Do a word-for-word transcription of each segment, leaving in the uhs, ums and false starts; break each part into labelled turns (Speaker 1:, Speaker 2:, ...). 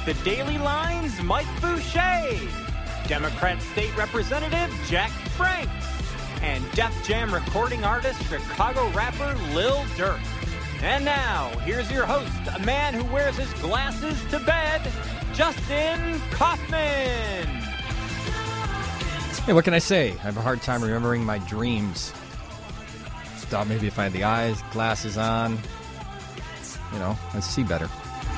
Speaker 1: the Daily Line's Mike Boucher, Democrat State Representative Jack Franks, and Def Jam recording artist, Chicago rapper Lil Durk. And now, here's your host, a man who wears his glasses to bed, Justin Kaufman.
Speaker 2: Hey, what can I say? I have a hard time remembering my dreams. Thought maybe if I had the eyes, glasses on, you know, I'd see better.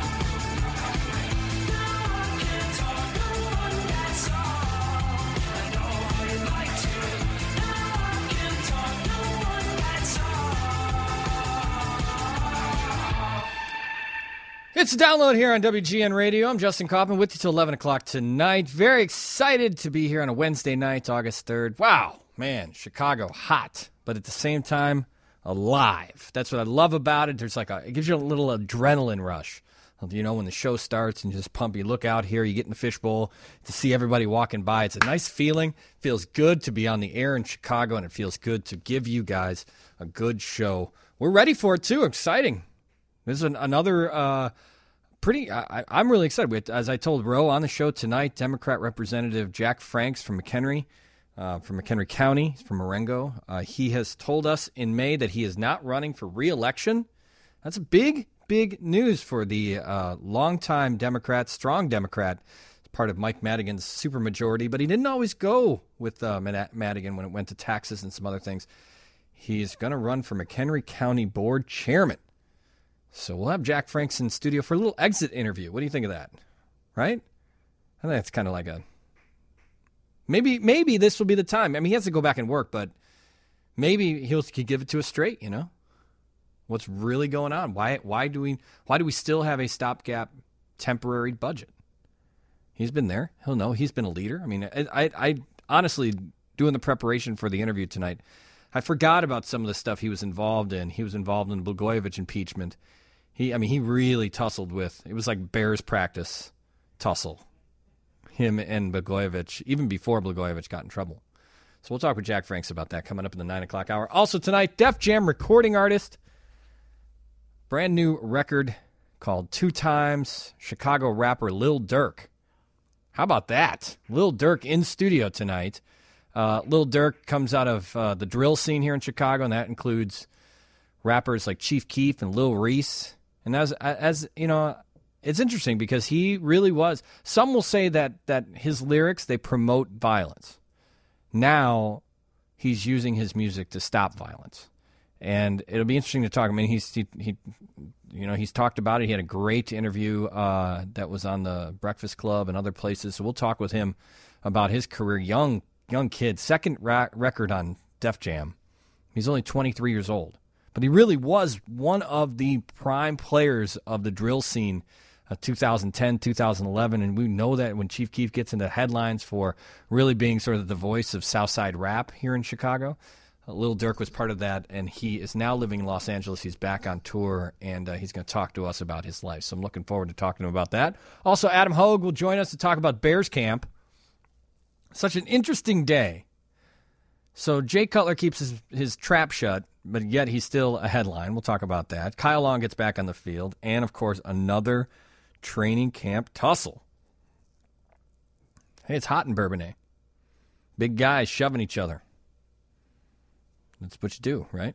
Speaker 2: It's a download here on W G N Radio. I'm Justin Kaufman with you till eleven o'clock tonight. Very excited to be here on a Wednesday night, August third. Wow, man, Chicago hot, but at the same time, alive. That's what I love about it. There's like a, it gives you a little adrenaline rush. You know, when the show starts and you just pump, you look out here, you get in the fishbowl to see everybody walking by. It's a nice feeling. Feels good to be on the air in Chicago, and it feels good to give you guys a good show. We're ready for it, too. Exciting. This is an, another uh, pretty, I, I'm really excited. With, as I told Ro on the show tonight, Democrat Representative Jack Franks from McHenry, uh, from McHenry County, he's from Marengo. Uh, he has told us in May that he is not running for re-election. That's a big, big news for the uh, longtime Democrat, strong Democrat, part of Mike Madigan's supermajority, but he didn't always go with uh, Madigan when it went to taxes and some other things. He's going to run for McHenry County Board Chairman. So we'll have Jack Franks in studio for a little exit interview. What do you think of that? Right? I think it's kind of like a, maybe maybe this will be the time. I mean, he has to go back and work, but maybe he'll he give it to us straight, you know? What's really going on? Why why do we why do we still have a stopgap temporary budget? He's been there. He'll know. He's been a leader. I mean, I, I, I honestly, doing the preparation for the interview tonight, I forgot about some of the stuff he was involved in. He was involved in the Blagojevich impeachment. He, I mean, he really tussled with, it was like Bears practice tussle, him and Blagojevich, even before Blagojevich got in trouble. So we'll talk with Jack Franks about that coming up in the nine o'clock hour. Also tonight, Def Jam recording artist, brand new record called Two Times, Chicago rapper Lil Durk. How about that? Lil Durk in studio tonight. Uh, Lil Durk comes out of uh, the drill scene here in Chicago, and that includes rappers like Chief Keef and Lil Reese. And as as you know, it's interesting because he really was. Some will say that that his lyrics, they promote violence. Now he's using his music to stop violence, and it'll be interesting to talk. I mean, he's he, he you know he's talked about it. He had a great interview uh, that was on the Breakfast Club and other places. So we'll talk with him about his career. Young. Young kid, second ra- record on Def Jam. He's only twenty-three years old. But he really was one of the prime players of the drill scene of two thousand ten, two thousand eleven. And we know that when Chief Keef gets into headlines for really being sort of the voice of Southside rap here in Chicago, uh, Lil Durk was part of that. And he is now living in Los Angeles. He's back on tour, and uh, he's going to talk to us about his life. So I'm looking forward to talking to him about that. Also, Adam Hogue will join us to talk about Bears camp. Such an interesting day. So Jay Cutler keeps his, his trap shut, but yet he's still a headline. We'll talk about that. Kyle Long gets back on the field. And, of course, another training camp tussle. Hey, it's hot in Bourbonnais. Big guys shoving each other. That's what you do, right?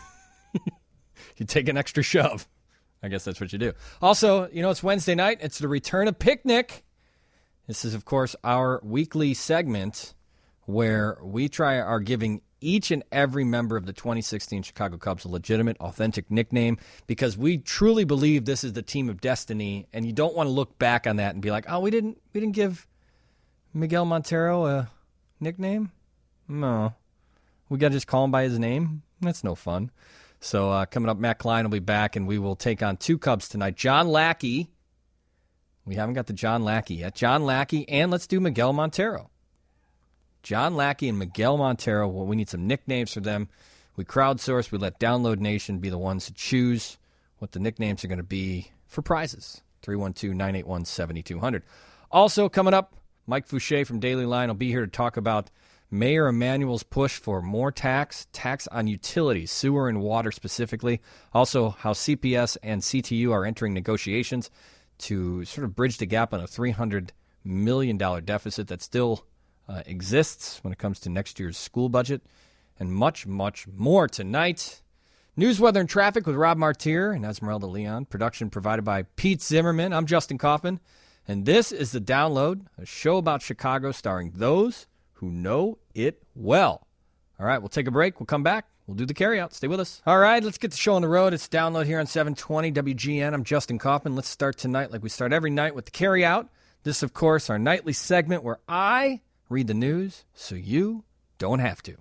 Speaker 2: You take an extra shove. I guess that's what you do. Also, you know, it's Wednesday night. It's the return of Picnic. This is, of course, our weekly segment where we try our giving each and every member of the twenty sixteen Chicago Cubs a legitimate, authentic nickname because we truly believe this is the team of destiny, and you don't want to look back on that and be like, oh, we didn't we didn't give Miguel Montero a nickname? No. We got to just call him by his name? That's no fun. So uh, coming up, Matt Klein will be back, and we will take on two Cubs tonight. John Lackey. We haven't got the John Lackey yet. John Lackey, and let's do Miguel Montero. John Lackey and Miguel Montero, well, we need some nicknames for them. We crowdsource. We let Download Nation be the ones to choose what the nicknames are going to be for prizes. three one two, nine eight one, seven two zero zero. Also coming up, Mike Fouché from Daily Line will be here to talk about Mayor Emanuel's push for more tax, tax on utilities, sewer and water specifically. Also, how C P S and C T U are entering negotiations to sort of bridge the gap on a three hundred million dollars deficit that still uh, exists when it comes to next year's school budget, and much, much more tonight. News, weather, and traffic with Rob Martier and Esmeralda Leon. Production provided by Pete Zimmerman. I'm Justin Kaufman, and this is The Download, a show about Chicago starring those who know it well. All right, we'll take a break. We'll come back. We'll do the carryout. Stay with us. All right, let's get the show on the road. It's Download here on seven twenty W G N. I'm Justin Kaufman. Let's start tonight like we start every night with the carryout. This, of course, our nightly segment where I read the news so you don't have to.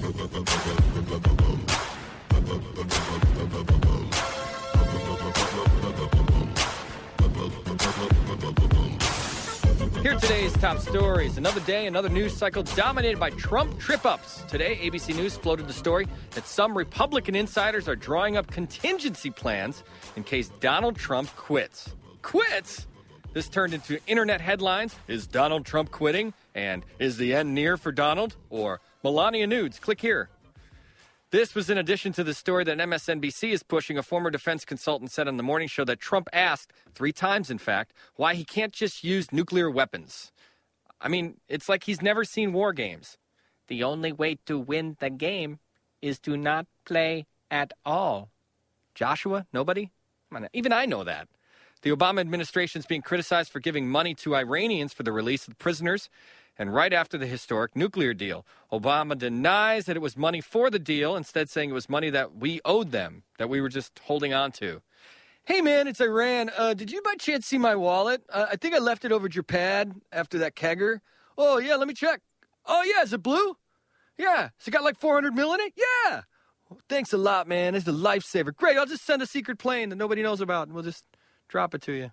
Speaker 2: Here are today's top stories. Another day, another news cycle dominated by Trump trip-ups. Today, A B C News floated the story that some Republican insiders are drawing up contingency plans in case Donald Trump quits. Quits? This turned into internet headlines. Is Donald Trump quitting? And is the end near for Donald? Or Melania nudes. Click here. This was in addition to the story that M S N B C is pushing. A former defense consultant said on the morning show that Trump asked, three times in fact, why he can't just use nuclear weapons. I mean, it's like he's never seen war games. The only way to win the game is to not play at all. Joshua? Nobody? Even I know that. The Obama administration is being criticized for giving money to Iranians for the release of prisoners. And right after the historic nuclear deal, Obama denies that it was money for the deal, instead saying it was money that we owed them, that we were just holding on to. Hey, man, it's Iran. Uh, did you by chance see my wallet? Uh, I think I left it over at your pad after that kegger. Oh, yeah, let me check. Oh, yeah, is it blue? Yeah. Has it got like four hundred mil in it? Yeah. Well, thanks a lot, man. It's a lifesaver. Great, I'll just send a secret plane that nobody knows about, and we'll just drop it to you.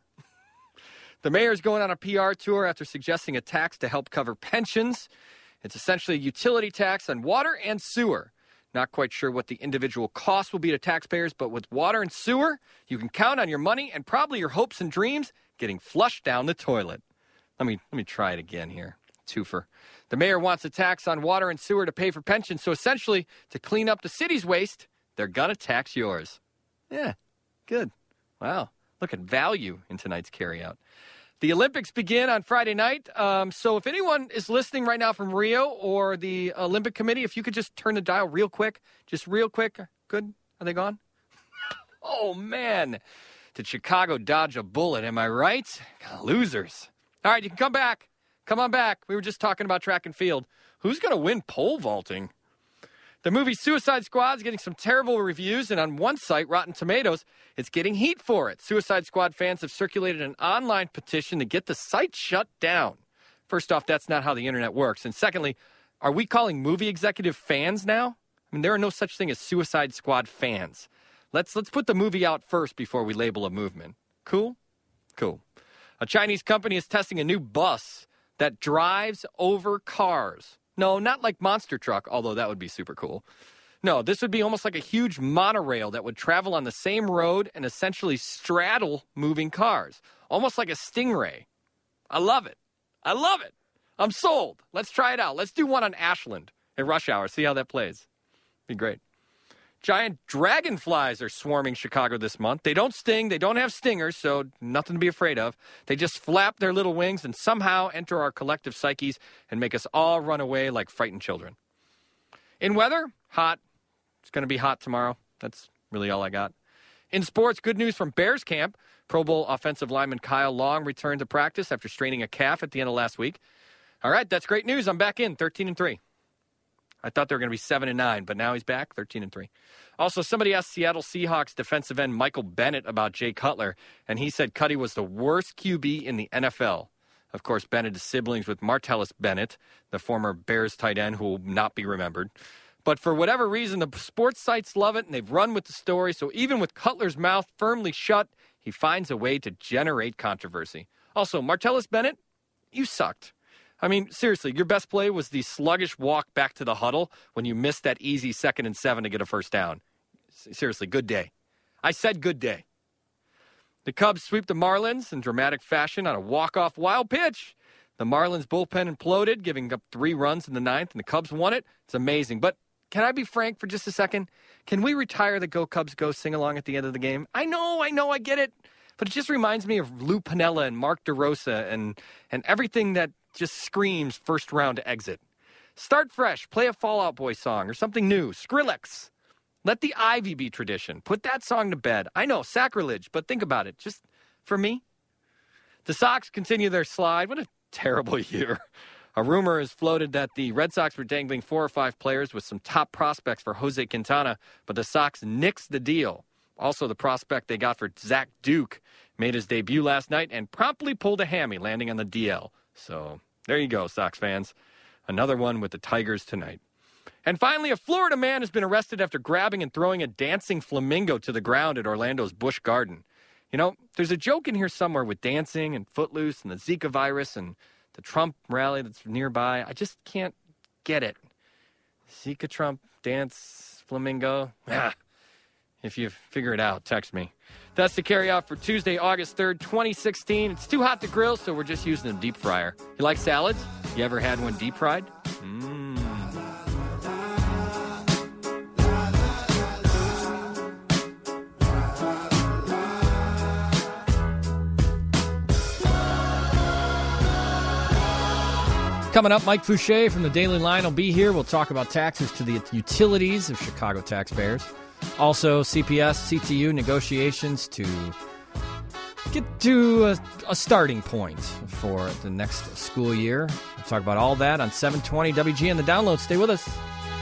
Speaker 2: The mayor's going on a P R tour after suggesting a tax to help cover pensions. It's essentially a utility tax on water and sewer. Not quite sure what the individual costs will be to taxpayers, but with water and sewer, you can count on your money and probably your hopes and dreams getting flushed down the toilet. Let me let me try it again here. Twofer. The mayor wants a tax on water and sewer to pay for pensions, so essentially, to clean up the city's waste, they're gonna tax yours. Yeah, good. Wow, look at value in tonight's carryout. The Olympics begin on Friday night, um, so if anyone is listening right now from Rio or the Olympic Committee, if you could just turn the dial real quick, just real quick. Good? Are they gone? Oh, man. Did Chicago dodge a bullet, am I right? Losers. All right, you can come back. Come on back. We were just talking about track and field. Who's going to win pole vaulting? The movie Suicide Squad is getting some terrible reviews, and on one site, Rotten Tomatoes, it's getting heat for it. Suicide Squad fans have circulated an online petition to get the site shut down. First off, that's not how the internet works. And secondly, are we calling movie executive fans now? I mean, there are no such thing as Suicide Squad fans. Let's let's put the movie out first before we label a movement. Cool? Cool. A Chinese company is testing a new bus that drives over cars. No, not like Monster Truck, although that would be super cool. No, this would be almost like a huge monorail that would travel on the same road and essentially straddle moving cars. Almost like a Stingray. I love it. I love it. I'm sold. Let's try it out. Let's do one on Ashland at rush hour. See how that plays. Be great. Giant dragonflies are swarming Chicago this month. They don't sting. They don't have stingers, so nothing to be afraid of. They just flap their little wings and somehow enter our collective psyches and make us all run away like frightened children. In weather, hot. It's going to be hot tomorrow. That's really all I got. In sports, good news from Bears camp. Pro Bowl offensive lineman Kyle Long returned to practice after straining a calf at the end of last week. All right, that's great news. I'm back in, thirteen and three. I thought they were going to be seven and nine, but now he's back, thirteen and three. Also, somebody asked Seattle Seahawks defensive end Michael Bennett about Jay Cutler, and he said Cutty was the worst Q B in the N F L. Of course, Bennett is siblings with Martellus Bennett, the former Bears tight end who will not be remembered. But for whatever reason, the sports sites love it, and they've run with the story. So even with Cutler's mouth firmly shut, he finds a way to generate controversy. Also, Martellus Bennett, you sucked. I mean, seriously, your best play was the sluggish walk back to the huddle when you missed that easy second and seven to get a first down. Seriously, good day. I said good day. The Cubs sweep the Marlins in dramatic fashion on a walk-off wild pitch. The Marlins bullpen imploded, giving up three runs in the ninth, and the Cubs won it. It's amazing. But can I be frank for just a second? Can we retire the Go Cubs Go sing-along at the end of the game? I know, I know, I get it. but it just reminds me of Lou Piniella and Mark DeRosa and, and everything that just screams first-round exit. Start fresh. Play a Fall Out Boy song or something new. Skrillex. Let the Ivy be tradition. Put that song to bed. I know, sacrilege, but think about it. Just for me. The Sox continue their slide. What a terrible year. A rumor is floated that the Red Sox were dangling four or five players with some top prospects for Jose Quintana, but the Sox nixed the deal. Also, the prospect they got for Zach Duke made his debut last night and promptly pulled a hammy, landing on the D L. So, there you go, Sox fans. Another one with the Tigers tonight. And finally, a Florida man has been arrested after grabbing and throwing a dancing flamingo to the ground at Orlando's Busch Garden. You know, there's a joke in here somewhere with dancing and Footloose and the Zika virus and the Trump rally that's nearby. I just can't get it. Zika, Trump, dance, flamingo. Ah, if you figure it out, text me. That's the carry out for Tuesday, August third, twenty sixteen. It's too hot to grill, so we're just using a deep fryer. You like salads? You ever had one deep fried? Mmm. Coming up, Mike Fouché from the Daily Line will be here. We'll talk about taxes to the utilities of Chicago taxpayers. Also, C P S, C T U negotiations to get to a, a starting point for the next school year. We'll talk about all that on seven twenty W G and the download. Stay with us.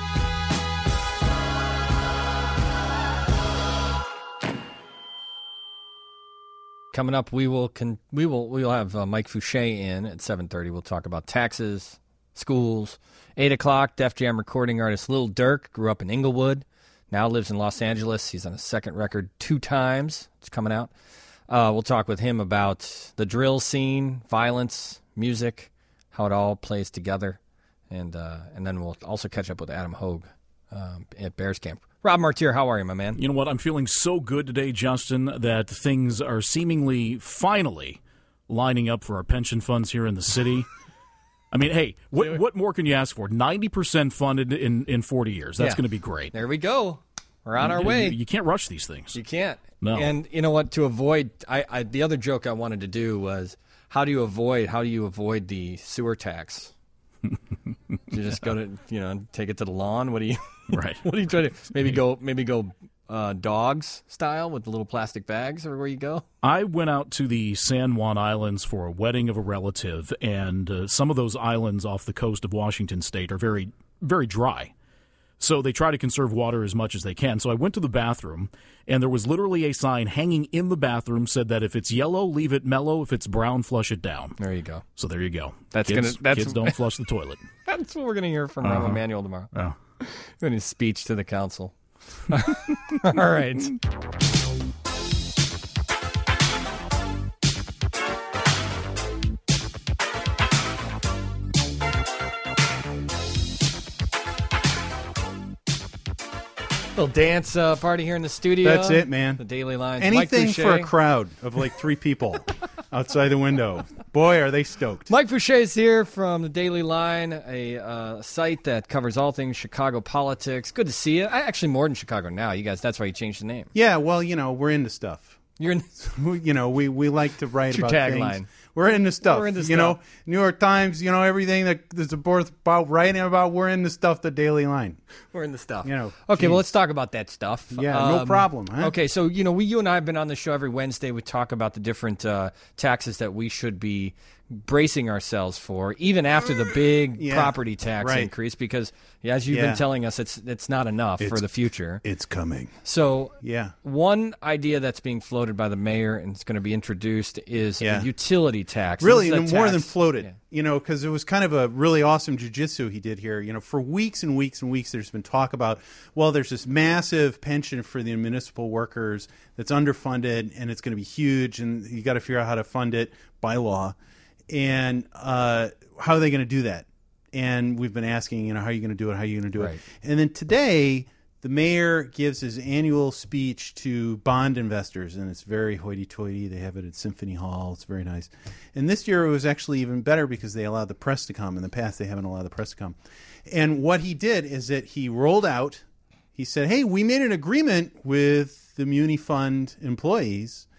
Speaker 2: Coming up, we will con- we will we will have uh, Mike Fouché in at seven thirty. We'll talk about taxes, schools. Eight o'clock. Def Jam recording artist Lil Durk grew up in Inglewood, now lives in Los Angeles. He's on a second record two times. It's coming out. Uh, we'll talk with him about the drill scene, violence, music, how it all plays together, and uh, and then we'll also catch up with Adam Hogue um, at Bears Camp. Rob Martier, how are you, my man?
Speaker 3: You know what? I'm feeling so good today, Justin, that things are seemingly finally lining up for our pension funds here in the city. I mean, hey, what what more can you ask for? ninety percent funded in, in forty years. That's yeah. going to be great.
Speaker 2: There we go. We're on our
Speaker 3: you,
Speaker 2: way.
Speaker 3: You, you can't rush these things.
Speaker 2: You can't.
Speaker 3: No.
Speaker 2: And you know what? To avoid, I, I the other joke I wanted to do was, how do you avoid, how do you avoid the sewer tax? You just go to, you know, take it to the lawn. What do you,
Speaker 3: right?
Speaker 2: What are you trying to? Maybe go, maybe go uh, dogs style with the little plastic bags, or where you go.
Speaker 3: I went out to the San Juan Islands for a wedding of a relative, and uh, some of those islands off the coast of Washington State are very, very dry. So they try to conserve water as much as they can. So I went to the bathroom, and there was literally a sign hanging in the bathroom said that if it's yellow, leave it mellow. If it's brown, flush it down.
Speaker 2: There you go.
Speaker 3: So there you go.
Speaker 2: That's
Speaker 3: kids,
Speaker 2: gonna. That's,
Speaker 3: kids don't flush the toilet.
Speaker 2: That's what we're gonna hear from uh-huh. Rahm Emanuel tomorrow.
Speaker 3: Oh.
Speaker 2: In his speech to the council. All right. Little dance uh, party here in the studio.
Speaker 4: That's it, man.
Speaker 2: The Daily Line.
Speaker 4: Anything for a crowd of like three people outside the window. Boy, are they stoked.
Speaker 2: Mike Fouché is here from the Daily Line, a uh, site that covers all things Chicago politics. Good to see you. I, actually, more than Chicago Now. You guys, that's why you changed the name.
Speaker 4: Yeah, well, you know, we're into stuff.
Speaker 2: You're in.
Speaker 4: You know, we, we like to write
Speaker 2: your
Speaker 4: about
Speaker 2: tagline.
Speaker 4: Things. We're into stuff.
Speaker 2: We're into
Speaker 4: you
Speaker 2: stuff.
Speaker 4: know, New York Times, you know, everything that there's about writing about, we're into stuff, the Daily Line.
Speaker 2: We're in the stuff.
Speaker 4: You know.
Speaker 2: Okay,
Speaker 4: geez.
Speaker 2: well, let's talk about that stuff.
Speaker 4: Yeah,
Speaker 2: um,
Speaker 4: no problem. Huh?
Speaker 2: Okay, so, you know, we, you and I have been on the show every Wednesday. We talk about the different uh, taxes that we should be bracing ourselves for, even after the big
Speaker 4: yeah,
Speaker 2: property tax
Speaker 4: right.
Speaker 2: increase, because as you've
Speaker 4: yeah.
Speaker 2: been telling us, it's it's not enough
Speaker 4: it's,
Speaker 2: for the future.
Speaker 4: It's coming.
Speaker 2: So
Speaker 4: yeah,
Speaker 2: one idea that's being floated by the mayor and it's going to be introduced is
Speaker 4: yeah.
Speaker 2: a utility tax.
Speaker 4: Really,
Speaker 2: more
Speaker 4: tax. than floated.
Speaker 2: Yeah.
Speaker 4: You know, because it was kind of a really awesome jujitsu he did here. You know, for weeks and weeks and weeks, there's been talk about, well, there's this massive pension for the municipal workers that's underfunded, and it's going to be huge, and you got to figure out how to fund it by law. And uh, how are they going to do that? And we've been asking, you know, how are you going to do it? How are you going to do
Speaker 2: right.
Speaker 4: it? And then today, the mayor gives his annual speech to bond investors, and it's very hoity-toity. They have it at Symphony Hall. It's very nice. And this year it was actually even better because they allowed the press to come. In the past, they haven't allowed the press to come. And what he did is that he rolled out, he said, hey, we made an agreement with the Muni Fund employees,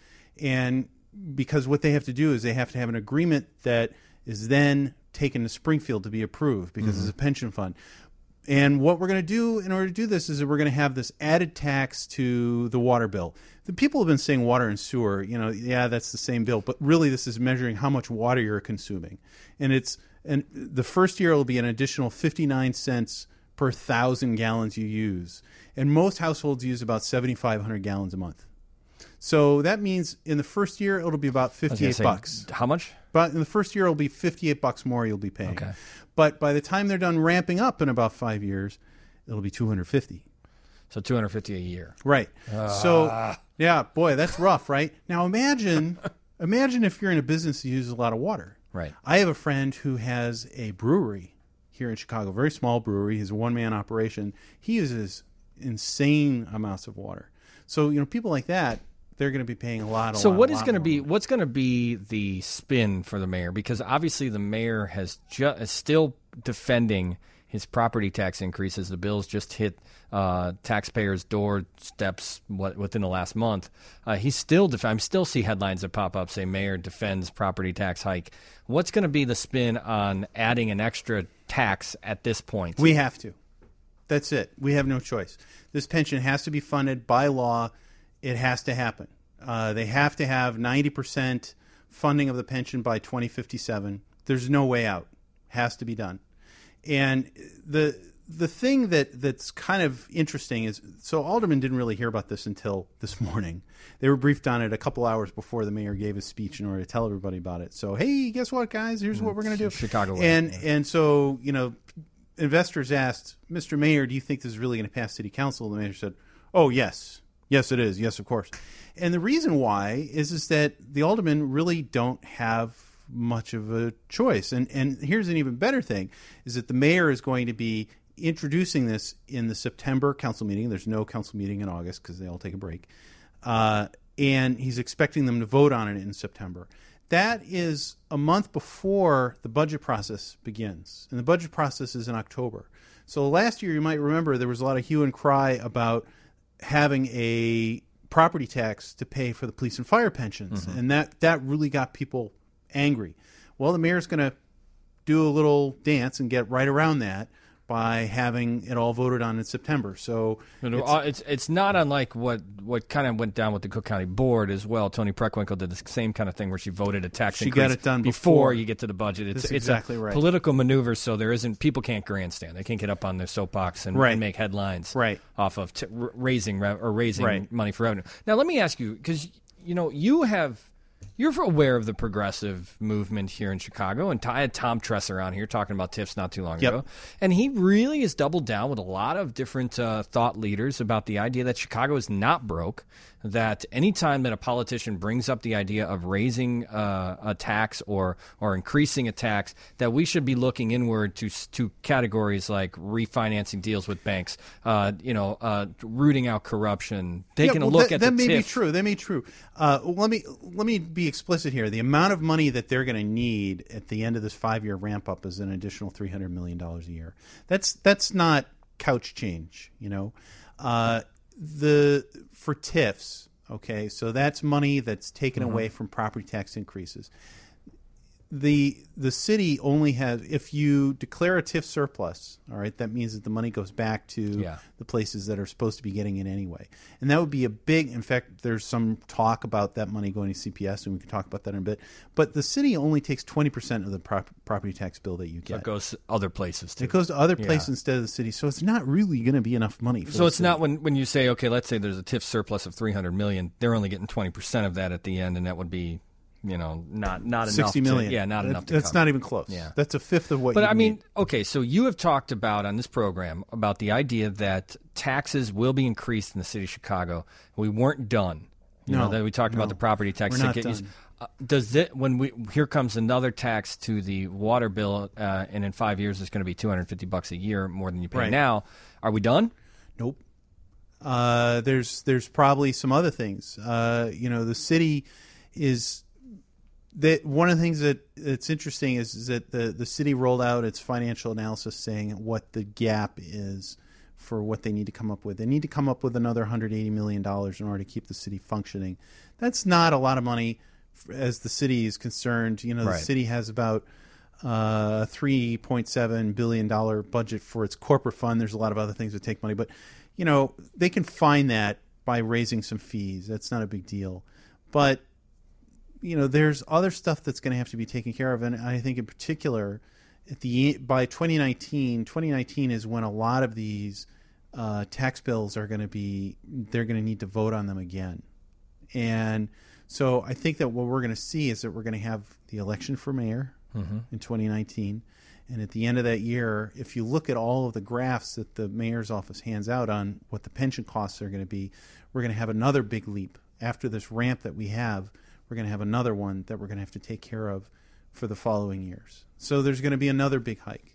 Speaker 4: and because what they have to do is they have to have an agreement that is then taken to Springfield to be approved because mm-hmm. it's a pension fund. And what we're going to do in order to do this is that we're going to have this added tax to the water bill. The people have been saying water and sewer, you know, yeah, that's the same bill, but really this is measuring how much water you're consuming. And it's and the first year it'll be an additional fifty-nine cents per thousand gallons you use. And most households use about seventy-five hundred gallons a month. So that means in the first year it'll be about fifty-eight
Speaker 2: say,
Speaker 4: bucks.
Speaker 2: How much?
Speaker 4: But in the first year it'll be fifty-eight bucks more you'll be paying.
Speaker 2: Okay.
Speaker 4: But by the time they're done ramping up in about five years, it'll be two hundred fifty.
Speaker 2: So two hundred fifty a year.
Speaker 4: Right. Uh. So yeah, boy, that's rough, right? Now imagine imagine if you're in a business that uses a lot of water.
Speaker 2: Right.
Speaker 4: I have a friend who has a brewery here in Chicago, a very small brewery. He's a one-man operation. He uses insane amounts of water. So, you know, people like that, they're going to be paying a lot. A
Speaker 2: so
Speaker 4: lot,
Speaker 2: what
Speaker 4: a
Speaker 2: is
Speaker 4: lot
Speaker 2: going to be
Speaker 4: money.
Speaker 2: what's going to be the spin for the mayor? Because obviously the mayor has ju- is still defending his property tax increases. The bills just hit uh, taxpayers' doorsteps what, within the last month. Uh, he's still def- I'm still see headlines that pop up say mayor defends property tax hike. What's going to be the spin on adding an extra tax at this point?
Speaker 4: We have to. That's it. We have no choice. This pension has to be funded by law. It has to happen. Uh, they have to have ninety percent funding of the pension by twenty fifty-seven. There's no way out. Has to be done. And the the thing that, that's kind of interesting is, so aldermen didn't really hear about this until this morning. They were briefed on it a couple hours before the mayor gave his speech in order to tell everybody about it. So, hey, guess what, guys? Here's what we're going to do.
Speaker 2: Chicago way.
Speaker 4: And,
Speaker 2: Yeah.
Speaker 4: and so, you know, investors asked, Mister Mayor, do you think this is really going to pass city council? The mayor said, oh, yes. Yes, it is. Yes, of course. And the reason why is, is that the aldermen really don't have much of a choice. And and here's an even better thing, is that the mayor is going to be introducing this in the September council meeting. There's no council meeting in August because they all take a break. Uh, and he's expecting them to vote on it in September. That is a month before the budget process begins. And the budget process is in October. So last year, you might remember, there was a lot of hue and cry about having a property tax to pay for the police and fire pensions. Mm-hmm. And that, that really got people angry. Well, the mayor's going to do a little dance and get right around that by having it all voted on in September. So
Speaker 2: it's it's, it's not unlike what, what kind of went down with the Cook County Board as well. Tony Preckwinkle did the same kind of thing where she voted a tax
Speaker 4: she
Speaker 2: increase
Speaker 4: got it done
Speaker 2: before,
Speaker 4: before
Speaker 2: you get to the budget. It's,
Speaker 4: That's
Speaker 2: it's
Speaker 4: exactly
Speaker 2: a
Speaker 4: right.
Speaker 2: political maneuver, so there isn't people can't grandstand. They can't get up on their soapbox and,
Speaker 4: Right.
Speaker 2: and make headlines
Speaker 4: Right.
Speaker 2: off of t- r- raising rev- or raising
Speaker 4: Right.
Speaker 2: money for revenue. Now, let me ask you, because you know you have. You're aware of the progressive movement here in Chicago, and I had Tom Tresser on here talking about TIFs not too long
Speaker 4: Yep.
Speaker 2: ago, and he really has doubled down with a lot of different uh, thought leaders about the idea that Chicago is not broke, that anytime that a politician brings up the idea of raising uh, a tax or or increasing a tax, that we should be looking inward to to categories like refinancing deals with banks, uh, you know, uh, rooting out corruption, taking
Speaker 4: Yeah, well,
Speaker 2: a look
Speaker 4: that,
Speaker 2: at
Speaker 4: that
Speaker 2: the
Speaker 4: may
Speaker 2: TIF.
Speaker 4: be true. That may be true. Uh, let me let me be explicit here. The amount of money that they're going to need at the end of this five-year ramp-up is an additional three hundred million dollars a year. That's that's not couch change, you know. Uh, the for TIFs, okay, so that's money that's taken
Speaker 2: Mm-hmm.
Speaker 4: away from property tax increases. The the city only has, if you declare a TIF surplus, all right, that means that the money goes back to
Speaker 2: Yeah.
Speaker 4: the places that are supposed to be getting it anyway. And that would be a big, in fact, there's some talk about that money going to C P S, and we can talk about that in a bit. But the city only takes twenty percent of the prop- property tax bill that you
Speaker 2: So
Speaker 4: get.
Speaker 2: it goes other places too.
Speaker 4: It goes to other places
Speaker 2: Yeah.
Speaker 4: instead of the city, so it's not really going to be enough money. For
Speaker 2: So
Speaker 4: the
Speaker 2: it's
Speaker 4: city.
Speaker 2: not when, when you say, okay, let's say there's a TIF surplus of three hundred million dollars, they're only getting twenty percent of that at the end, and that would be, you know, not not enough.
Speaker 4: sixty million.
Speaker 2: To, yeah, not
Speaker 4: That-
Speaker 2: enough to
Speaker 4: That's
Speaker 2: cover.
Speaker 4: not even close.
Speaker 2: Yeah.
Speaker 4: That's a fifth of what.
Speaker 2: But
Speaker 4: you
Speaker 2: I mean,
Speaker 4: need.
Speaker 2: okay, so you have talked about on this program about the idea that taxes will be increased in the city of Chicago. We weren't done. You
Speaker 4: No,
Speaker 2: know, that we talked
Speaker 4: no.
Speaker 2: about the property tax.
Speaker 4: We're
Speaker 2: that
Speaker 4: not
Speaker 2: get used-
Speaker 4: done.
Speaker 2: Uh, does it when we here comes another tax to the water bill, uh, and in five years it's going to be two hundred fifty bucks a year more than you pay
Speaker 4: Right.
Speaker 2: now? Are we done?
Speaker 4: Nope. Uh, there's there's probably some other things. Uh, you know, the city is that one of the things that that's interesting is, is that the the city rolled out its financial analysis saying what the gap is for what they need to come up with. They need to come up with another one hundred eighty million dollars in order to keep the city functioning. That's not a lot of money as the city is concerned. You know,
Speaker 2: Right.
Speaker 4: the city has about uh, three point seven billion dollars budget for its corporate fund. There's a lot of other things that take money, but, you know, they can find that by raising some fees. That's not a big deal. But, you know, there's other stuff that's going to have to be taken care of. And I think in particular, at the by twenty nineteen, twenty nineteen is when a lot of these uh, tax bills are going to be, they're going to need to vote on them again. And so I think that what we're going to see is that we're going to have the election for mayor mm-hmm. in twenty nineteen. And at the end of that year, if you look at all of the graphs that the mayor's office hands out on what the pension costs are going to be, we're going to have another big leap. After this ramp that we have, we're going to have another one that we're going to have to take care of for the following years. So there's going to be another big hike.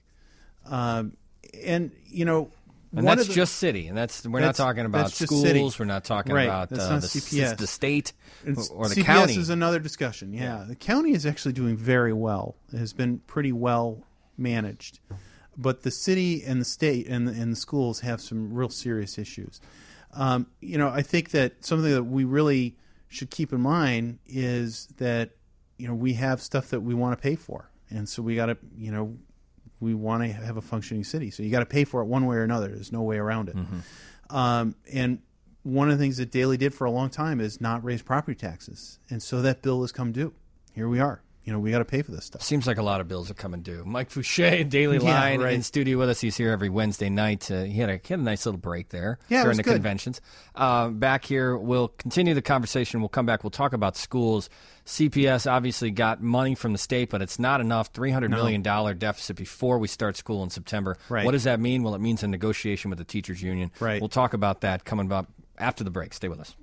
Speaker 4: Um, and, you know,
Speaker 2: And
Speaker 4: one
Speaker 2: that's
Speaker 4: of the,
Speaker 2: just city, and that's we're
Speaker 4: That's-
Speaker 2: not talking about
Speaker 4: that's just
Speaker 2: schools.
Speaker 4: city.
Speaker 2: We're not talking
Speaker 4: Right,
Speaker 2: about
Speaker 4: that's
Speaker 2: uh,
Speaker 4: not
Speaker 2: the,
Speaker 4: C P S.
Speaker 2: s- the state
Speaker 4: It's-
Speaker 2: or the
Speaker 4: C P S
Speaker 2: county.
Speaker 4: is another discussion. Yeah. The county is actually doing very well. It has been pretty well managed. But the city and the state and the, and the schools have some real serious issues. Um, you know, I think that something that we really should keep in mind is that, you know, we have stuff that we want to pay for. And so we got to, you know, we want to have a functioning city. So you got to pay for it one way or another. There's no way around it. Mm-hmm. Um, and one of the things that Daley did for a long time is not raise property taxes. And so that bill has come due. Here we are. You know, we got to pay for this stuff.
Speaker 2: Seems like a lot of bills are coming due. Mike Fouché, Daily
Speaker 4: Yeah,
Speaker 2: Line,
Speaker 4: right.
Speaker 2: in studio with us. He's here every Wednesday night. Uh, he, had a, he had a nice little break there
Speaker 4: Yeah, it
Speaker 2: during
Speaker 4: was
Speaker 2: the
Speaker 4: good.
Speaker 2: conventions. Uh, back here, we'll continue the conversation. We'll come back. We'll talk about schools. C P S obviously got money from the state, but it's not enough. three hundred million dollars deficit before we start school in September.
Speaker 4: Right.
Speaker 2: What does that mean? Well, it means a negotiation with the teachers union.
Speaker 4: Right.
Speaker 2: We'll talk about that coming up after the break. Stay with us.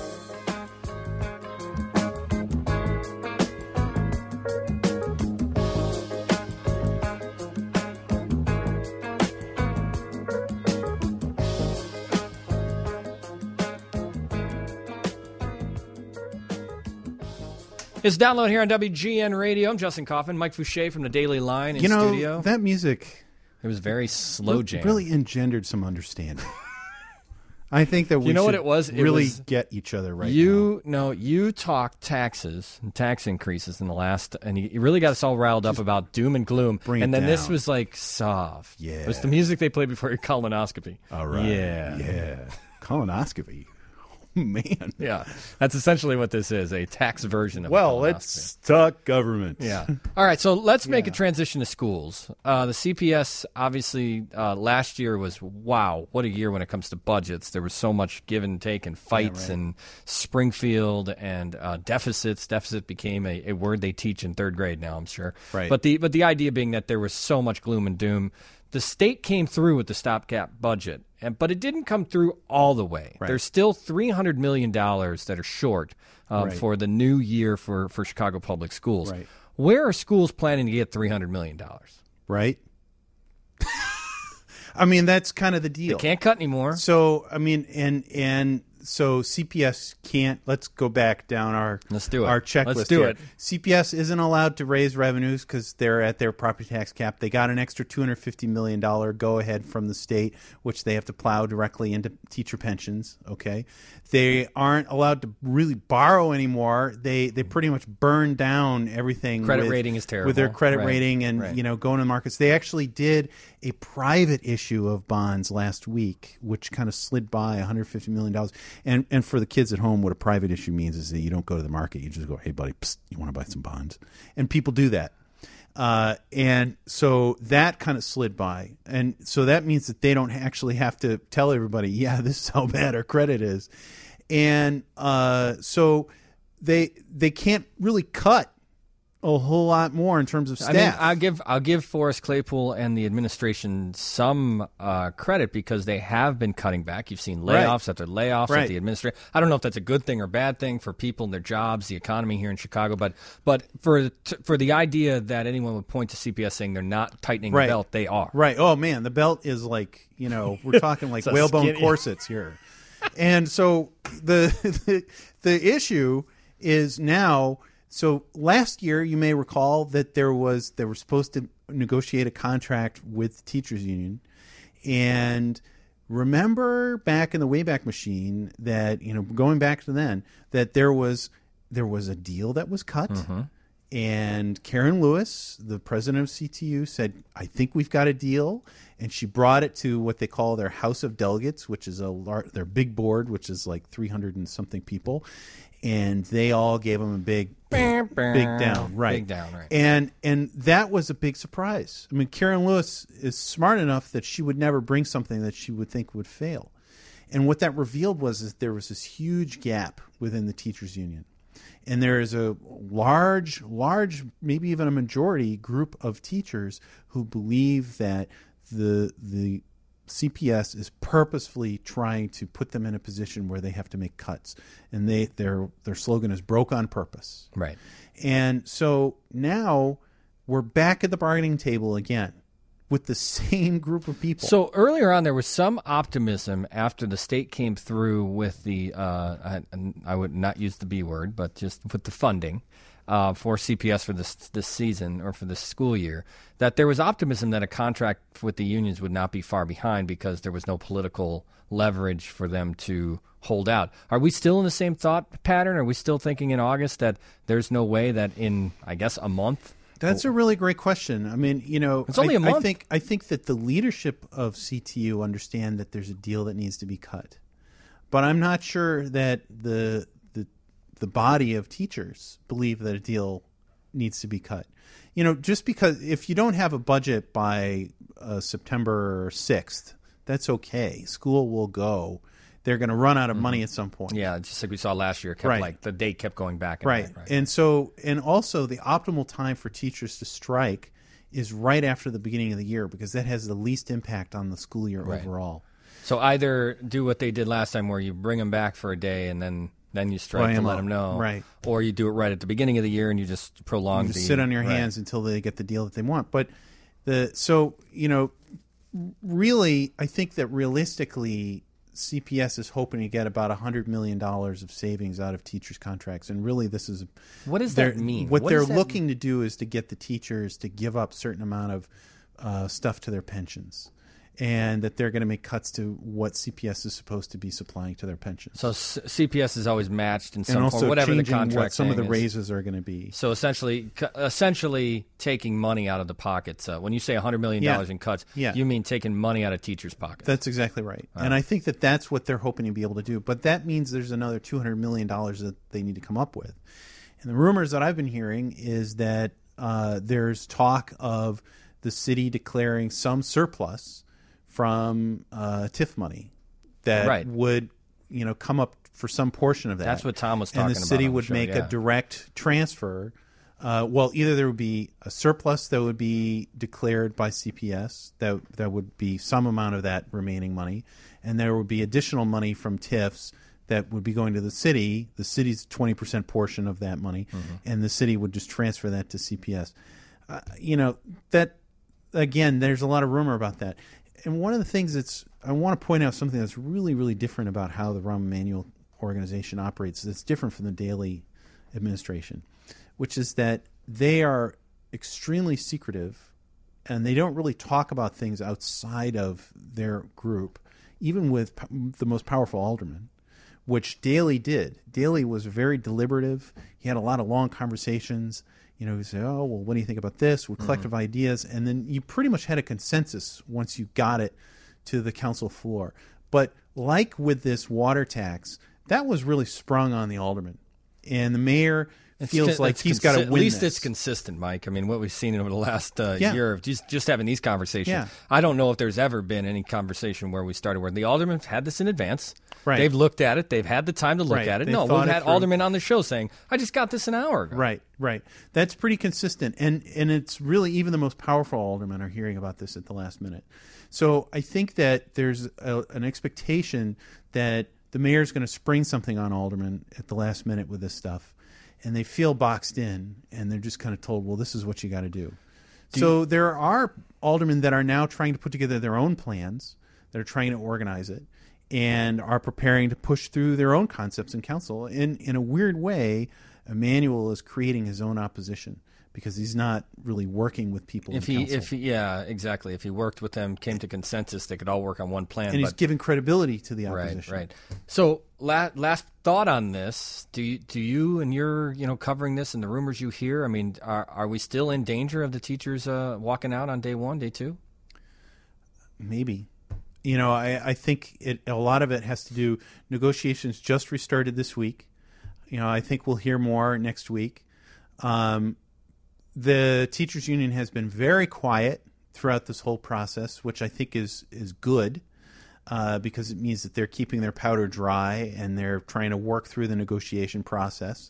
Speaker 2: It's Download here on W G N Radio. I'm Justin Kaufman. Mike Fouché from the Daily Line in
Speaker 4: You know,
Speaker 2: studio.
Speaker 4: that music
Speaker 2: It was very slow jam.
Speaker 4: really engendered some understanding. I think that we
Speaker 2: You know
Speaker 4: should
Speaker 2: what it was? It
Speaker 4: really
Speaker 2: was-
Speaker 4: get each other right
Speaker 2: you no, you talked taxes and tax increases in the last, and you, you really got us all riled up about doom and gloom.
Speaker 4: bring
Speaker 2: and
Speaker 4: it
Speaker 2: then this
Speaker 4: down.
Speaker 2: was like soft.
Speaker 4: Yeah.
Speaker 2: It was the music they played before your colonoscopy.
Speaker 4: now. All right.
Speaker 2: Yeah.
Speaker 4: Yeah. Colonoscopy. Oh, man.
Speaker 2: Yeah. That's essentially what this is, a tax version of a
Speaker 4: Well,
Speaker 2: colonoscopy.
Speaker 4: let's talk government.
Speaker 2: Yeah. All right. So let's make a transition to schools. Uh, the C P S, obviously, uh, last year was, wow, what a year when it comes to budgets. There was so much give and take and fights and Springfield and uh, deficits. Deficit became a, a word they teach in third grade now, I'm sure.
Speaker 4: Right.
Speaker 2: But the, but the idea being that there was so much gloom and doom. The state came through with the stopgap budget, and, but it didn't come through all the way.
Speaker 4: Right.
Speaker 2: There's still three hundred million dollars that are short um,
Speaker 4: Right.
Speaker 2: for the new year for, for Chicago Public Schools.
Speaker 4: Right.
Speaker 2: Where are schools planning to get three hundred million dollars?
Speaker 4: Right? I mean, that's kind of the
Speaker 2: They
Speaker 4: deal.
Speaker 2: can't cut anymore.
Speaker 4: So, I mean, and and so C P S can't. Let's go back down our
Speaker 2: Let's do it.
Speaker 4: our checklist.
Speaker 2: Let's do
Speaker 4: here.
Speaker 2: it.
Speaker 4: C P S isn't allowed to raise revenues because they're at their property tax cap. They got an extra two hundred fifty million dollar go ahead from the state, which they have to plow directly into teacher pensions. Okay, they aren't allowed to really borrow anymore. They they pretty much burn down everything.
Speaker 2: Credit
Speaker 4: with-
Speaker 2: rating is terrible.
Speaker 4: with their credit
Speaker 2: Right.
Speaker 4: rating and
Speaker 2: Right.
Speaker 4: you know going to the markets. They actually did a private issue of bonds last week, which kind of slid by one hundred fifty million dollars. And and for the kids at home, what a private issue means is that you don't go to the market. You just go, hey, buddy, psst, you want to buy some bonds? And people do that. Uh, and so that kind of slid by. And so that means that they don't actually have to tell everybody, yeah, this is how bad our credit is. And uh, so they they can't really cut a whole lot more in terms of staff.
Speaker 2: I mean, I'll give I'll give Forrest Claypool and the administration some uh, credit because they have been cutting back. You've seen
Speaker 4: Right.
Speaker 2: layoffs after layoffs
Speaker 4: Right.
Speaker 2: at the administration. I don't know if that's a good thing or bad thing for people and their jobs, the economy here in Chicago, but but for t- for the idea that anyone would point to C P S saying they're not tightening
Speaker 4: Right.
Speaker 2: the belt, they are.
Speaker 4: Right. Oh man, the belt is like, you know, we're talking like
Speaker 2: It's a
Speaker 4: whalebone
Speaker 2: skinny-
Speaker 4: corsets here. And so the, the the issue is now. So last year, you may recall that there was they were supposed to negotiate a contract with the teachers union, and remember back in the Wayback Machine that, you know, going back to then, that there was there was a deal that was cut. Mm-hmm. And Karen Lewis, the president of C T U, said, I think we've got a deal. And she brought it to what they call their House of Delegates, which is a lar- their big board, which is like three hundred and something people. And they all gave them a big, big down. Right.
Speaker 2: Big down, right.
Speaker 4: And, and that was a big surprise. I mean, Karen Lewis is smart enough that she would never bring something that she would think would fail. And what that revealed was that there was this huge gap within the teachers union. And there is a large, large, maybe even a majority group of teachers who believe that the the C P S is purposefully trying to put them in a position where they have to make cuts. And they their their slogan is broke on purpose.
Speaker 2: Right.
Speaker 4: And so now we're back at the bargaining table again with the same group of people.
Speaker 2: So earlier on, there was some optimism after the state came through with the, uh, I, I would not use the B word, but just with the funding uh, for C P S for this this season or for this school year, that there was optimism that a contract with the unions would not be far behind because there was no political leverage for them to hold out. Are we still in the same thought pattern? Are we still thinking in August that there's no way that in, I guess, a month?
Speaker 4: That's a really great question. I mean, you know,
Speaker 2: it's only
Speaker 4: I,
Speaker 2: a month.
Speaker 4: I think I think that the leadership of C T U understand that there's a deal that needs to be cut, but I'm not sure that the the the body of teachers believe that a deal needs to be cut. You know, just because if you don't have a budget by uh, September sixth, that's okay. School will go. They're going to run out of mm-hmm. money at some point.
Speaker 2: Yeah, just like we saw last year. Kept
Speaker 4: right.
Speaker 2: Like the date kept going back. And
Speaker 4: right.
Speaker 2: back, right.
Speaker 4: And so, and also the optimal time for teachers to strike is right after the beginning of the year because that has the least impact on the school year
Speaker 2: right.
Speaker 4: overall.
Speaker 2: So either do what they did last time where you bring them back for a day and then, then you strike to let them know.
Speaker 4: Right.
Speaker 2: Or you do it right at the beginning of the year and you just prolong
Speaker 4: you just
Speaker 2: the...
Speaker 4: sit on your
Speaker 2: right.
Speaker 4: hands until they get the deal that they want. But the so, you know, really, I think that realistically... C P S is hoping to get about one hundred million dollars of savings out of teachers' contracts. And really this is...
Speaker 2: What does that mean?
Speaker 4: What,
Speaker 2: what
Speaker 4: they're
Speaker 2: that
Speaker 4: looking
Speaker 2: mean?
Speaker 4: to do is to get the teachers to give up a certain amount of uh, stuff to their pensions. And that they're going to make cuts to what C P S is supposed to be supplying to their pensions.
Speaker 2: So C- CPS is always matched in some
Speaker 4: and also
Speaker 2: form, whatever the
Speaker 4: changing
Speaker 2: contract
Speaker 4: what some of the
Speaker 2: is.
Speaker 4: raises are going to be.
Speaker 2: So essentially, essentially taking money out of the pockets. Uh, when you say one hundred million dollars
Speaker 4: yeah.
Speaker 2: in cuts,
Speaker 4: yeah.
Speaker 2: you mean taking money out of teachers' pockets.
Speaker 4: That's exactly right. Wow. And I think that that's what they're hoping to be able to do. But that means there's another two hundred million dollars that they need to come up with. And the rumors that I've been hearing is that uh, there's talk of the city declaring some surplus from uh, T I F money that
Speaker 2: right.
Speaker 4: would, you know, come up for some portion of that.
Speaker 2: That's what Tom was talking about.
Speaker 4: And the city
Speaker 2: about
Speaker 4: would
Speaker 2: show,
Speaker 4: make
Speaker 2: yeah.
Speaker 4: a direct transfer. Uh, well, either there would be a surplus that would be declared by C P S, that that would be some amount of that remaining money, and there would be additional money from T I Fs that would be going to the city, the city's twenty percent portion of that money, mm-hmm. and the city would just transfer that to C P S. Uh, you know, that, again, there's a lot of rumor about that. And one of the things that's, I want to point out something that's really, really different about how the Rahm Emanuel organization operates that's different from the Daley administration, which is that they are extremely secretive and they don't really talk about things outside of their group, even with the most powerful aldermen, which Daley did. Daley was very deliberative. He had a lot of long conversations. You know, you say, oh, well, what do you think about this? With collective mm-hmm. ideas. And then you pretty much had a consensus once you got it to the council floor. But like with this water tax, that was really sprung on the alderman. And the mayor
Speaker 2: it's
Speaker 4: feels
Speaker 2: con-
Speaker 4: like he's
Speaker 2: consi-
Speaker 4: got to win
Speaker 2: At least
Speaker 4: this.
Speaker 2: It's consistent, Mike. I mean, what we've seen over the last uh,
Speaker 4: yeah.
Speaker 2: year of just, just having these conversations.
Speaker 4: Yeah.
Speaker 2: I don't know if there's ever been any conversation where we started where the aldermen had this in advance.
Speaker 4: Right.
Speaker 2: They've looked at it. They've had the time to look
Speaker 4: right.
Speaker 2: at it.
Speaker 4: They've
Speaker 2: no, we've had
Speaker 4: through.
Speaker 2: aldermen on the show saying, I just got this an hour ago.
Speaker 4: Right, right. That's pretty consistent. And and it's really, even the most powerful aldermen are hearing about this at the last minute. So I think that there's a, an expectation that the mayor's going to spring something on aldermen at the last minute with this stuff. And they feel boxed in, and they're just kind of told, well, this is what you got to do. do so you- there are aldermen that are now trying to put together their own plans, that are trying to organize it, and are preparing to push through their own concepts in council. In in a weird way, Emanuel is creating his own opposition because he's not really working with people
Speaker 2: If
Speaker 4: in
Speaker 2: he,
Speaker 4: council.
Speaker 2: if he, yeah, exactly. If he worked with them, came to consensus, they could all work on one plan.
Speaker 4: and he's
Speaker 2: but,
Speaker 4: giving credibility to the opposition.
Speaker 2: Right, right. So, la- last thought on this: Do you, do you and you're, you know, covering this and the rumors you hear? I mean, are are we still in danger of the teachers uh, walking out on day one, day two?
Speaker 4: Maybe. You know, I, I think it, a lot of it has to do. Negotiations just restarted this week. You know, I think we'll hear more next week. Um, the teachers union has been very quiet throughout this whole process, which I think is is good uh, because it means that they're keeping their powder dry and they're trying to work through the negotiation process.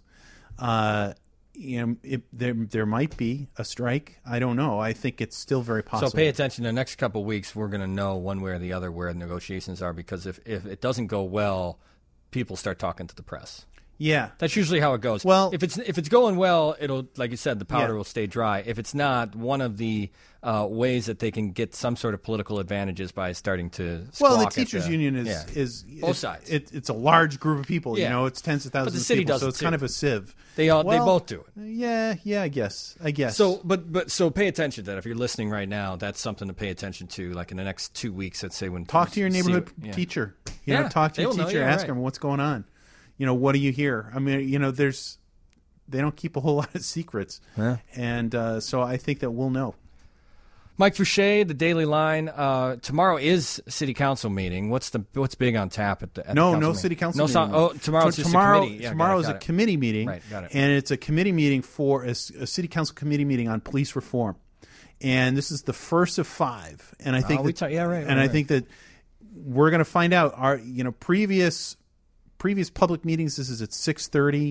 Speaker 4: Uh, you know, it, there there might be a strike. I don't know. I think it's still very possible.
Speaker 2: So pay attention. The next couple of weeks, we're going to know one way or the other where the negotiations are, because if, if it doesn't go well, people start talking to the press.
Speaker 4: Yeah.
Speaker 2: That's usually how it goes.
Speaker 4: Well,
Speaker 2: if it's if it's going well, it'll, like you said, the powder
Speaker 4: Yeah.
Speaker 2: will stay dry. If it's not, one of the uh, ways that they can get some sort of political advantage is by starting to squawk
Speaker 4: Well, the
Speaker 2: at
Speaker 4: teachers
Speaker 2: the-
Speaker 4: union is
Speaker 2: yeah.
Speaker 4: is
Speaker 2: Both
Speaker 4: it-
Speaker 2: sides.
Speaker 4: It, it's a large group of people.
Speaker 2: Yeah.
Speaker 4: You know, it's tens of thousands
Speaker 2: the
Speaker 4: of
Speaker 2: city
Speaker 4: people,
Speaker 2: does
Speaker 4: so
Speaker 2: it
Speaker 4: it's
Speaker 2: too.
Speaker 4: kind of a sieve.
Speaker 2: They all they
Speaker 4: Well,
Speaker 2: both do it.
Speaker 4: Yeah, yeah, I guess. I guess.
Speaker 2: So, but but so pay attention to that. If you're listening right now, that's something to pay attention to. Like in the next two weeks, let's say when
Speaker 4: talk to your
Speaker 2: see
Speaker 4: neighborhood
Speaker 2: what- yeah.
Speaker 4: teacher. You
Speaker 2: Yeah,
Speaker 4: know, talk to your
Speaker 2: they'll know,
Speaker 4: teacher.
Speaker 2: yeah,
Speaker 4: ask
Speaker 2: right.
Speaker 4: them what's going on. You know, what do you hear? I mean, you know, there's they don't keep a whole lot of secrets,
Speaker 2: Yeah.
Speaker 4: and uh, so I think that we'll know.
Speaker 2: Mike Fouché, the Daily Line. Uh, tomorrow is city council meeting. What's the what's big on tap at the at
Speaker 4: No,
Speaker 2: the
Speaker 4: no
Speaker 2: council
Speaker 4: city
Speaker 2: meeting?
Speaker 4: council.
Speaker 2: No,
Speaker 4: meeting.
Speaker 2: so, oh, tomorrow's
Speaker 4: So
Speaker 2: just
Speaker 4: tomorrow.
Speaker 2: a committee. Yeah,
Speaker 4: tomorrow
Speaker 2: got it,
Speaker 4: is
Speaker 2: got
Speaker 4: a
Speaker 2: it.
Speaker 4: committee meeting,
Speaker 2: Right, got it.
Speaker 4: and it's a committee meeting for a, s- a city council committee meeting on police reform, and this is the first of five. And I think
Speaker 2: Oh, we
Speaker 4: that,
Speaker 2: ta- yeah, right,
Speaker 4: and
Speaker 2: right,
Speaker 4: I
Speaker 2: right.
Speaker 4: think that we're going to find out. Our you know previous previous public meetings. This is at six thirty.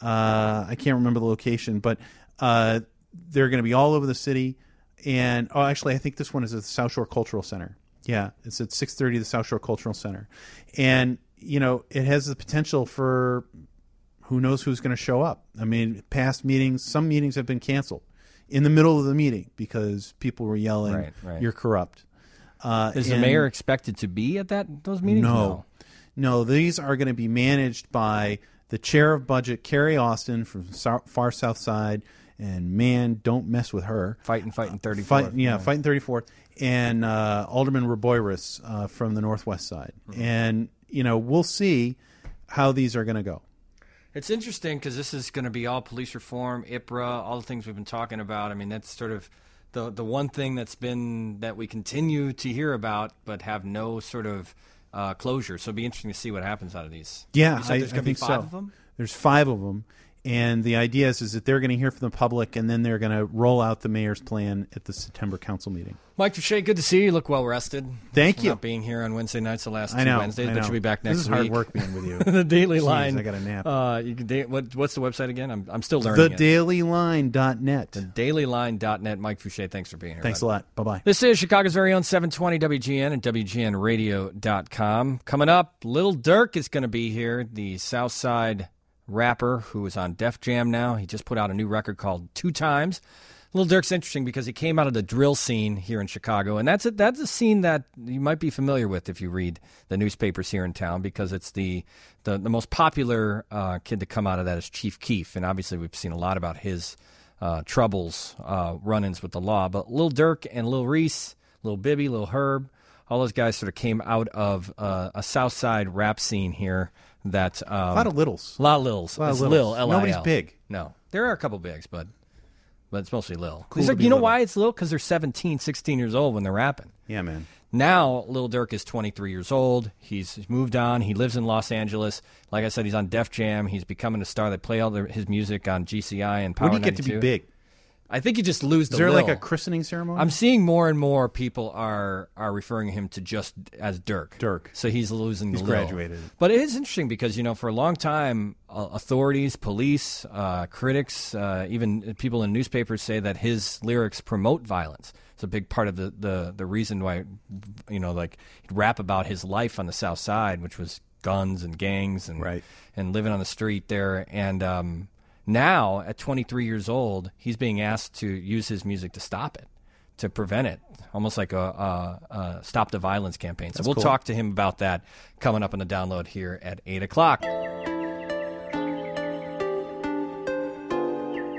Speaker 4: Uh, I can't remember the location, but uh, they're going to be all over the city. And oh, actually, I think this one is at the South Shore Cultural Center. Yeah, it's at six thirty, the South Shore Cultural Center, and you know it has the potential for who knows who's going to show up. I mean, past meetings, some meetings have been canceled in the middle of the meeting because people were yelling,
Speaker 2: Right, right.
Speaker 4: "You're corrupt." Uh,
Speaker 2: Is the
Speaker 4: and-
Speaker 2: mayor expected to be at that those meetings?
Speaker 4: no. No, these are going to be managed by the chair of budget, Carrie Austin from Sou- far south side, and man, don't mess with her.
Speaker 2: Fighting, fighting, thirty-four.
Speaker 4: Fight, yeah, fighting thirty-fourth, and uh, Alderman Raboyris uh, from the northwest side,
Speaker 2: Mm-hmm.
Speaker 4: and you know we'll see how these are going to go.
Speaker 2: It's interesting because this is going to be all police reform, I P R A, all the things we've been talking about. I mean, that's sort of the the one thing that's been that we continue to hear about, but have no sort of uh, closure. So it'll be interesting to see what happens out of these.
Speaker 4: Yeah,
Speaker 2: You said
Speaker 4: I,
Speaker 2: there's
Speaker 4: I
Speaker 2: gonna be
Speaker 4: think
Speaker 2: five
Speaker 4: so.
Speaker 2: of them?
Speaker 4: There's five of them, and the idea is, is that they're going to hear from the public, and then they're going to roll out the mayor's plan at the September council meeting.
Speaker 2: Mike Fouché, good to see you. You look well rested.
Speaker 4: Thank
Speaker 2: For
Speaker 4: you.
Speaker 2: Not being here on Wednesday nights the last
Speaker 4: I
Speaker 2: two
Speaker 4: know.
Speaker 2: Wednesdays,
Speaker 4: I
Speaker 2: but
Speaker 4: know.
Speaker 2: you'll be back next
Speaker 4: This is
Speaker 2: week.
Speaker 4: hard work being with you.
Speaker 2: The Daily
Speaker 4: Jeez,
Speaker 2: Line.
Speaker 4: I got a nap.
Speaker 2: Uh, you can da- what, what's the website again? I'm I'm still learning.
Speaker 4: the
Speaker 2: it.
Speaker 4: daily line dot net.
Speaker 2: the daily line dot net. Mike Fouché, thanks for being here.
Speaker 4: Thanks
Speaker 2: bud.
Speaker 4: a lot. Bye-bye.
Speaker 2: This is Chicago's very own seven twenty W G N and W G N radio dot com. Coming up, Lil Durk is going to be here, the Southside rapper who is on Def Jam now. He just put out a new record called Two Times. Lil Durk's interesting because he came out of the drill scene here in Chicago, and that's a, that's a scene that you might be familiar with if you read the newspapers here in town, because it's the the, the most popular uh, kid to come out of that is Chief Keef, and obviously we've seen a lot about his uh, troubles, uh, run-ins with the law. But Lil Durk and Lil Reese, Lil Bibby, Lil Herb, all those guys sort of came out of uh, a Southside rap scene here. That um,
Speaker 4: A lot of littles.
Speaker 2: a lot of Lils.
Speaker 4: A lot of
Speaker 2: It's
Speaker 4: littles.
Speaker 2: Lil, L I L.
Speaker 4: Nobody's big.
Speaker 2: No, there are a couple bigs, but but it's mostly Lil.
Speaker 4: Cool
Speaker 2: These
Speaker 4: to
Speaker 2: are-
Speaker 4: be
Speaker 2: you know
Speaker 4: little.
Speaker 2: why it's Lil? Because they're seventeen, sixteen years old when they're rapping.
Speaker 4: Yeah, man.
Speaker 2: Now, Lil Durk is twenty-three years old. He's he's moved on. He lives in Los Angeles. Like I said, he's on Def Jam. He's becoming a star. They play all their, his music on G C I and Power
Speaker 4: When do you get to be
Speaker 2: ninety-two.
Speaker 4: big?
Speaker 2: I think you just lose the
Speaker 4: Is there
Speaker 2: Lil.
Speaker 4: like a christening ceremony?
Speaker 2: I'm seeing more and more people are are referring him to just as Durk.
Speaker 4: Durk.
Speaker 2: So he's losing
Speaker 4: He's
Speaker 2: the Lil.
Speaker 4: graduated.
Speaker 2: But it is interesting because, you know, for a long time, uh, authorities, police, uh, critics, uh, even people in newspapers say that his lyrics promote violence. It's a big part of the, the, the reason why, you know, like he'd rap about his life on the South Side, which was guns and gangs and
Speaker 4: Right.
Speaker 2: and living on the street there. And um, now, at twenty-three years old, he's being asked to use his music to stop it, to prevent it, almost like a, a, a stop the violence campaign. So
Speaker 4: That's
Speaker 2: we'll
Speaker 4: cool.
Speaker 2: talk to him about that coming up on the download here at eight o'clock.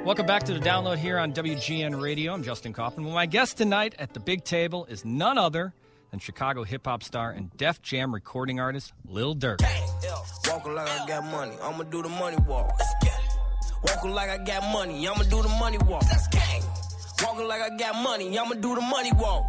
Speaker 2: Welcome back to the download here on W G N Radio. I'm Justin Kaufman. Well, my guest tonight at the big table is none other than Chicago hip-hop star and Def Jam recording artist Lil Durk.
Speaker 5: Walking like I got money, I'ma do the money walk. Walking like I got money, I'ma do the money walk. Walking like I got money, I'ma do the money walk.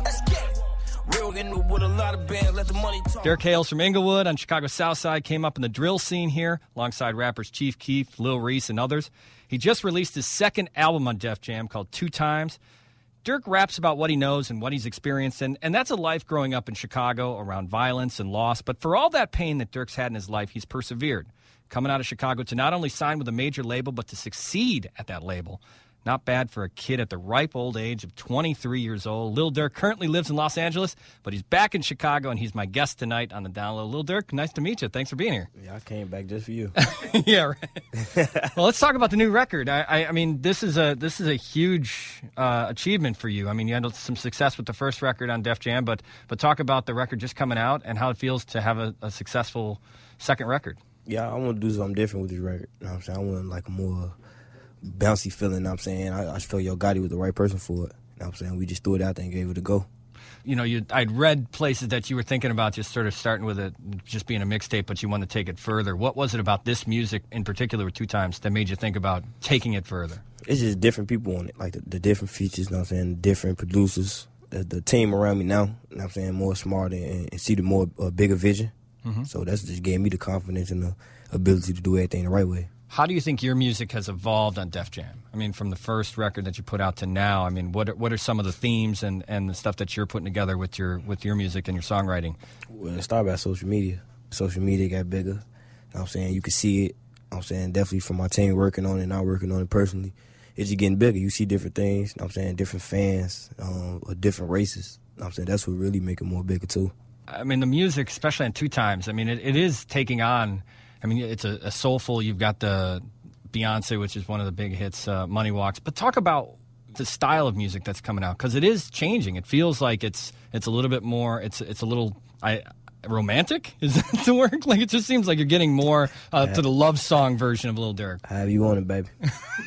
Speaker 5: Real getting with a lot of bands, let the money talk.
Speaker 2: Durk hails from Inglewood on Chicago's South Side, came up in the drill scene here alongside rappers Chief Keef, Lil Reese, and others. He just released his second album on Def Jam called Two Times. Durk raps about what he knows and what he's experienced, and, and that's a life growing up in Chicago around violence and loss. But for all that pain that Durk's had in his life, he's persevered, coming out of Chicago to not only sign with a major label, but to succeed at that label. Not bad for a kid at the ripe old age of twenty-three years old. Lil Durk currently lives in Los Angeles, but he's back in Chicago, and he's my guest tonight on the download. Lil Durk, nice to meet you. Thanks for being here.
Speaker 6: Yeah, I came back just for you.
Speaker 2: Yeah, right. Well, let's talk about the new record. I, I, I mean, this is a this is a huge uh, achievement for you. I mean, you had some success with the first record on Def Jam, but but talk about the record just coming out and how it feels to have a, a successful second record.
Speaker 6: Yeah, I want to do something different with this record. You know what I'm saying? I want like a more bouncy feeling. You know what I'm saying? I, I felt Yo Gotti was the right person for it. You know what I'm saying? We just threw it out there and gave it a go.
Speaker 2: You know, you I'd read places that you were thinking about just sort of starting with it, just being a mixtape, but you want to take it further. What was it about this music in particular with Two Times that made you think about taking it further?
Speaker 6: It's just different people on it, like the, the different features, you know what I'm saying, different producers, the, the team around me now, you know what I'm saying, more smart and, and see the more uh, bigger vision. Mm-hmm. So that's just gave me the confidence and the ability to do everything the right way.
Speaker 2: How do you think your music has evolved on Def Jam? I mean, from the first record that you put out to now, I mean, what are, what are some of the themes and, and the stuff that you're putting together with your with your music and your songwriting?
Speaker 6: Well, it started by social media. Social media got bigger. You know what I'm saying? You can see it. You know what I'm saying? Definitely from my team working on it and I working on it personally. It's just getting bigger. You see different things. You know what I'm saying? Different fans, um, or different races. You know what I'm saying? That's what really make it more bigger, too.
Speaker 2: I mean, the music, especially on Two Times, I mean, it, it is taking on... I mean, it's a, a soulful. You've got the Beyonce, which is one of the big hits, uh, Money Walks. But talk about the style of music that's coming out, because it is changing. It feels like it's it's a little bit more. It's it's a little I, romantic. Is that the word? Like it just seems like you're getting more uh, to the love song version of Lil Durk.
Speaker 6: However you want it, baby.
Speaker 2: no,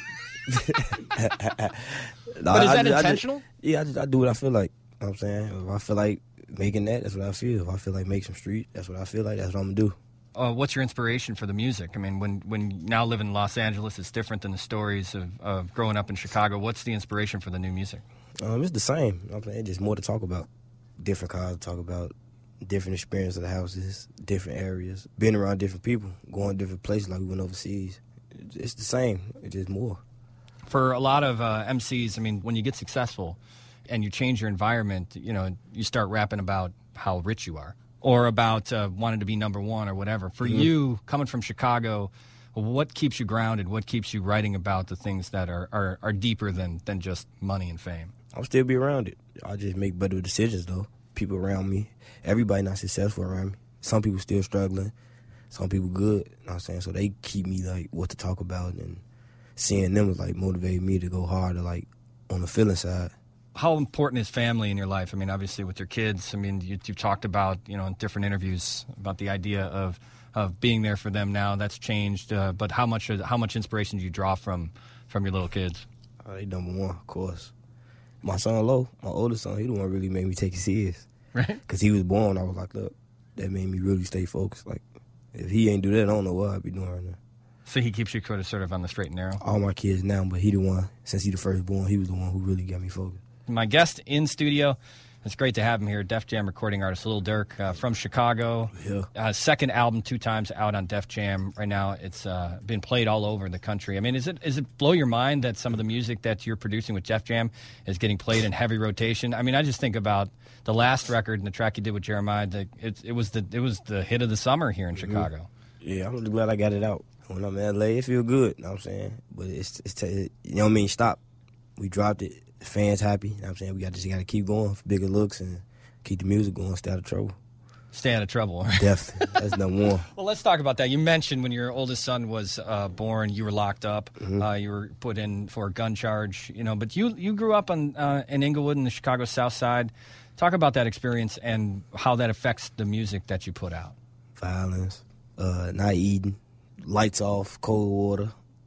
Speaker 2: but is
Speaker 6: I,
Speaker 2: that
Speaker 6: I,
Speaker 2: intentional?
Speaker 6: I just, yeah, I just I do what I feel like. You know what I'm saying? If I feel like making that, that's what I feel. If I feel like make some street, that's what I feel like. That's what I'm gonna do.
Speaker 2: Uh, what's your inspiration for the music? I mean, when when you now live in Los Angeles, it's different than the stories of, of growing up in Chicago. What's the inspiration for the new music?
Speaker 6: Um, it's the same. You know what I'm saying? Just more to talk about. Different cars to talk about, different experience of the houses, different areas, being around different people, going different places like we went overseas. It's the same. It's just more.
Speaker 2: For a lot of uh, M Cs, I mean, when you get successful and you change your environment, you know, you start rapping about how rich you are. Or about uh, wanting to be number one or whatever. For mm-hmm. you, coming from Chicago, what keeps you grounded? What keeps you writing about the things that are, are, are deeper than, than just money and fame?
Speaker 6: I'll still be around it. I just make better decisions, though. People around me, everybody not successful around me. Some people still struggling. Some people good. You know what I'm saying? So they keep me, like, what to talk about. And seeing them was, like, motivate me to go harder, like, on the feeling side.
Speaker 2: How important is family in your life? I mean, obviously with your kids, I mean, you, you've talked about, you know, in different interviews about the idea of, of being there for them now. That's changed. Uh, but how much how much inspiration do you draw from, from your little kids?
Speaker 6: Oh, they number one, of course. My son, Lo, my oldest son, he the one who really made me take it serious.
Speaker 2: Right.
Speaker 6: Because he was born, I was like, look, that made me really stay focused. Like, if he ain't do that, I don't know what I'd be doing right now.
Speaker 2: So he keeps you sort of on the straight and narrow?
Speaker 6: All my kids now, but he the one, since he the first born, he was the one who really got me focused.
Speaker 2: My guest in studio, it's great to have him here, Def Jam recording artist Lil Durk uh, from Chicago.
Speaker 6: Yeah.
Speaker 2: Uh, second album, Two Times, out on Def Jam right now. It's uh, been played all over the country. I mean, is it is it blow your mind that some of the music that you're producing with Def Jam is getting played in heavy rotation? I mean, I just think about the last record and the track you did with Jeremiah. The, it, it was the it was the hit of the summer here in Chicago.
Speaker 6: Yeah, I'm really glad I got it out. When I'm in L A, it feel good. You know what I'm saying? But it's it's t- you know what I mean. Stop. We dropped it. The fans happy. You know what I'm saying? We got just got to keep going for bigger looks and keep the music going, stay out of trouble.
Speaker 2: Stay out of trouble.
Speaker 6: Definitely. That's number one.
Speaker 2: Well, let's talk about that. You mentioned when your oldest son was uh, born, you were locked up. Mm-hmm. Uh, you were put in for a gun charge, you know. But you, you grew up on, uh, in Inglewood in the Chicago South Side. Talk about that experience and how that affects the music that you put out.
Speaker 6: Violence, uh, not eating, lights off, cold water,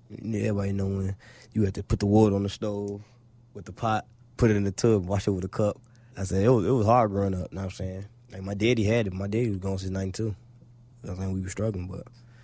Speaker 6: Everybody know when you have to put the water on the stove with the pot, put it in the tub, wash it with a cup. I said, it was, it was hard growing up, you know what I'm saying? Like, my daddy had it. My daddy was gone since ninety-two. I was like, we were struggling, but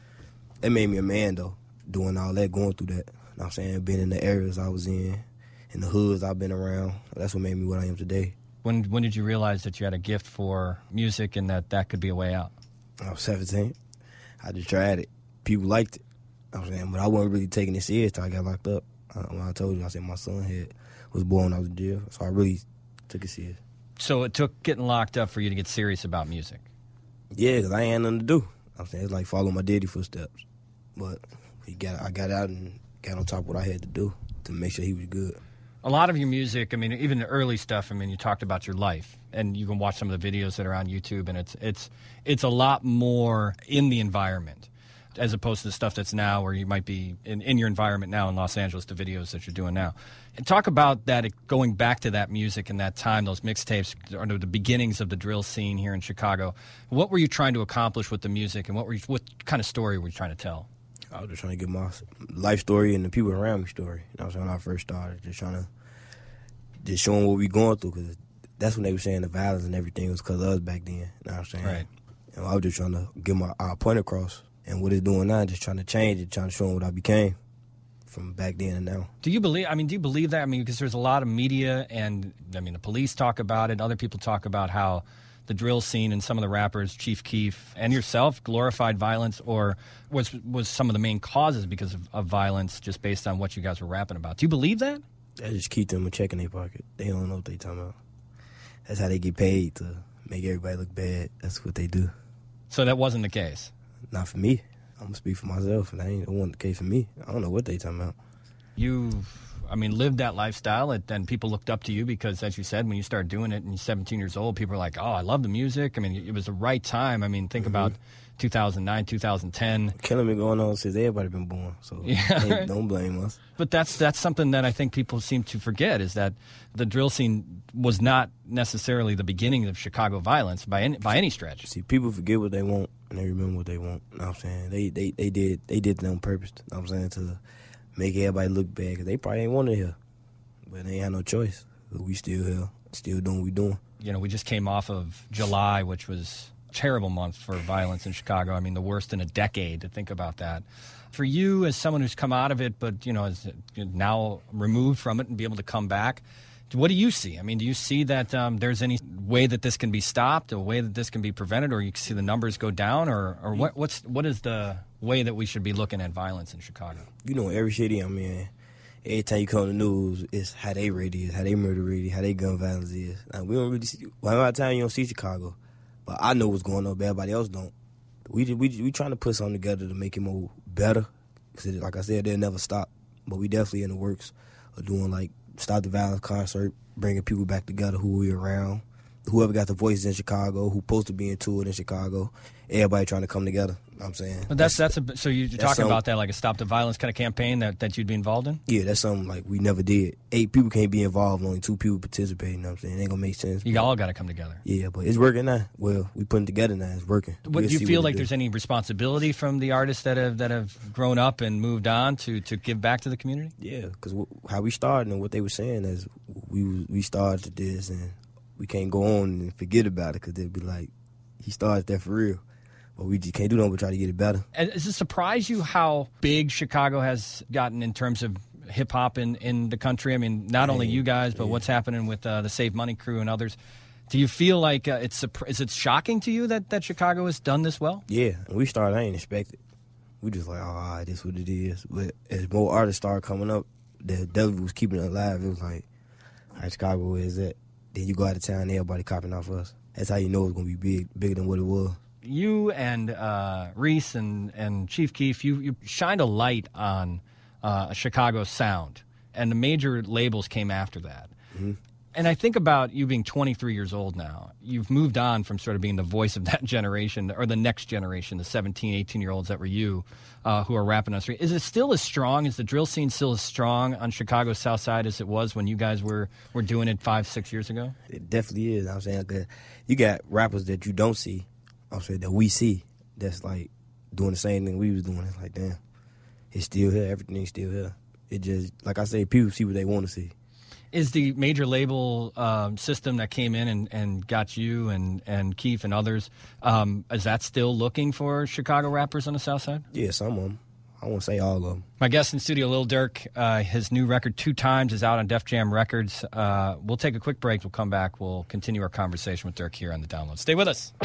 Speaker 6: it made me a man, though, doing all that, going through that. You know what I'm saying? Being in the areas I was in, in the hoods I've been around. That's what made me what I am today.
Speaker 2: When when did you realize that you had a gift for music and that that could be a way out?
Speaker 6: I was seventeen. I just tried it. People liked it. You know what I'm saying? But I wasn't really taking it serious till I got locked up. Uh, when I told you, I said my son had was born when I was in jail, so I really took it serious.
Speaker 2: So it took getting locked up for you to get serious about music?
Speaker 6: Yeah, because I ain't had nothing to do. You know what I'm saying? It's like following my daddy footsteps. But he got, I got out and got on top of what I had to do to make sure he was good.
Speaker 2: A lot of your music, I mean, even the early stuff, I mean, you talked about your life, and you can watch some of the videos that are on YouTube, and it's it's it's a lot more in the environment as opposed to the stuff that's now where you might be in, in your environment now in Los Angeles, the videos that you're doing now. And talk about that, going back to that music and that time, those mixtapes, or the beginnings of the drill scene here in Chicago. What were you trying to accomplish with the music, and what were you, what kind of story were you trying to tell?
Speaker 6: I was just trying to get my life story and the people around me story. You know what I'm saying? When I first started, just trying to just show them what we going through, because that's when they were saying the violence and everything was because of us back then. You know what I'm saying?
Speaker 2: Right.
Speaker 6: You know, I was just trying to get my our point across, and what it's doing now, just trying to change it, trying to show them what I became from back then and now.
Speaker 2: Do you believe, I mean, do you believe that? I mean, because there's a lot of media, and, I mean, the police talk about it, other people talk about how the drill scene and some of the rappers, Chief Keef and yourself, glorified violence, or was was some of the main causes because of, of violence just based on what you guys were rapping about. Do you believe that?
Speaker 6: That just keep them a check in their pocket. They don't know what they talking about. That's how they get paid, to make everybody look bad. That's what they do.
Speaker 2: So that wasn't the case?
Speaker 6: Not for me. I'm going to speak for myself, and that ain't wasn't the case for me. I don't know what they talking about.
Speaker 2: You, I mean, lived that lifestyle, and then people looked up to you because, as you said, when you started doing it and you're seventeen years old, people were like, oh, I love the music. I mean, it was the right time. I mean, think mm-hmm. about two thousand nine, two thousand ten.
Speaker 6: Killing me going on since everybody been born, so
Speaker 2: yeah.
Speaker 6: Don't blame us.
Speaker 2: But that's that's something that I think people seem to forget, is that the drill scene was not necessarily the beginning of Chicago violence by any, by any stretch.
Speaker 6: See, people forget what they want and they remember what they want. You know what I'm saying? They they they did they did it on purpose. You know what I'm saying? To make everybody look bad, because they probably ain't wanted here, but they ain't had no choice. We still here, still doing what we doing.
Speaker 2: You know, we just came off of July, which was terrible month for violence in Chicago. I mean, the worst in a decade, to think about that. For you, as someone who's come out of it, but, you know, is now removed from it and be able to come back, what do you see? I mean, do you see that um, there's any way that this can be stopped, a way that this can be prevented, or you can see the numbers go down, or, or what, what's what is the way that we should be looking at violence in Chicago?
Speaker 6: You know, every city I'm in, every time you come on the news, it's how they rate is, how they murder rate is, how they gun violence is. Now, we don't really see, well, a lot of time you don't see Chicago. But I know what's going on, but everybody else don't. We we we trying to put something together to make it more better. Cause it, like I said, they'll never stop. But we definitely in the works of doing, like, Stop the Violence concert, bringing people back together who we around. Whoever got the voices in Chicago, who supposed to be into it in Chicago, everybody trying to come together. You know what I'm saying?
Speaker 2: But that's that's, that's a, so you're talking about that, like a Stop the Violence kind of campaign that, that you'd be involved in?
Speaker 6: Yeah, that's something like we never did. Eight people can't be involved, only two people participating. You know what I'm saying? It ain't gonna make sense.
Speaker 2: You all got to come together.
Speaker 6: Yeah, but it's working now. Well, we putting it together now. It's working.
Speaker 2: What, we'll do you feel like there's any responsibility from the artists that have that have grown up and moved on to, to give back to the community?
Speaker 6: Yeah, because w- how we started and what they were saying is we we started this and we can't go on and forget about it, because they'd be like, he started that for real. But we just can't do nothing but try to get it better.
Speaker 2: And does it surprise you how big Chicago has gotten in terms of hip-hop in, in the country? I mean, not only you guys, but yeah. what's happening with uh, the Save Money crew and others. Do you feel like uh, it's is it shocking to you that, that Chicago has done this well?
Speaker 6: Yeah. When we started, I ain't expect it. We just like, oh, all right, this is what it is. But as more artists started coming up, the devil was keeping it alive. It was like, all right, Chicago, where is that? Then you go out of town, everybody copying off us. That's how you know it's going to be big, bigger than what it was.
Speaker 2: You and uh, Reese and, and Chief Keef, you, you shined a light on uh, a Chicago sound, and the major labels came after that.
Speaker 6: Mm-hmm.
Speaker 2: And I think about you being twenty-three years old now. You've moved on from sort of being the voice of that generation, or the next generation, the seventeen, eighteen-year-olds that were you, uh, who are rapping on the street. Is it still as strong? Is the drill scene still as strong on Chicago's South Side as it was when you guys were, were doing it five, six years ago?
Speaker 6: It definitely is. I'm saying, cause you got rappers that you don't see, I'm saying, that we see, that's like doing the same thing we was doing. It's like, damn, it's still here. Everything's still here. It just, like I say, people see what they want to see.
Speaker 2: Is the major label um, system that came in and, and got you and, and Keith and others, um, is that still looking for Chicago rappers on the South Side?
Speaker 6: Yeah, some of them. I won't say all of them.
Speaker 2: My guest in studio, Lil Durk, uh, his new record, Two Times, is out on Def Jam Records. Uh, we'll take a quick break. We'll come back. We'll continue our conversation with Durk here on The Download. Stay with us.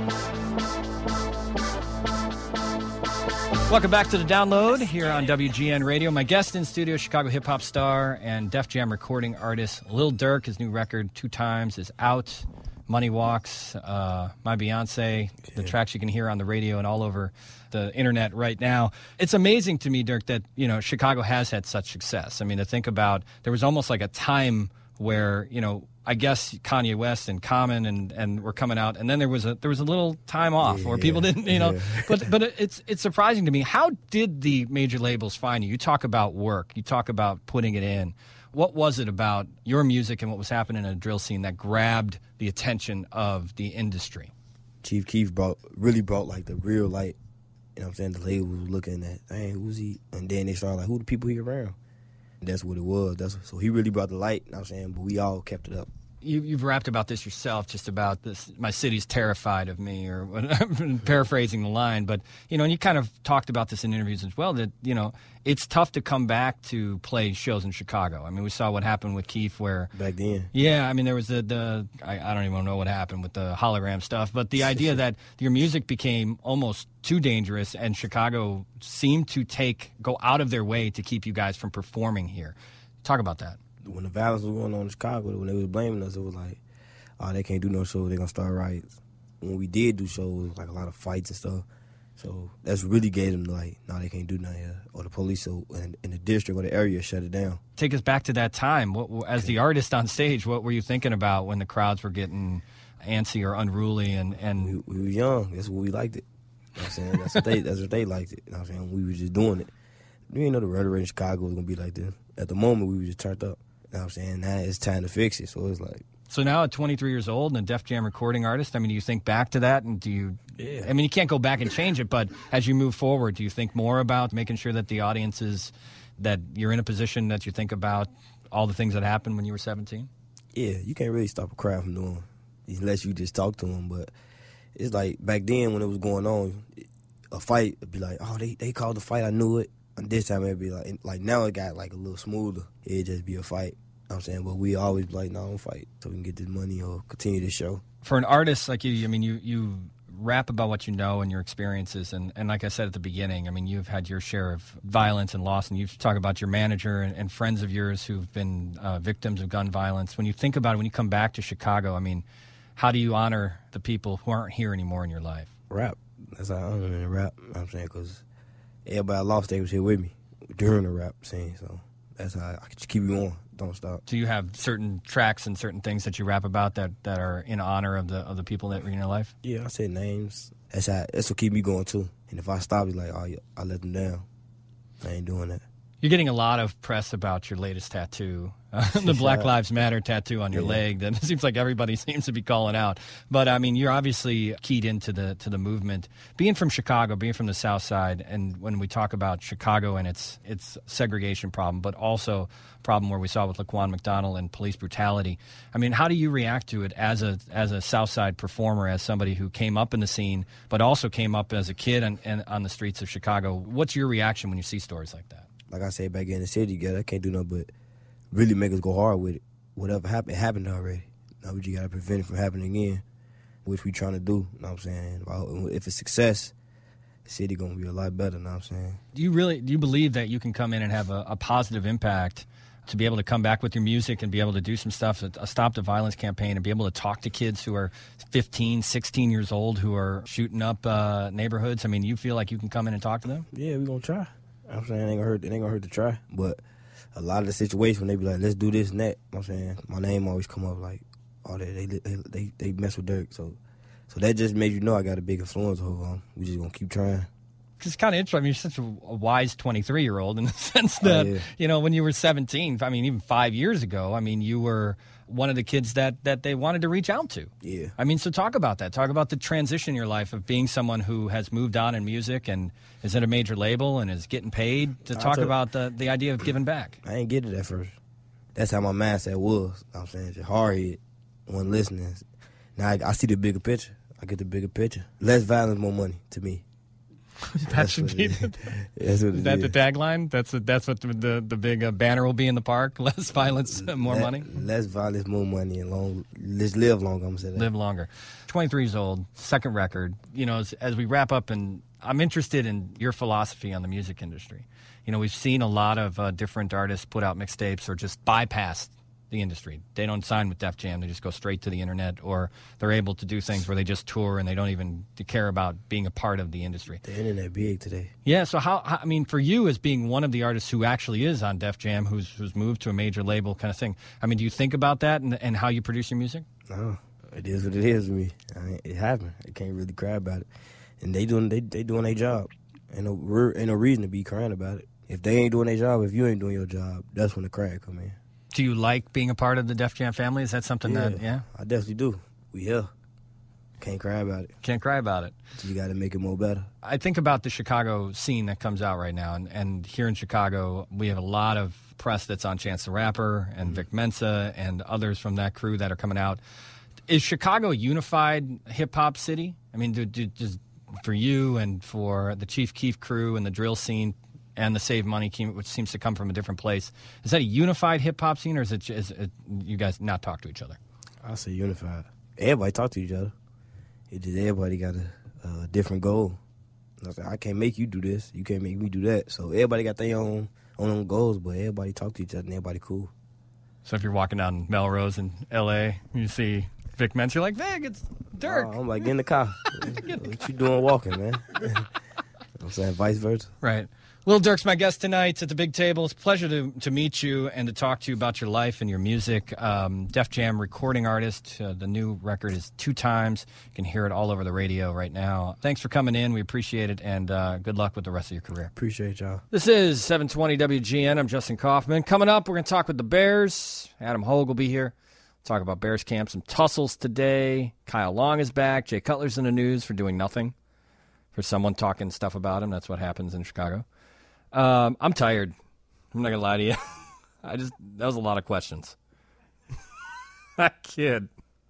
Speaker 2: Welcome back to The Download here on W G N Radio. My guest in studio, Chicago hip-hop star and Def Jam recording artist Lil Durk. His new record, Two Times, is out. Money Walks, uh, My Beyonce, yeah. The tracks you can hear on the radio and all over the internet right now. It's amazing to me, Durk, that, you know, Chicago has had such success. I mean, to think about, there was almost like a time where, you know, I guess Kanye West and Common and, and were coming out, and then there was a there was a little time off
Speaker 6: yeah,
Speaker 2: where people didn't, you know.
Speaker 6: yeah.
Speaker 2: but but it's it's surprising to me. How did the major labels find you? You talk about work, you talk about putting it in. What was it about your music and what was happening in the drill scene that grabbed the attention of the industry?
Speaker 6: Chief Keef brought really brought like the real light. You know what I'm saying? The label was looking at, dang, who's he? And then they started like, who the people he around? And that's what it was. That's so he really brought the light. You know what I'm saying? But we all kept it up.
Speaker 2: You, you've rapped about this yourself, just about this. My city's terrified of me, or I'm paraphrasing the line. But you know, and you kind of talked about this in interviews as well. That you know, it's tough to come back to play shows in Chicago. I mean, we saw what happened with Keith, where
Speaker 6: back then.
Speaker 2: Yeah, I mean, there was the the I, I don't even know what happened with the hologram stuff, but the idea that your music became almost too dangerous, and Chicago seemed to take go out of their way to keep you guys from performing here. Talk about that.
Speaker 6: When the violence was going on in Chicago, when they was blaming us, it was like, oh, they can't do no shows, they're going to start riots. When we did do shows, like a lot of fights and stuff. So that's really gave them, like, no, they can't do nothing here. Or the police so in, in the district or the area shut it down. Take
Speaker 2: us back to that time. What, as the artist on stage, what were you thinking about when the crowds were getting antsy or unruly? And, and
Speaker 6: we, we were young. That's what we liked it. You know what I'm saying? That's what they, that's what they liked it. You know what I'm saying? We were just doing it. We didn't know the rhetoric in Chicago was going to be like this. At the moment, we were just turned up. You know what I'm saying? Now it's time to fix it. So it's like.
Speaker 2: So now at twenty-three years old and a Def Jam recording artist, I mean, do you think back to that and do you.
Speaker 6: Yeah.
Speaker 2: I mean, you can't go back and change it, but as you move forward, do you think more about making sure that the audience is. That you're in a position that you think about all the things that happened when you were seventeen?
Speaker 6: Yeah, you can't really stop a crowd from doing unless you just talk to them. But it's like back then when it was going on, a fight would be like, oh, they, they called the fight, I knew it. And this time it'd be like, like now it got like a little smoother. It'd just be a fight. You know what I'm saying? But we always be like, no, don't fight so we can get this money or continue this show.
Speaker 2: For an artist like you, I mean, you, you rap about what you know and your experiences. And, and like I said at the beginning, I mean, you've had your share of violence and loss. And you talk about your manager and, and friends of yours who've been uh, victims of gun violence. When you think about it, when you come back to Chicago, I mean, how do you honor the people who aren't here anymore in your life?
Speaker 6: Rap. That's how I honor them in rap. You know what I'm saying? Because everybody I lost, they was here with me during the rap scene. So that's how I, I can just keep it on. Don't stop.
Speaker 2: Do you have certain tracks and certain things that you rap about that, that are in honor of the of the people that were in your life?
Speaker 6: Yeah, I said names. That's how. That's what keep me going too. And if I stop, it's like, oh, yeah, I let them down. I ain't doing that.
Speaker 2: You're getting a lot of press about your latest tattoo, uh, the Black Lives Matter tattoo on your yeah. leg. That it seems like everybody seems to be calling out. But I mean, you're obviously keyed into the to the movement. Being from Chicago, being from the South Side, and when we talk about Chicago and its its segregation problem, but also problem where we saw with Laquan McDonald and police brutality. I mean, how do you react to it as a as a South Side performer, as somebody who came up in the scene, but also came up as a kid on, and on the streets of Chicago? What's your reaction when you see stories like that?
Speaker 6: Like I said, back in the city, yeah, I can't do nothing but really make us go hard with it. Whatever happened, happened already. Now we just got to prevent it from happening again, which we trying to do, you know what I'm saying? If it's success, the city going to be a lot better, you know what I'm saying?
Speaker 2: Do you really, do you believe that you can come in and have a, a positive impact to be able to come back with your music and be able to do some stuff, a Stop the Violence campaign, and be able to talk to kids who are fifteen, sixteen years old who are shooting up uh, neighborhoods? I mean, you feel like you can come in and talk to them?
Speaker 6: Yeah, we're going to try. I'm saying it ain't gonna hurt. It ain't gonna hurt to try. But a lot of the situations when they be like, "Let's do this and that," I'm saying my name always come up like, "Oh, they they they they, they mess with Durk." So, so that just made you know I got a big influence over them. We just gonna keep trying.
Speaker 2: it's kind of interesting. I mean, you're such a, a wise twenty-three-year-old in the sense that,
Speaker 6: Oh, yeah.
Speaker 2: you know, when you were seventeen, I mean, even five years ago, I mean, you were one of the kids that, that they wanted to reach out to.
Speaker 6: Yeah.
Speaker 2: I mean, so talk about that. Talk about the transition in your life of being someone who has moved on in music and is in a major label and is getting paid. To talk
Speaker 6: took-
Speaker 2: about the, the idea of giving back.
Speaker 6: I ain't get it at first. That's how my mindset was. I'm saying just hard hit, wasn't listening. Now I, I see the bigger picture. I get the bigger picture. Less violence, more money to me.
Speaker 2: That should
Speaker 6: what
Speaker 2: be
Speaker 6: it
Speaker 2: the,
Speaker 6: That's what
Speaker 2: is
Speaker 6: it
Speaker 2: that the
Speaker 6: is.
Speaker 2: tagline? That's what, that's what the, the, the big uh, banner will be in the park. Less violence, more
Speaker 6: Le-
Speaker 2: money.
Speaker 6: Less violence, more money, and long. Let's live longer. I'm gonna say that.
Speaker 2: Live longer. twenty-three years old, second record. You know, as, as we wrap up, and I'm interested in your philosophy on the music industry. You know, we've seen a lot of uh, different artists put out mixtapes or just bypass the industry. They don't sign with Def Jam. They just go straight to the internet, or they're able to do things where they just tour and they don't even care about being a part of the industry.
Speaker 6: The internet big today.
Speaker 2: Yeah, so how, how I mean, for you as being one of the artists who actually is on Def Jam, who's who's moved to a major label kind of thing, I mean, do you think about that and, and how you produce your music?
Speaker 6: No, it is what it is with me. I mean, it happened. I can't really cry about it. And they doing they they doing their job. Ain't no re- ain't no reason to be crying about it. If they ain't doing their job, if you ain't doing your job, that's when the crying come in.
Speaker 2: Do you like being a part of the Def Jam family? Is that something that, yeah?
Speaker 6: I definitely do. We here. Can't cry about it.
Speaker 2: Can't cry about it.
Speaker 6: You got to make it more better.
Speaker 2: I think about the Chicago scene that comes out right now, and, and here in Chicago, we have a lot of press that's on Chance the Rapper and
Speaker 6: Mm-hmm.
Speaker 2: Vic Mensa and others from that crew that are coming out. Is Chicago a unified hip-hop city? I mean, do, do, just for you and for the Chief Keef crew and the drill scene and the Save Money team, which seems to come from a different place, is that a unified hip-hop scene, or is it, is it you guys not talk to each other?
Speaker 6: I say unified. Everybody talk to each other. It just everybody got a, a different goal. I, say, I can't make you do this. You can't make me do that. So everybody got their own own goals, but everybody talk to each other and everybody cool.
Speaker 2: So if you're walking down Melrose in L A, you see Vic Mensa, you're like, Vic, it's Dirk.
Speaker 6: Oh, I'm like, get in the car. What you doing walking, man? You know what I'm saying? Vice versa.
Speaker 2: Right. Lil Durk's my guest tonight at the big table. It's a pleasure to, to meet you and to talk to you about your life and your music. Um, Def Jam recording artist. Uh, the new record is Two Times. You can hear it all over the radio right now. Thanks for coming in. We appreciate it, and uh, good luck with the rest of your career.
Speaker 6: Appreciate y'all.
Speaker 2: This is seven twenty W G N. I'm Justin Kaufman. Coming up, we're going to talk with the Bears. Adam Hogue will be here. Talk about Bears camp, some tussles today. Kyle Long is back. Jay Cutler's in the news for doing nothing. For someone talking stuff about him. That's what happens in Chicago. Um, I'm tired. I'm not going to lie to you. I just, that was a lot of questions. I kid.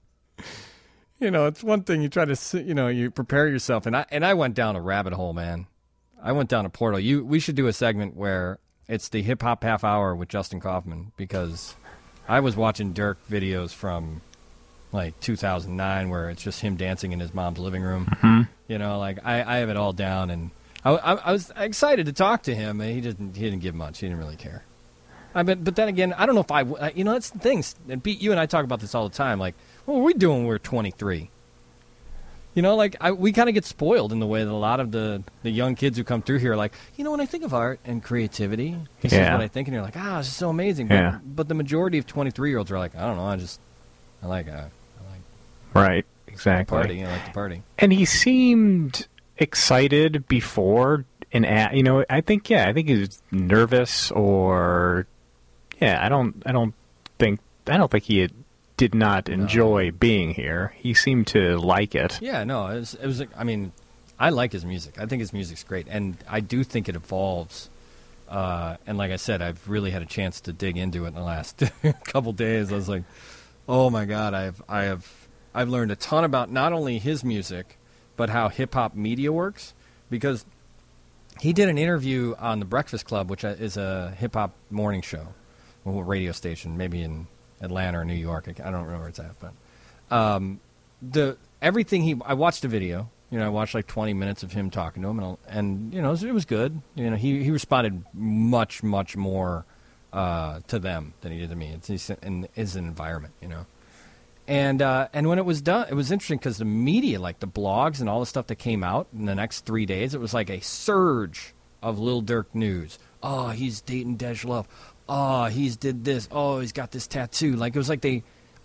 Speaker 2: You know, it's one thing you try to, sit, you know, you prepare yourself. And I, and I went down a rabbit hole, man. I went down a portal. You, we should do a segment where it's the hip hop half hour with Justin Kaufman, because I was watching Dirk videos from like two thousand nine where it's just him dancing in his mom's living room.
Speaker 7: Mm-hmm.
Speaker 2: You know, like I, I have it all down, and I, I, I was excited to talk to him, and he didn't. He didn't give much. He didn't really care. I but but then again, I don't know if I. w- You know, that's the thing. And Pete, you and I talk about this all the time. Like, what were we doing when we were twenty-three? You know, like I, we kind of get spoiled in the way that a lot of the, the young kids who come through here are like, you know, when I think of art and creativity, this is
Speaker 7: Yeah.
Speaker 2: what I think, and you're like, ah, this is so amazing. But,
Speaker 7: Yeah.
Speaker 2: but the majority of twenty-three year olds are like, I don't know, I just I like uh, I like
Speaker 7: Right, exactly.
Speaker 2: party. I like the party.
Speaker 7: And he seemed excited before and at, you know, I think, yeah, I think he was nervous or, yeah, I don't, I don't think, I don't think he had, did not enjoy being here. He seemed to like it.
Speaker 2: Yeah, no, it was, it was. I mean, I like his music. I think his music's great, and I do think it evolves. Uh, and like I said, I've really had a chance to dig into it in the last couple days. I was like, oh my god, I've I have I've learned a ton about not only his music, but how hip hop media works. Because he did an interview on the Breakfast Club, which is a hip hop morning show, a radio station, maybe in Atlanta or New York. I don't remember where it's at, but um, the everything he I watched the video. You know, I watched like twenty minutes of him talking to him, and, and you know, it was, it was good. You know, he he responded much much more uh, to them than he did to me. It's he's in his environment, you know. And uh, and when it was done, it was interesting because the media, like the blogs and all the stuff that came out in the next three days, it was like a surge of Lil Durk news. Oh, he's dating Dej Love. Oh, he's did this. Oh, he's got this tattoo. Like it was like they,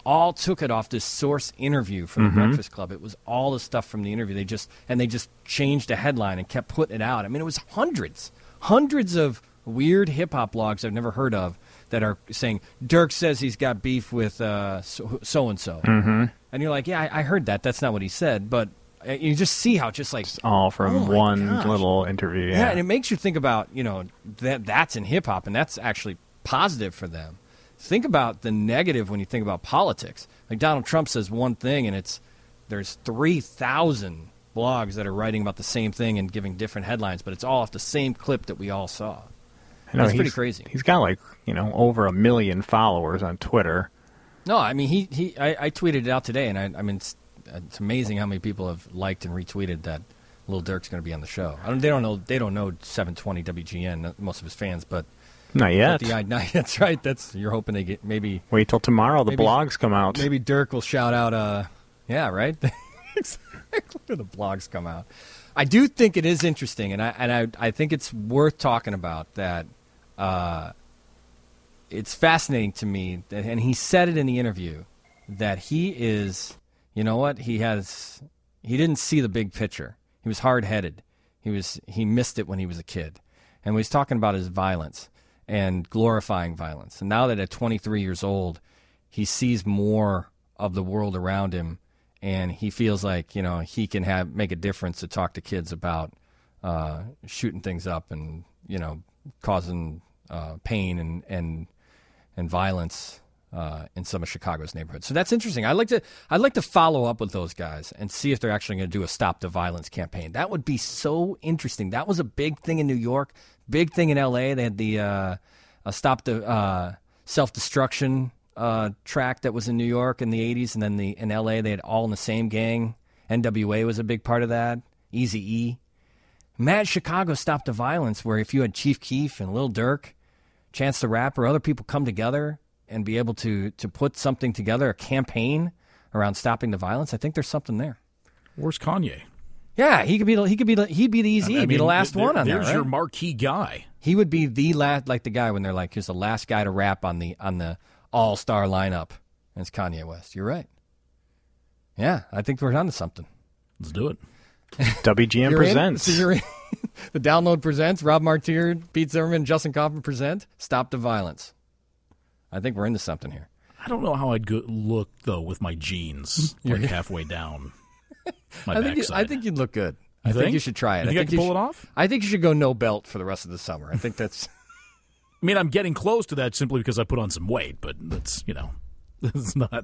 Speaker 2: all took it off this source interview from the
Speaker 7: Mm-hmm.
Speaker 2: Breakfast Club. It was all the stuff from the interview. They just and they just changed the headline and kept putting it out. I mean, it was hundreds, hundreds of weird hip hop blogs I've never heard of that are saying Dirk says he's got beef with uh, so and so,
Speaker 7: Mm-hmm.
Speaker 2: and you're like, yeah, I, I heard that. That's not what he said, but uh, you just see how just like
Speaker 7: It's all from
Speaker 2: Oh my
Speaker 7: one
Speaker 2: gosh.
Speaker 7: little interview.
Speaker 2: yeah.
Speaker 7: Yeah,
Speaker 2: and it makes you think about, you know, that that's in hip hop, and that's actually positive for them. Think about the negative when you think about politics. Like Donald Trump says one thing, and it's there's three thousand blogs that are writing about the same thing and giving different headlines, but it's all off the same clip that we all saw.
Speaker 7: I know,
Speaker 2: That's pretty
Speaker 7: he's-
Speaker 2: crazy.
Speaker 7: He's got like you know over a million followers on Twitter.
Speaker 2: No, I mean he he. I, I tweeted it out today, and I, I mean it's, it's amazing how many people have liked and retweeted that Lil Durk's going to be on the show. I don't, they don't know. They don't know seven twenty W G N. Most of his fans, but.
Speaker 7: Not yet.
Speaker 2: But the, I, that's right. That's you're hoping they get maybe
Speaker 7: Wait till tomorrow. The
Speaker 2: Maybe-
Speaker 7: blogs come out.
Speaker 2: maybe Dirk will shout out. Uh, yeah, right. Exactly. The blogs come out. I do think it is interesting, and I and I I think it's worth talking about that. Uh, it's fascinating to me that, and he said it in the interview that he is. You know what? He has. He didn't see the big picture. He was hard headed. He was. He missed it when he was a kid, and when he's talking about his violence and glorifying violence. And now that at twenty-three years old, he sees more of the world around him, and he feels like, you know, he can have make a difference to talk to kids about uh, shooting things up and, you know, causing uh, pain and and and violence uh, in some of Chicago's neighborhoods. So that's interesting. I'd like to I'd like to follow up with those guys and see if they're actually going to do a Stop the Violence campaign. That would be so interesting. That was a big thing in New York. Big thing in L A. They had the uh, uh, Stop the uh, Self-Destruction uh, track that was in New York in the eighties, and then the in L A they had All in the Same Gang. N W A was a big part of that. Eazy-E. Mad Chicago Stop the Violence, where if you had Chief Keef and Lil Durk, Chance the Rapper, other people come together and be able to to put something together, a campaign around stopping the violence, I think there's something there.
Speaker 3: Where's Kanye?
Speaker 2: Yeah, he could be. He could be. He'd be the easy.
Speaker 3: I
Speaker 2: He'd be the
Speaker 3: mean,
Speaker 2: last
Speaker 3: there-
Speaker 2: one on there.
Speaker 3: There's
Speaker 2: Right?
Speaker 3: your marquee guy.
Speaker 2: He would be the last, like the guy when they're like, he's the last guy to rap on the on the all star lineup. And it's Kanye West. You're right. Yeah, I think we're onto something.
Speaker 3: Let's do it.
Speaker 7: W G N
Speaker 2: You're in?
Speaker 7: presents.
Speaker 2: So you're in. The Download presents. Rob Martier, Pete Zimmerman, Justin Kaufman present. Stop the Violence. I think we're into something here.
Speaker 3: I don't know how I'd go- look though with my jeans like halfway down my
Speaker 2: I think you,
Speaker 3: backside.
Speaker 2: I think you'd look good.
Speaker 3: You
Speaker 2: I think?
Speaker 3: think?
Speaker 2: you should try it.
Speaker 3: You think I can
Speaker 2: you
Speaker 3: pull
Speaker 2: should,
Speaker 3: it off?
Speaker 2: I think you should go no belt for the rest of the summer. I think that's.
Speaker 3: I mean, I'm getting close to that simply because I put on some weight, but that's, you know, it's not.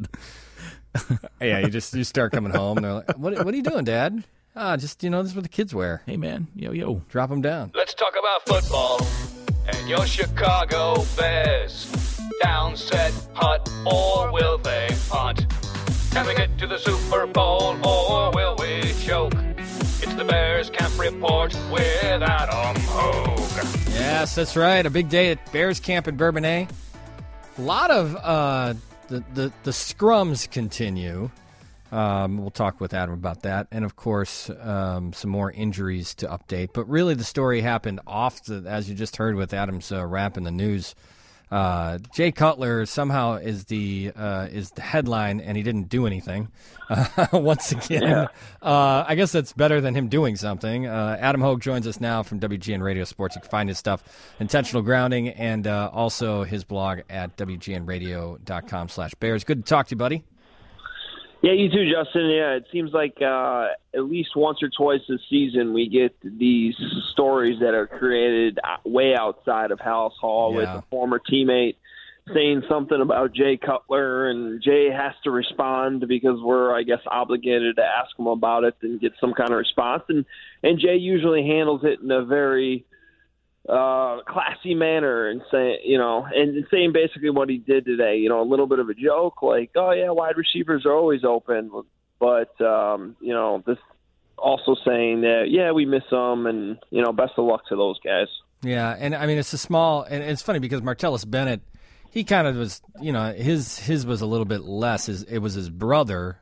Speaker 2: Yeah, you just you start coming home. And they're like, "What? What are you doing, Dad?" Ah, just you know, this is what the kids wear.
Speaker 3: Hey, man, yo, yo.
Speaker 2: Drop them down.
Speaker 8: Let's talk about football and your Chicago Bears. Down, set, hut, or will they punt? Can we get to the Super Bowl or will we choke? It's the Bears Camp Report with Adam Hogue.
Speaker 2: Yes, that's right. A big day at Bears Camp in Bourbonnais. A lot of uh, the, the the scrums continue. Um, we'll talk with Adam about that, and of course, um, some more injuries to update. But really, the story happened off the, as you just heard with Adam's uh, rap in the news. Uh, Jay Cutler somehow is the uh, is the headline, and he didn't do anything. Uh, once again,
Speaker 9: Yeah.
Speaker 2: uh, I guess that's better than him doing something. Uh, Adam Hogue joins us now from W G N Radio Sports. You can find his stuff, Intentional Grounding, and uh, also his blog at W G N radio dot com slash bears. Good to talk to you, buddy.
Speaker 9: Yeah, you too, Justin. Yeah, it seems like uh, at least once or twice this season we get these stories that are created way outside of House Hall with
Speaker 2: Yeah.
Speaker 9: a former teammate saying something about Jay Cutler, and Jay has to respond because we're, I guess, obligated to ask him about it and get some kind of response. And, and Jay usually handles it in a very uh, classy manner and say, you know, and saying basically what he did today, you know, a little bit of a joke, like, oh yeah, wide receivers are always open, but um, you know, this also saying that yeah, we miss them, and you know, best of luck to those guys.
Speaker 2: Yeah, and I mean it's a small, and it's funny because Martellus Bennett, he kind of was, you know, his his was a little bit less. His, it was his brother,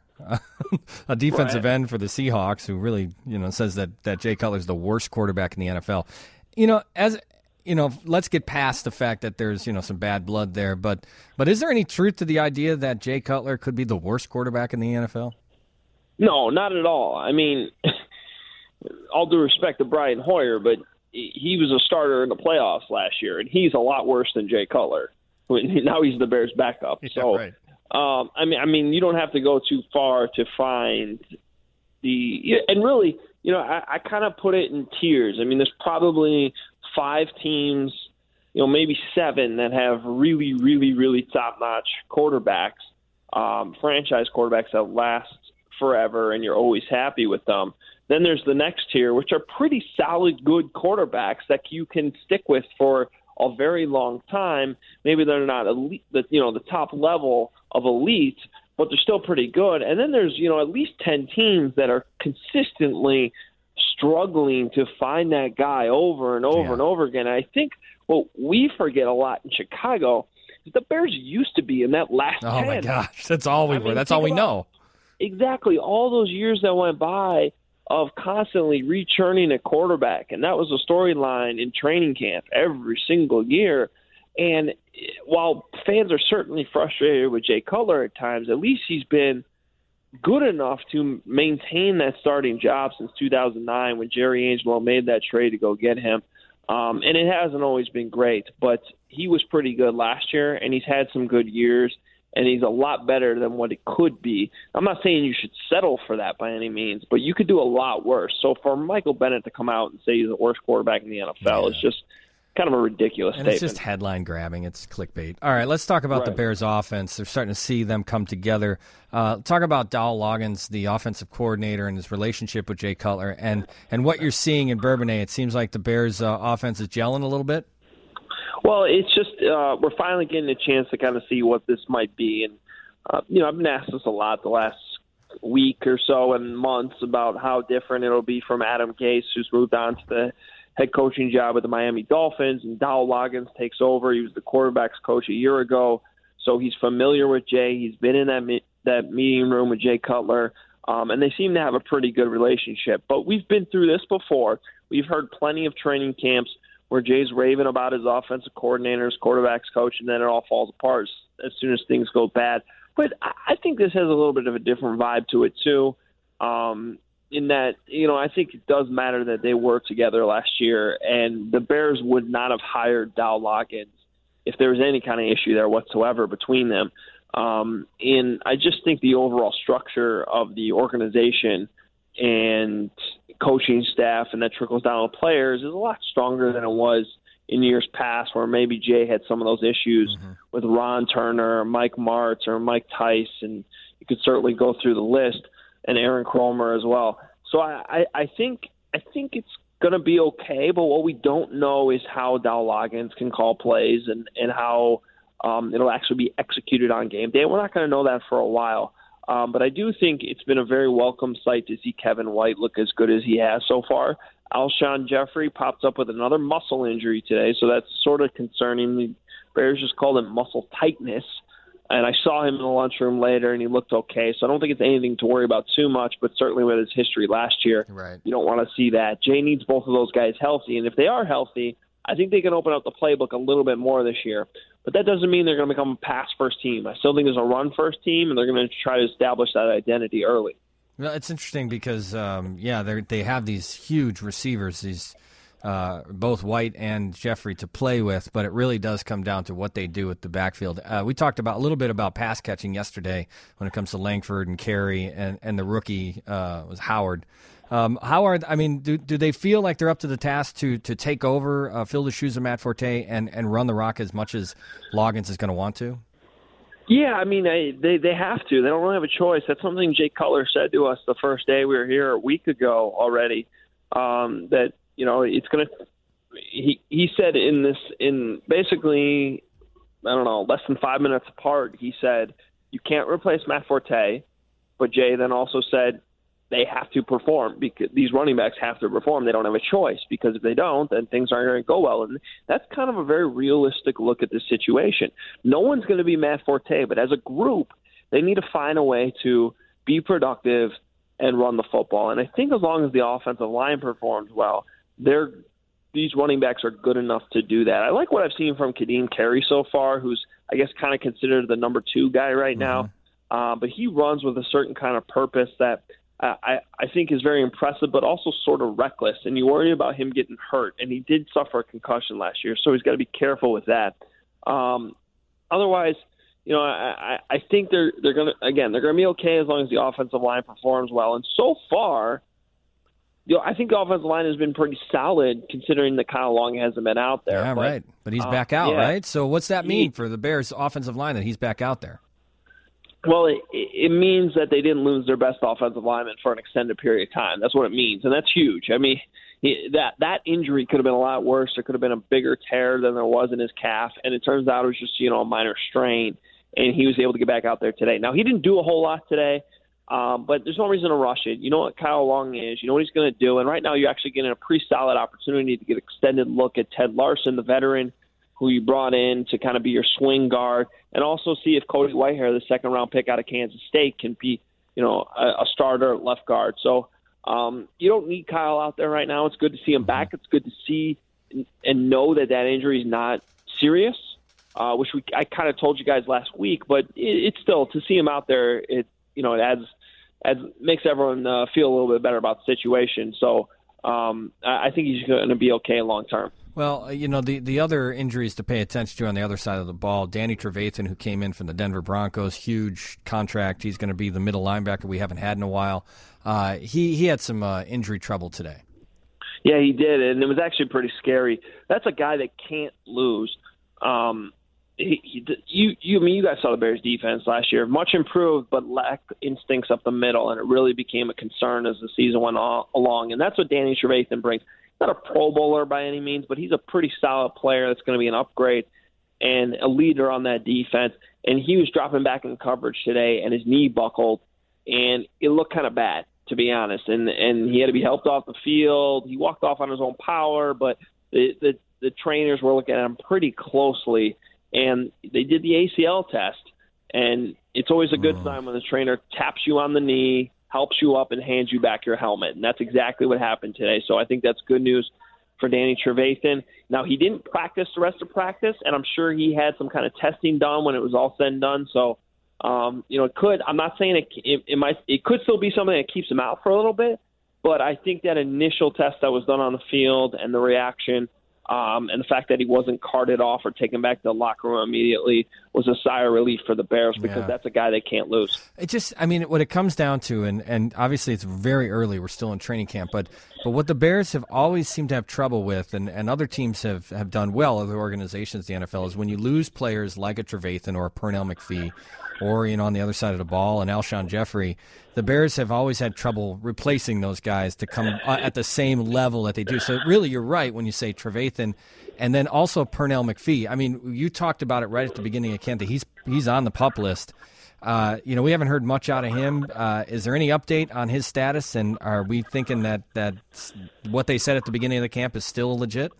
Speaker 2: a defensive
Speaker 9: Right.
Speaker 2: end for the Seahawks, who really, you know, says that that Jay Cutler's the worst quarterback in the N F L. You know, as you know, let's get past the fact that there's, you know, some bad blood there. But but is there any truth to the idea that Jay Cutler could be the worst quarterback in the N F L?
Speaker 9: No, not at all. I mean, all due respect to Brian Hoyer, but he was a starter in the playoffs last year, and he's a lot worse than Jay Cutler. Now he's the Bears' backup.
Speaker 2: Yeah,
Speaker 9: so,
Speaker 2: right.
Speaker 9: um, I mean, I mean, you don't have to go too far to find the – and really, you know, I, I kind of put it in tiers. I mean, there's probably five teams, you know, maybe seven that have really, really, really top-notch quarterbacks, um, franchise quarterbacks that last forever, and you're always happy with them. Then there's the next tier, which are pretty solid, good quarterbacks that you can stick with for a very long time. Maybe they're not elite, the, you know, the top level of elite, but they're still pretty good. And then there's, you know, at least ten teams that are consistently struggling to find that guy over and over
Speaker 2: Yeah.
Speaker 9: and over again. And I think what we forget a lot in Chicago is the Bears used to be in that last
Speaker 2: Oh,
Speaker 9: ten.
Speaker 2: my gosh. That's all we
Speaker 9: I
Speaker 2: were.
Speaker 9: mean,
Speaker 2: That's
Speaker 9: think
Speaker 2: all we
Speaker 9: about-
Speaker 2: know.
Speaker 9: Exactly. All those years that went by of constantly rechurning a quarterback. And that was a storyline in training camp every single year. And while fans are certainly frustrated with Jay Cutler at times, at least he's been good enough to maintain that starting job since two thousand nine when Jerry Angelo made that trade to go get him. Um, and it hasn't always been great, but he was pretty good last year, and he's had some good years. And he's a lot better than what it could be. I'm not saying you should settle for that by any means, but you could do a lot worse. So for Michael Bennett to come out and say he's the worst quarterback in the N F L
Speaker 2: Yeah.
Speaker 9: is just kind of a ridiculous
Speaker 2: And
Speaker 9: statement.
Speaker 2: it's just headline grabbing. It's clickbait. All right, let's talk about the
Speaker 9: Right.
Speaker 2: Bears offense. They're starting to see them come together. Uh, talk about Dowell Loggins, the offensive coordinator, and his relationship with Jay Cutler, and, and what you're seeing in Bourbonnais. It seems like the Bears' uh, offense is gelling a little bit.
Speaker 9: Well, it's just uh, we're finally getting a chance to kind of see what this might be. And, uh, you know, I've been asked this a lot the last week or so and months about how different it'll be from Adam Gase, who's moved on to the head coaching job with the Miami Dolphins, and Dowell Loggins takes over. He was the quarterback's coach a year ago, so he's familiar with Jay. He's been in that me- that meeting room with Jay Cutler, um, and they seem to have a pretty good relationship. But we've been through this before. We've heard plenty of training camps where Jay's raving about his offensive coordinators, quarterbacks coach, and then it all falls apart as soon as things go bad. But I think this has a little bit of a different vibe to it, too, um, in that, you know, I think it does matter that they worked together last year, and the Bears would not have hired Dowell Loggins if there was any kind of issue there whatsoever between them. Um, and I just think the overall structure of the organization and coaching staff, and that trickles down to players, is a lot stronger than it was in years past, where maybe Jay had some of those issues mm-hmm. with Ron Turner, or Mike Martz, or Mike Tice, and you could certainly go through the list, and Aaron Cromer as well. So I, I, I think I think it's going to be okay, but what we don't know is how Dowell Loggins can call plays and, and how um, it'll actually be executed on game day. We're not going to know that for a while. Um, but I do think it's been a very welcome sight to see Kevin White look as good as he has so far. Alshon Jeffrey popped up with another muscle injury today, so that's sort of concerning. The Bears just called it muscle tightness, and I saw him in the lunchroom later, and he looked okay. So I don't think it's anything to worry about too much, but certainly with his history last year,
Speaker 2: right.
Speaker 9: you don't want to see that. Jay needs both of those guys healthy, and if they are healthy, I think they can open up the playbook a little bit more this year. But that doesn't mean they're going to become a pass-first team. I still think there's a run-first team, and they're going to try to establish that identity early.
Speaker 2: Well, it's interesting because, um, yeah, they they have these huge receivers, these uh, both White and Jeffrey to play with, but it really does come down to what they do with the backfield. Uh, we talked about a little bit about pass catching yesterday when it comes to Langford and Carey, and, and the rookie uh, was Howard. Um, how are I mean, do do they feel like they're up to the task to to take over, uh, fill the shoes of Matt Forte, and, and run the rock as much as Loggins is going to want to?
Speaker 9: Yeah, I mean, they, they they have to. They don't really have a choice. That's something Jay Cutler said to us the first day we were here a week ago already. Um, that you know, it's going to. He he said in this in basically, I don't know, less than five minutes apart. He said you can't replace Matt Forte, but Jay then also said they have to perform because these running backs have to perform. They don't have a choice because if they don't, then things aren't going to go well. And that's kind of a very realistic look at this situation. No one's going to be Matt Forte, but as a group, they need to find a way to be productive and run the football. And I think as long as the offensive line performs well, they're these running backs are good enough to do that. I like what I've seen from Kadeem Carey so far, who's, I guess, kind of considered the number two guy right now. Mm-hmm. Uh, but he runs with a certain kind of purpose that uh, I, I think is very impressive, but also sort of reckless. And you worry about him getting hurt. And he did suffer a concussion last year, so he's got to be careful with that. Um, otherwise, you know, I, I think they're they're going to, again, they're going to be okay as long as the offensive line performs well. And so far, you know, I think the offensive line has been pretty solid considering that Kyle Long hasn't been out there.
Speaker 2: Yeah,
Speaker 9: but,
Speaker 2: right. But he's
Speaker 9: uh,
Speaker 2: back out,
Speaker 9: yeah.
Speaker 2: right? So what's that mean
Speaker 9: he,
Speaker 2: for the Bears' offensive line that he's back out there?
Speaker 9: Well, it, it means that they didn't lose their best offensive lineman for an extended period of time. That's what it means, and that's huge. I mean, he, that that injury could have been a lot worse. There could have been a bigger tear than there was in his calf, and it turns out it was just, you know, a minor strain, and he was able to get back out there today. Now, he didn't do a whole lot today. Um, but there's no reason to rush it. You know what Kyle Long is. You know what he's going to do. And right now you're actually getting a pretty solid opportunity to get an extended look at Ted Larson, the veteran who you brought in to kind of be your swing guard, and also see if Cody Whitehair, the second-round pick out of Kansas State, can be, you know, a, a starter at left guard. So um, you don't need Kyle out there right now. It's good to see him back. It's good to see and know that that injury is not serious, uh, which we I kind of told you guys last week. But it, it's still, to see him out there, it you know, it adds – It makes everyone uh, feel a little bit better about the situation. So um, I think he's going to be okay long term.
Speaker 2: Well, you know, the, the other injuries to pay attention to on the other side of the ball, Danny Trevathan, who came in from the Denver Broncos, huge contract. He's going to be the middle linebacker we haven't had in a while. Uh, he, he had some uh, injury trouble today.
Speaker 9: Yeah, he did, and it was actually pretty scary. That's a guy that can't lose. Um He, he, you, you, I mean, you guys saw the Bears' defense last year, much improved, but lacked instincts up the middle, and it really became a concern as the season went on, along. And that's what Danny Trevathan brings. Not a Pro Bowler by any means, but he's a pretty solid player that's going to be an upgrade and a leader on that defense. And he was dropping back in coverage today, and his knee buckled, and it looked kind of bad, to be honest. And and he had to be helped off the field. He walked off on his own power, but the the, the trainers were looking at him pretty closely. And they did the A C L test, and it's always a good mm. sign when the trainer taps you on the knee, helps you up, and hands you back your helmet. And that's exactly what happened today. So I think that's good news for Danny Trevathan. Now, he didn't practice the rest of practice, and I'm sure he had some kind of testing done when it was all said and done. So, um, you know, it could – I'm not saying it, it, it might – it could still be something that keeps him out for a little bit, but I think that initial test that was done on the field and the reaction – Um, and the fact that he wasn't carted off or taken back to the locker room immediately was a sigh of relief for the Bears because
Speaker 2: yeah.
Speaker 9: that's a guy they can't lose.
Speaker 2: It just, I mean, what it comes down to, and, and obviously it's very early, we're still in training camp, but but what the Bears have always seemed to have trouble with, and, and other teams have, have done well, other organizations, the N F L, is when you lose players like a Trevathan or a Pernell McPhee, or, you know, on the other side of the ball, and Alshon Jeffrey, the Bears have always had trouble replacing those guys to come at the same level that they do. So really, you're right when you say Trevathan, and then also Pernell McPhee. I mean, you talked about it right at the beginning of camp that he's he's on the PUP list. Uh, you know, we haven't heard much out of him. Uh, is there any update on his status, and are we thinking that, that what they said at the beginning of the camp is still legit?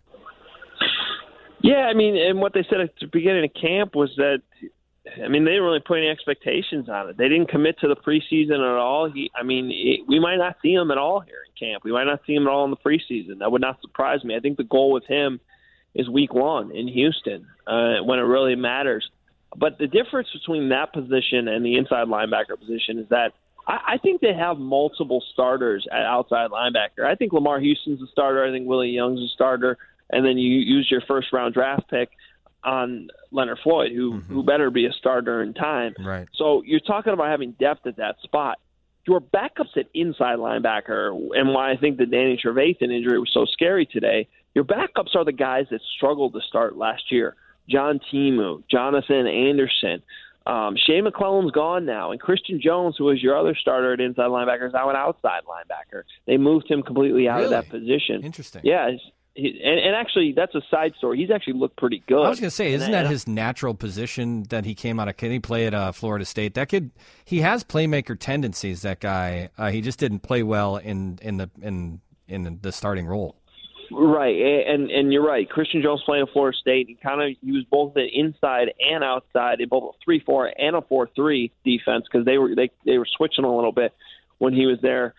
Speaker 9: Yeah, I mean, and what they said at the beginning of camp was that, I mean, they didn't really put any expectations on it. They didn't commit to the preseason at all. He, I mean, it, we might not see him at all here in camp. We might not see him at all in the preseason. That would not surprise me. I think the goal with him is week one in Houston uh, when it really matters. But the difference between that position and the inside linebacker position is that I, I think they have multiple starters at outside linebacker. I think Lamar Houston's a starter. I think Willie Young's a starter. And then you use your first-round draft pick on Leonard Floyd, who, mm-hmm. who better be a starter in time.
Speaker 2: Right.
Speaker 9: So you're talking about having depth at that spot. Your backups at inside linebacker, and why I think the Danny Trevathan injury was so scary today, your backups are the guys that struggled to start last year. John Timu, Jonathan Anderson. Um, Shea McClellan's gone now, and Christian Jones, who was your other starter at inside linebacker, is now an outside linebacker. They moved him completely out
Speaker 2: really?
Speaker 9: of that position.
Speaker 2: Interesting.
Speaker 9: Yeah, he, and, and actually, that's a side story. He's actually looked pretty good.
Speaker 2: I was going to say, isn't
Speaker 9: and,
Speaker 2: that his natural position that he came out of? Can he play at uh, Florida State? That kid, he has playmaker tendencies. That guy, uh, he just didn't play well in in the in in the starting role.
Speaker 9: Right, and and you're right. Christian Jones playing at Florida State. He kind of he was both an inside and outside in both a three four and a four three defense because they were they they were switching a little bit when he was there.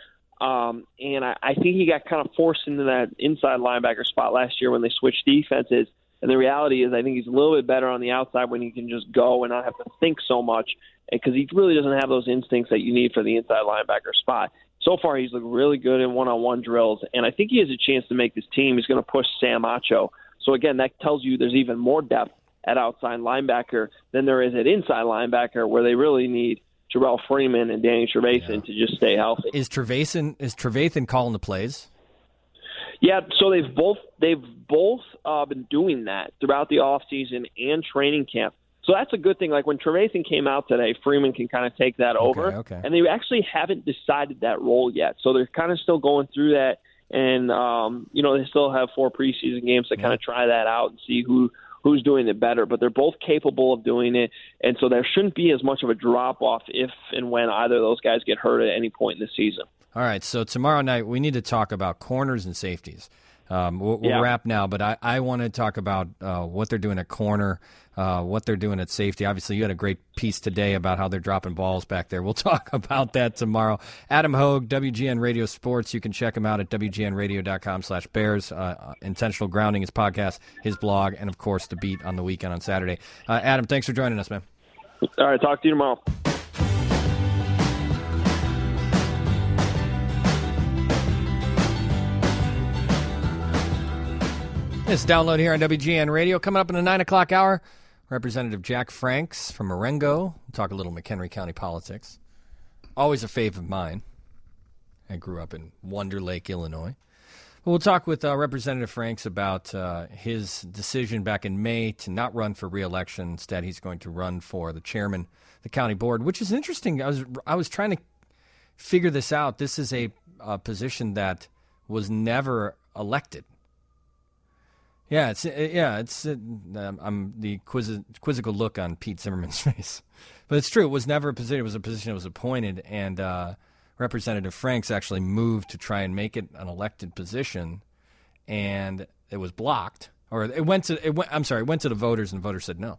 Speaker 9: Um, and I, I think he got kind of forced into that inside linebacker spot last year when they switched defenses. And the reality is I think he's a little bit better on the outside when he can just go and not have to think so much, because he really doesn't have those instincts that you need for the inside linebacker spot. So far, he's looked really good in one-on-one drills, and I think he has a chance to make this team. He's going to push Sam Acho. So, again, that tells you there's even more depth at outside linebacker than there is at inside linebacker, where they really need Jarrell Freeman and Danny Trevathan yeah. to just stay healthy.
Speaker 2: Is Trevathan, is Trevathan calling the plays?
Speaker 9: Yeah, so they've both they've both uh, been doing that throughout the offseason and training camp. So that's a good thing. Like when Trevathan came out today, Freeman can kind of take that
Speaker 2: okay,
Speaker 9: over.
Speaker 2: Okay.
Speaker 9: And they actually haven't decided that role yet. So they're kind of still going through that. And, um, you know, they still have four preseason games to yeah. kind of try that out and see who who's doing it better. But they're both capable of doing it. And so there shouldn't be as much of a drop-off if and when either of those guys get hurt at any point in the season.
Speaker 2: All right, so tomorrow night we need to talk about corners and safeties. Um, we'll we'll
Speaker 9: yeah.
Speaker 2: wrap now, but I, I want to talk about uh, what they're doing at corner, uh, what they're doing at safety. Obviously, you had a great piece today about how they're dropping balls back there. We'll talk about that tomorrow. Adam Hogue, W G N Radio Sports. You can check him out at W G N radio dot com slash bears. Uh, Intentional Grounding, his podcast, his blog, and, of course, The Beat on the weekend on Saturday. Uh, Adam, thanks for joining us, man.
Speaker 9: All right, talk to you tomorrow.
Speaker 2: This download here on W G N Radio. Coming up in the nine o'clock hour, Representative Jack Franks from Marengo. We'll talk a little McHenry County politics. Always a fave of mine. I grew up in Wonder Lake, Illinois. But we'll talk with uh, Representative Franks about uh, his decision back in May to not run for re-election. Instead, he's going to run for the chairman of the county board, which is interesting. I was I was trying to figure this out. This is a, a position that was never elected. Yeah, it's yeah, it's uh, I'm the quiz, quizzical look on Pete Zimmerman's face, but it's true. It was never a position. It was a position that was appointed, and uh, Representative Franks actually moved to try and make it an elected position, and it was blocked, or it went to it went. I'm sorry, it went to the voters, and the voters said no,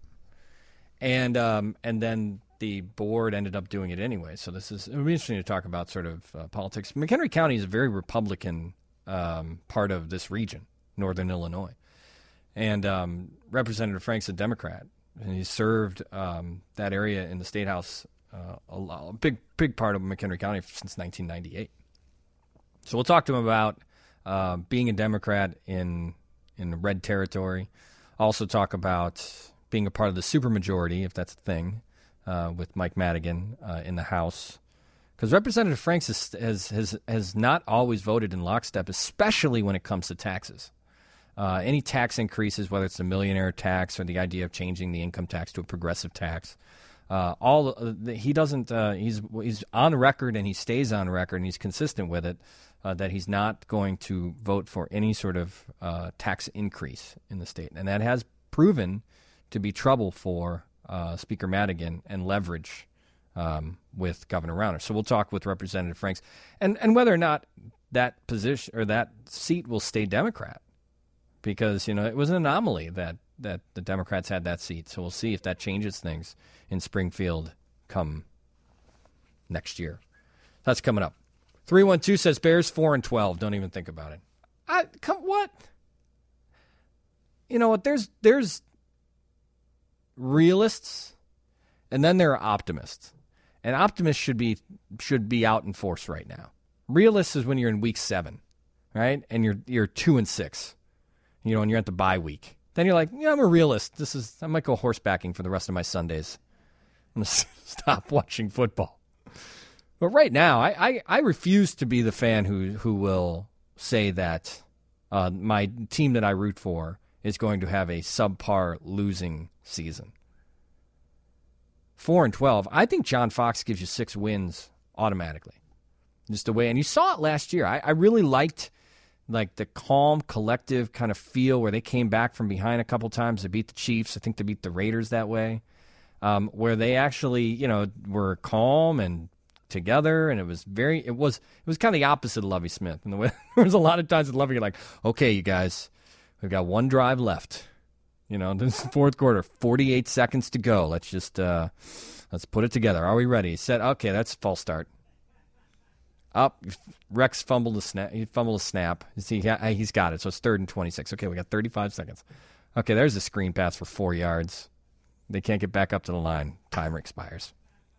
Speaker 2: and um, and then the board ended up doing it anyway. So this is it would be interesting to talk about sort of uh, politics. McHenry County is a very Republican um, part of this region. Northern Illinois. And um, Representative Frank's a Democrat, and he served um, that area in the State House, uh, a, a big big part of McHenry County since nineteen ninety-eight. So we'll talk to him about uh, being a Democrat in in red territory. Also talk about being a part of the supermajority, if that's a thing, uh, with Mike Madigan uh, in the House. Because Representative Franks is, has, has, has not always voted in lockstep, especially when it comes to taxes. Uh, any tax increases, whether it's the millionaire tax or the idea of changing the income tax to a progressive tax, uh, all uh, he doesn't. Uh, he's he's on record, and he stays on record, and he's consistent with it uh, that he's not going to vote for any sort of uh, tax increase in the state, and that has proven to be trouble for uh, Speaker Madigan and leverage um, with Governor Rauner. So we'll talk with Representative Franks, and and whether or not that position or that seat will stay Democrat. Because, you know, it was an anomaly that, that the Democrats had that seat. So we'll see if that changes things in Springfield come next year. That's coming up. three one two says Bears four and twelve. Don't even think about it. I come what? You know what? There's there's realists, and then there are optimists. And optimists should be should be out in force right now. Realists is when you're in week seven, right? And you're you're two and six. You know, and you're at the bye week. Then you're like, yeah, I'm a realist. This is I might go horsebacking for the rest of my Sundays. I'm going to stop watching football. But right now, I, I, I refuse to be the fan who, who will say that uh, my team that I root for is going to have a subpar losing season. Four and twelve. I think John Fox gives you six wins automatically. Just the way, and you saw it last year. I, I really liked like the calm, collective kind of feel where they came back from behind a couple times. They beat the Chiefs. I think they beat the Raiders that way, um, where they actually, you know, were calm and together, and it was very, it was, it was kind of the opposite of Lovie Smith. And the way there was a lot of times with Lovie, you're like, okay, you guys, we've got one drive left. You know, this is the fourth quarter, forty-eight seconds to go. Let's just, uh, let's put it together. Are we ready? Set. Okay, that's a false start. Up, Rex fumbled a snap. He fumbled a snap. See, he's got it. So it's third and twenty-six. Okay, we got thirty-five seconds. Okay, there's a screen pass for four yards. They can't get back up to the line. Timer expires.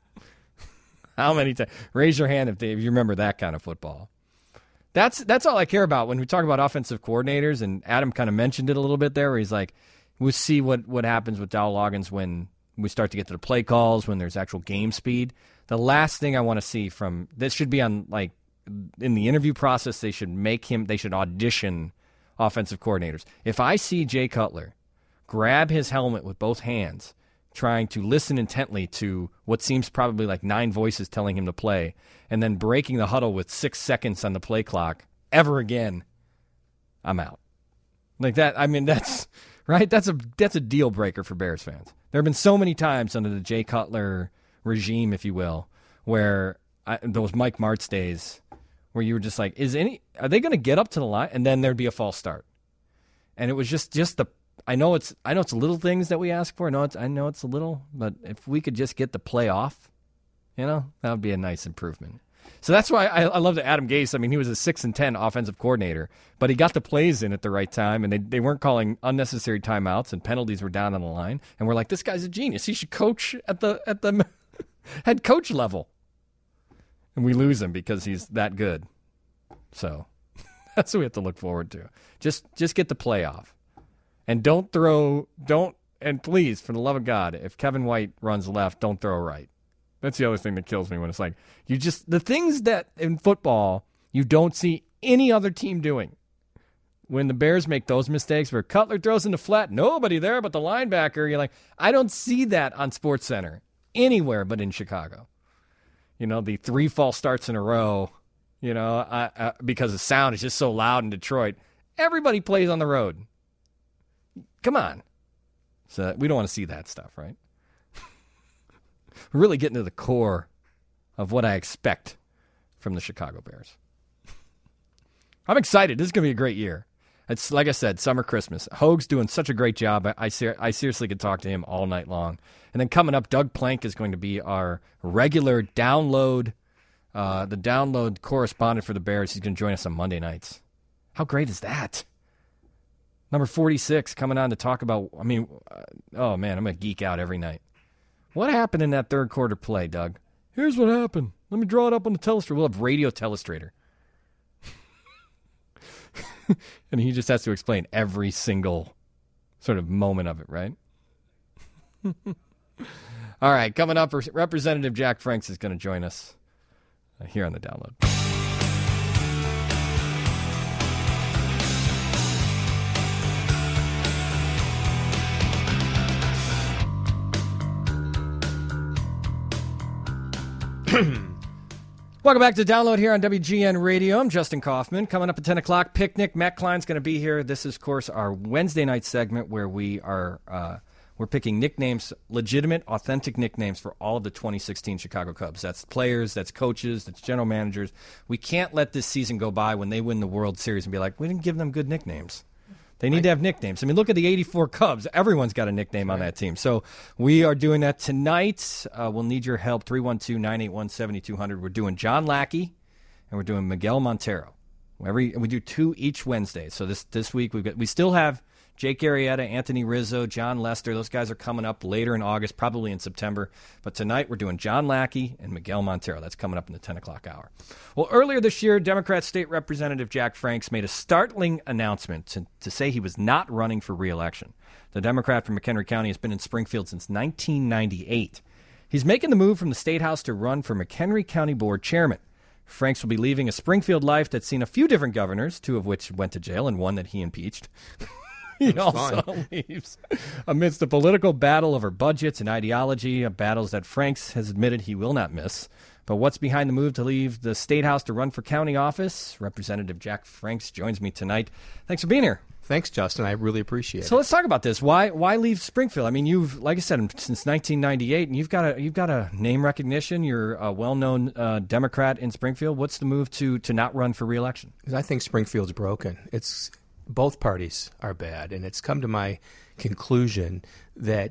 Speaker 2: How many times? Raise your hand if, they, if you remember that kind of football. That's that's all I care about when we talk about offensive coordinators. And Adam kind of mentioned it a little bit there, where he's like, we'll see what, what happens with Dowell Loggins when we start to get to the play calls, when there's actual game speed. The last thing I want to see from this should be on, like, in the interview process, they should make him, they should audition offensive coordinators. If I see Jay Cutler grab his helmet with both hands, trying to listen intently to what seems probably like nine voices telling him to play, and then breaking the huddle with six seconds on the play clock ever again, I'm out. Like that, I mean, that's, right? That's a, that's a deal breaker for Bears fans. There have been so many times under the Jay Cutler regime, if you will, where I, those Mike Martz days where you were just like, is any, are they going to get up to the line? And then there'd be a false start. And it was just, just the, I know it's, I know it's little things that we ask for. I know it's, I know it's a little, but if we could just get the play off, you know, that would be a nice improvement. So that's why I, I love that Adam Gase. I mean, he was a six and ten offensive coordinator, but he got the plays in at the right time, and they, they weren't calling unnecessary timeouts, and penalties were down on the line. And we're like, this guy's a genius. He should coach at the at the head coach level. And we lose him because he's that good. So that's what we have to look forward to. Just just get the play off, and don't throw don't and please, for the love of God, if Kevin White runs left, don't throw right. That's the other thing that kills me when it's like, you just, the things that in football you don't see any other team doing. When the Bears make those mistakes where Cutler throws in the flat, nobody there but the linebacker, you're like, I don't see that on SportsCenter anywhere but in Chicago. You know, the three false starts in a row, you know, I, I, because the sound is just so loud in Detroit. Everybody plays on the road. Come on. So we don't want to see that stuff, right? We're really getting to the core of what I expect from the Chicago Bears. I'm excited. This is going to be a great year. It's like I said, summer, Christmas. Hoag's doing such a great job. I, I, ser- I seriously could talk to him all night long. And then coming up, Doug Plank is going to be our regular download, uh, the download correspondent for the Bears. He's going to join us on Monday nights. How great is that? Number forty-six coming on to talk about, I mean, uh, oh man, I'm going to geek out every night. What happened in that third quarter play, Doug? Here's what happened. Let me draw it up on the telestrator. We'll have radio telestrator. And he just has to explain every single sort of moment of it, right? All right, coming up, Representative Jack Franks is going to join us here on the Download. Welcome back to Download here on W G N Radio. I'm Justin Kaufman. Coming up at ten o'clock, Picnic. Matt Klein's going to be here. This is, of course, our Wednesday night segment where we are uh, we're picking nicknames, legitimate, authentic nicknames for all of the twenty sixteen Chicago Cubs. That's players, that's coaches, that's general managers. We can't let this season go by when they win the World Series and be like, we didn't give them good nicknames. They need right. to have nicknames. I mean, look at the eighty-four Cubs. Everyone's got a nickname right. on that team. So we are doing that tonight. Uh, we'll need your help, three one two, nine eight one, seven two zero zero. We're doing John Lackey, and we're doing Miguel Montero. Every We do two each Wednesday. So this this week, we've got, we still have Jake Arrieta, Anthony Rizzo, John Lester. Those guys are coming up later in August, probably in September. But tonight we're doing John Lackey and Miguel Montero. That's coming up in the ten o'clock hour. Well, earlier this year, Democrat State Representative Jack Franks made a startling announcement to, to say he was not running for re-election. The Democrat from McHenry County has been in Springfield since nineteen ninety-eight. He's making the move from the State House to run for McHenry County Board Chairman. Franks will be leaving a Springfield life that's seen a few different governors, two of which went to jail and one that he impeached. He That's also fine. leaves amidst a political battle over budgets and ideology, battles that Franks has admitted he will not miss. But what's behind the move to leave the State House to run for county office? Representative Jack Franks joins me tonight. Thanks for being here.
Speaker 10: Thanks, Justin. I really appreciate it.
Speaker 2: So let's talk about this. Why why leave Springfield? I mean, you've, like I said, since nineteen ninety-eight, and you've got a you've got a name recognition. You're a well-known uh, Democrat in Springfield. What's the move to to not run for re-election?
Speaker 10: Because I think Springfield's broken. It's both parties are bad, and it's come to my conclusion that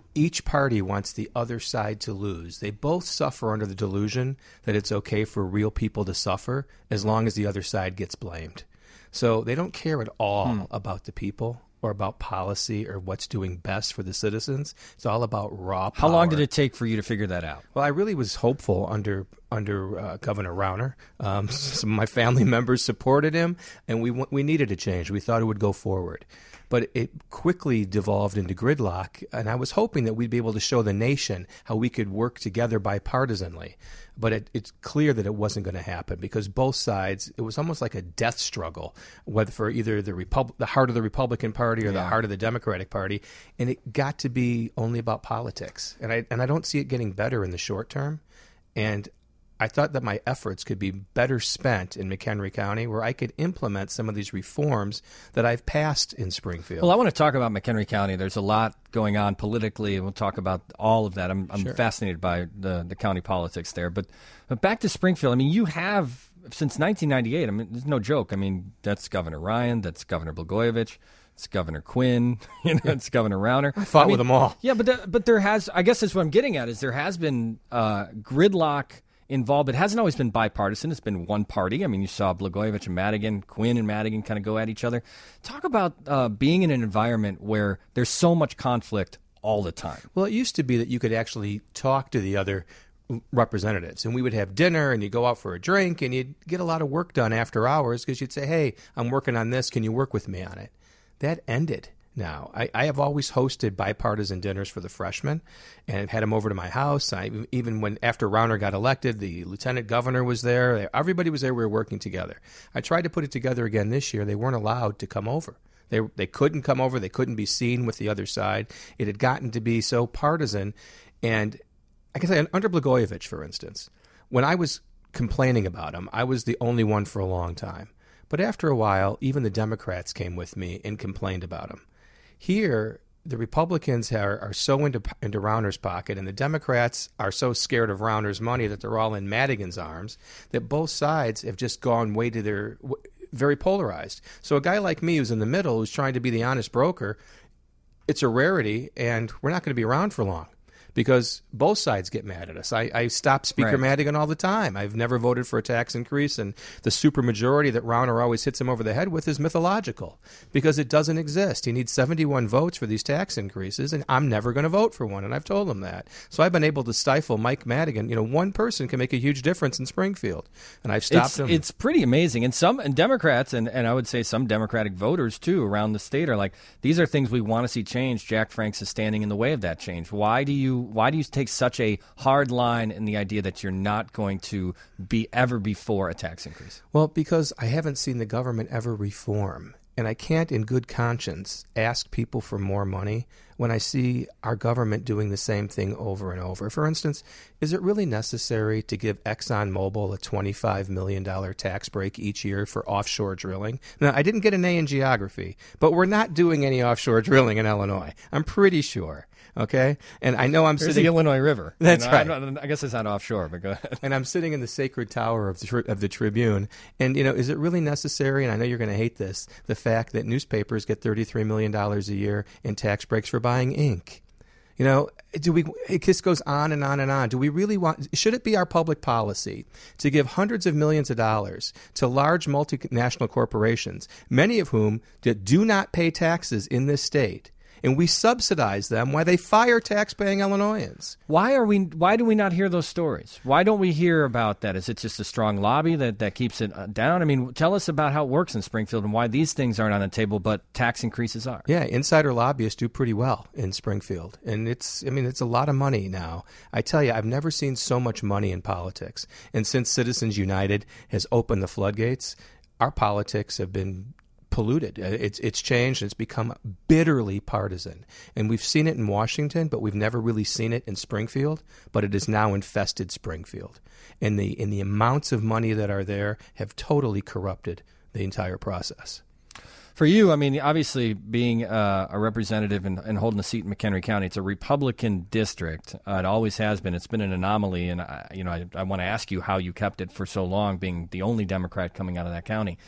Speaker 10: each party wants the other side to lose. They both suffer under the delusion that it's okay for real people to suffer as long as the other side gets blamed. So they don't care at all hmm. about the people or about policy or what's doing best for the citizens. It's all about raw power.
Speaker 2: How long did it take for you to figure that out?
Speaker 10: Well, I really was hopeful under under uh, Governor Rauner. Um, some of my family members supported him, and we we needed a change. We thought it would go forward. But it quickly devolved into gridlock, and I was hoping that we'd be able to show the nation how we could work together bipartisanly. But it, it's clear that it wasn't going to happen because both sides, it was almost like a death struggle, whether for either the Repub- the heart of the Republican Party or yeah. the heart of the Democratic Party, and it got to be only about politics. And I and I don't see it getting better in the short term. And I thought that my efforts could be better spent in McHenry County where I could implement some of these reforms that I've passed in Springfield.
Speaker 2: Well, I want to talk about McHenry County. There's a lot going on politically, and we'll talk about all of that. I'm, I'm
Speaker 10: sure.
Speaker 2: fascinated by the, the county politics there. But, but back to Springfield, I mean, you have, since nineteen ninety-eight, I mean, there's no joke. I mean, that's Governor Ryan, that's Governor Blagojevich, it's Governor Quinn, you know, it's Governor Rauner.
Speaker 10: I fought
Speaker 2: I mean,
Speaker 10: with them all.
Speaker 2: Yeah, but, the, but there has, I guess that's what I'm getting at, is there has been uh, gridlock involved. It hasn't always been bipartisan. It's been one party. I mean, you saw Blagojevich and Madigan, Quinn and Madigan kind of go at each other. Talk about uh, being in an environment where there's so much conflict all the time.
Speaker 10: Well, it used to be that you could actually talk to the other representatives, and we would have dinner, and you'd go out for a drink, and you'd get a lot of work done after hours because you'd say, hey, I'm working on this. Can you work with me on it? That ended. Now, I, I have always hosted bipartisan dinners for the freshmen and had them over to my house. I, even when after Rauner got elected, the lieutenant governor was there. Everybody was there. We were working together. I tried to put it together again this year. They weren't allowed to come over. They they couldn't come over. They couldn't be seen with the other side. It had gotten to be so partisan. And I can say under Blagojevich, for instance, when I was complaining about him, I was the only one for a long time. But after a while, even the Democrats came with me and complained about him. Here, the Republicans are, are so into, into Rauner's pocket, and the Democrats are so scared of Rauner's money that they're all in Madigan's arms, that both sides have just gone way to their very polarized. So a guy like me who's in the middle, who's trying to be the honest broker, it's a rarity, and we're not going to be around for long. Because both sides get mad at us. I, I stop Speaker
Speaker 2: right.
Speaker 10: Madigan all the time. I've never voted for a tax increase, and the supermajority that Rauner always hits him over the head with is mythological because it doesn't exist. He needs seventy-one votes for these tax increases, and I'm never going to vote for one, and I've told him that. So I've been able to stifle Mike Madigan. You know, one person can make a huge difference in Springfield, and I've stopped
Speaker 2: it's,
Speaker 10: him.
Speaker 2: It's pretty amazing. And some and Democrats, and, and I would say some Democratic voters, too, around the state are like, these are things we want to see change. Jack Franks is standing in the way of that change. Why do you, why do you take such a hard line in the idea that you're not going to be ever before a tax increase?
Speaker 10: Well, because I haven't seen the government ever reform. And I can't in good conscience ask people for more money when I see our government doing the same thing over and over. For instance, is it really necessary to give ExxonMobil a twenty-five million dollars tax break each year for offshore drilling? Now, I didn't get an A in geography, but we're not doing any offshore drilling in Illinois. I'm pretty sure. Okay, and I know I'm
Speaker 2: There's
Speaker 10: sitting
Speaker 2: the Illinois River.
Speaker 10: That's
Speaker 2: you know,
Speaker 10: right.
Speaker 2: Not, I guess it's not offshore, but go ahead.
Speaker 10: And I'm sitting in the sacred tower of the, tri- of the Tribune, and you know, is it really necessary? And I know you're going to hate this: the fact that newspapers get thirty-three million dollars a year in tax breaks for buying ink. You know, do we? It just goes on and on and on. Do we really want? Should it be our public policy to give hundreds of millions of dollars to large multinational corporations, many of whom do not pay taxes in this state? And we subsidize them while they fire tax-paying Illinoisans.
Speaker 2: Why are we? Why do we not hear those stories? Why don't we hear about that? Is it just a strong lobby that, that keeps it down? I mean, tell us about how it works in Springfield and why these things aren't on the table, but tax increases are.
Speaker 10: Yeah, insider lobbyists do pretty well in Springfield, and it's. I mean, it's a lot of money now. I tell you, I've never seen so much money in politics. And since Citizens United has opened the floodgates, our politics have been polluted. It's it's changed. It's become bitterly partisan. And we've seen it in Washington, but we've never really seen it in Springfield. But it has now infested Springfield. And the, and the amounts of money that are there have totally corrupted the entire process.
Speaker 2: For you, I mean, obviously being uh, a representative and, and holding a seat in McHenry County, it's a Republican district. Uh, it always has been. It's been an anomaly. And, I, you know, I, I want to ask you how you kept it for so long, being the only Democrat coming out of that county.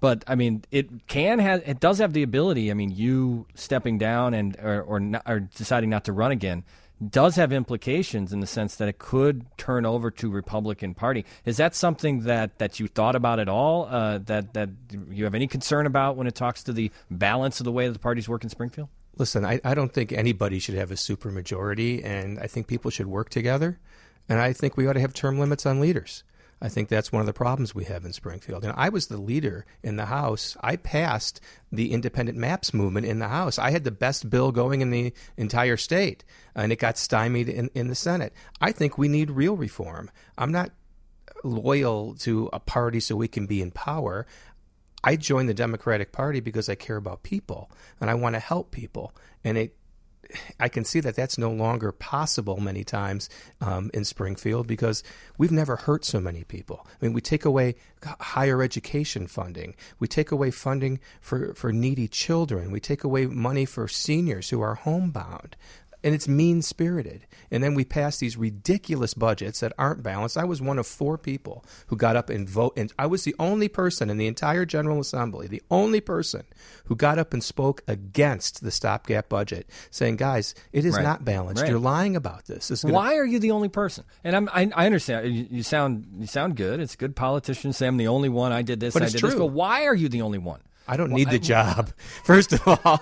Speaker 2: But I mean, it can have, it does have the ability. I mean, you stepping down and or or, not, or deciding not to run again does have implications in the sense that it could turn over to Republican Party. Is that something that, that you thought about at all? Uh, that that you have any concern about when it talks to the balance of the way that the parties work in Springfield?
Speaker 10: Listen, I, I don't think anybody should have a supermajority, and I think people should work together. And I think we ought to have term limits on leaders. I think that's one of the problems we have in Springfield. And I was the leader in the House. I passed the independent maps movement in the House. I had the best bill going in the entire state, and it got stymied in, in the Senate. I think we need real reform. I'm not loyal to a party so we can be in power. I joined the Democratic Party because I care about people, and I want to help people. And it I can see that that's no longer possible many times um, in Springfield because we've never hurt so many people. I mean, we take away higher education funding. We take away funding for, for needy children. We take away money for seniors who are homebound. And it's mean-spirited. And then we pass these ridiculous budgets that aren't balanced. I was one of four people who got up and vote. And I was the only person in the entire General Assembly, the only person who got up and spoke against the stopgap budget, saying, guys, it is
Speaker 2: right.
Speaker 10: not balanced.
Speaker 2: Right.
Speaker 10: You're lying about this. this is gonna-
Speaker 2: Why are you the only person? And I'm, I, I understand. You, you sound you sound good. It's good politicians say I'm the only one. I did this.
Speaker 10: But
Speaker 2: I
Speaker 10: it's
Speaker 2: did
Speaker 10: true.
Speaker 2: this. But why are you the only one?
Speaker 10: I don't
Speaker 2: well,
Speaker 10: need
Speaker 2: I,
Speaker 10: the job, first of all.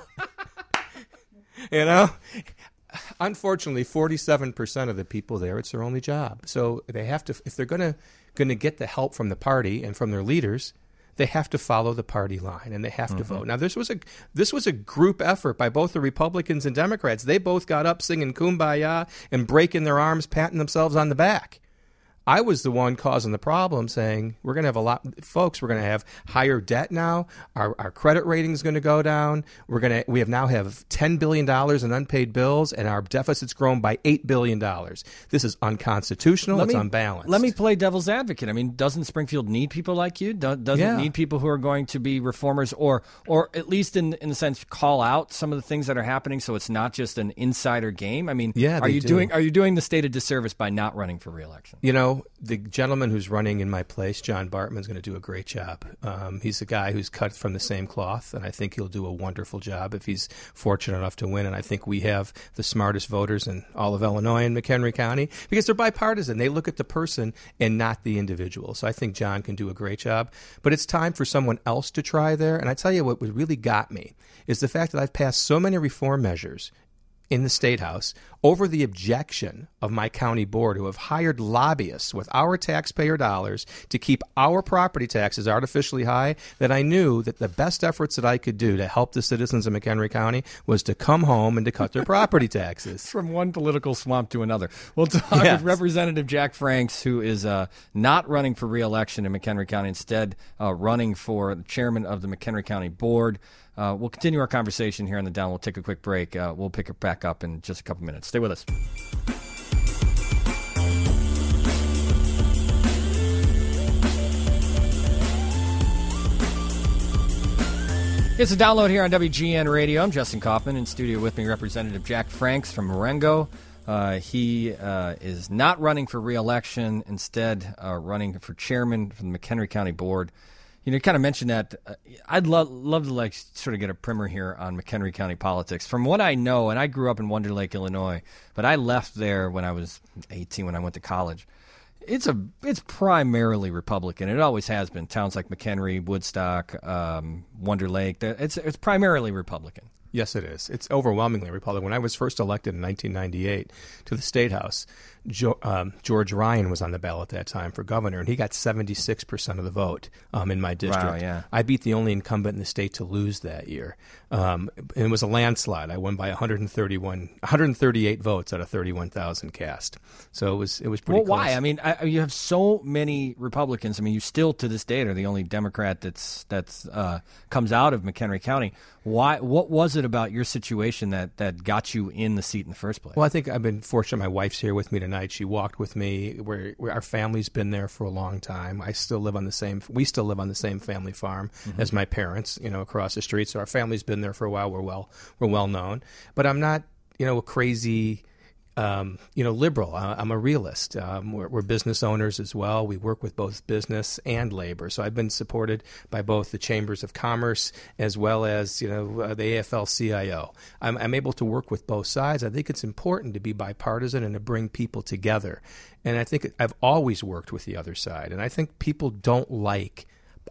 Speaker 10: You know? Unfortunately, forty-seven percent of the people there, it's their only job. So they have to, if they're going to going to get the help from the party and from their leaders, they have to follow the party line and they have mm-hmm. to vote. Now, this was a this was a group effort by both the Republicans and Democrats. They both got up singing Kumbaya and breaking their arms, patting themselves on the back. I was the one causing the problem, saying we're going to have a lot, folks. We're going to have higher debt now. Our our credit rating is going to go down. We're going to we have now have ten billion dollars in unpaid bills, and our deficit's grown by eight billion dollars. This is unconstitutional.
Speaker 2: Let
Speaker 10: it's
Speaker 2: me,
Speaker 10: unbalanced.
Speaker 2: Let me play devil's advocate. I mean, doesn't Springfield need people like you? Do, doesn't
Speaker 10: Yeah.
Speaker 2: it need people who are going to be reformers, or or at least in in the sense call out some of the things that are happening, so it's not just an insider game? I mean,
Speaker 10: Yeah,
Speaker 2: are
Speaker 10: they
Speaker 2: you
Speaker 10: do.
Speaker 2: doing are you doing the state a disservice by not running for re-election?
Speaker 10: You know, the gentleman who's running in my place, John Bartman's going to do a great job. Um, he's a guy who's cut from the same cloth, and I think he'll do a wonderful job if he's fortunate enough to win. And I think we have the smartest voters in all of Illinois and McHenry County because they're bipartisan. They look at the person and not the individual. So I think John can do a great job. But it's time for someone else to try there. And I tell you what really got me is the fact that I've passed so many reform measures in the State House over the objection of my county board, who have hired lobbyists with our taxpayer dollars to keep our property taxes artificially high, that I knew that the best efforts that I could do to help the citizens of McHenry County was to come home and to cut their property taxes.
Speaker 2: From one political swamp to another. We'll talk
Speaker 10: Yes.
Speaker 2: with Representative Jack Franks, who is uh, not running for re-election in McHenry County, instead uh, running for the chairman of the McHenry County Board. Uh, we'll continue our conversation here on the Down. We'll take a quick break. Uh, we'll pick it back up in just a couple minutes. Stay with us. It's a download here on W G N Radio. I'm Justin Kaufman. In studio with me, Representative Jack Franks from Marengo. Uh, he uh, is not running for re-election, instead uh, running for chairman for the McHenry County Board. You know, you kind of mentioned that. Uh, I'd love love to like sort of get a primer here on McHenry County politics. From what I know, and I grew up in Wonder Lake, Illinois, but I left there when I was eighteen when I went to college. It's a it's primarily Republican. It always has been. Towns like McHenry, Woodstock, um, Wonder Lake. It's it's primarily Republican.
Speaker 10: Yes, it is. It's overwhelmingly Republican. When I was first elected in nineteen ninety-eight to the State House, jo- um, George Ryan was on the ballot at that time for governor, and he got seventy-six percent of the vote um, in my district.
Speaker 2: Wow, yeah.
Speaker 10: I beat the only incumbent in the state to lose that year. Um, and it was a landslide. I won by one hundred thirty-one, one hundred thirty-eight votes out of thirty-one thousand cast. So it was it was pretty
Speaker 2: Well,
Speaker 10: close.
Speaker 2: why? I mean, I, you have so many Republicans. I mean, you still to this day are the only Democrat that's that's uh, comes out of McHenry County. Why? What was it about your situation that, that got you in the seat in the first place?
Speaker 10: Well, I think I've been fortunate. My wife's here with me tonight. She walked with me. We're, we're, our family's been there for a long time. I still live on the same. We still live on the same family farm mm-hmm. as my parents. You know, across the street. So our family's been there for a while. We're well. We're well known. But I'm not. You know, a crazy um, you know, liberal. Uh, I'm a realist. Um, we're, we're business owners as well. We work with both business and labor. So I've been supported by both the Chambers of Commerce as well as, you know, uh, the A F L C I O. I'm, I'm able to work with both sides. I think it's important to be bipartisan and to bring people together. And I think I've always worked with the other side. And I think people don't like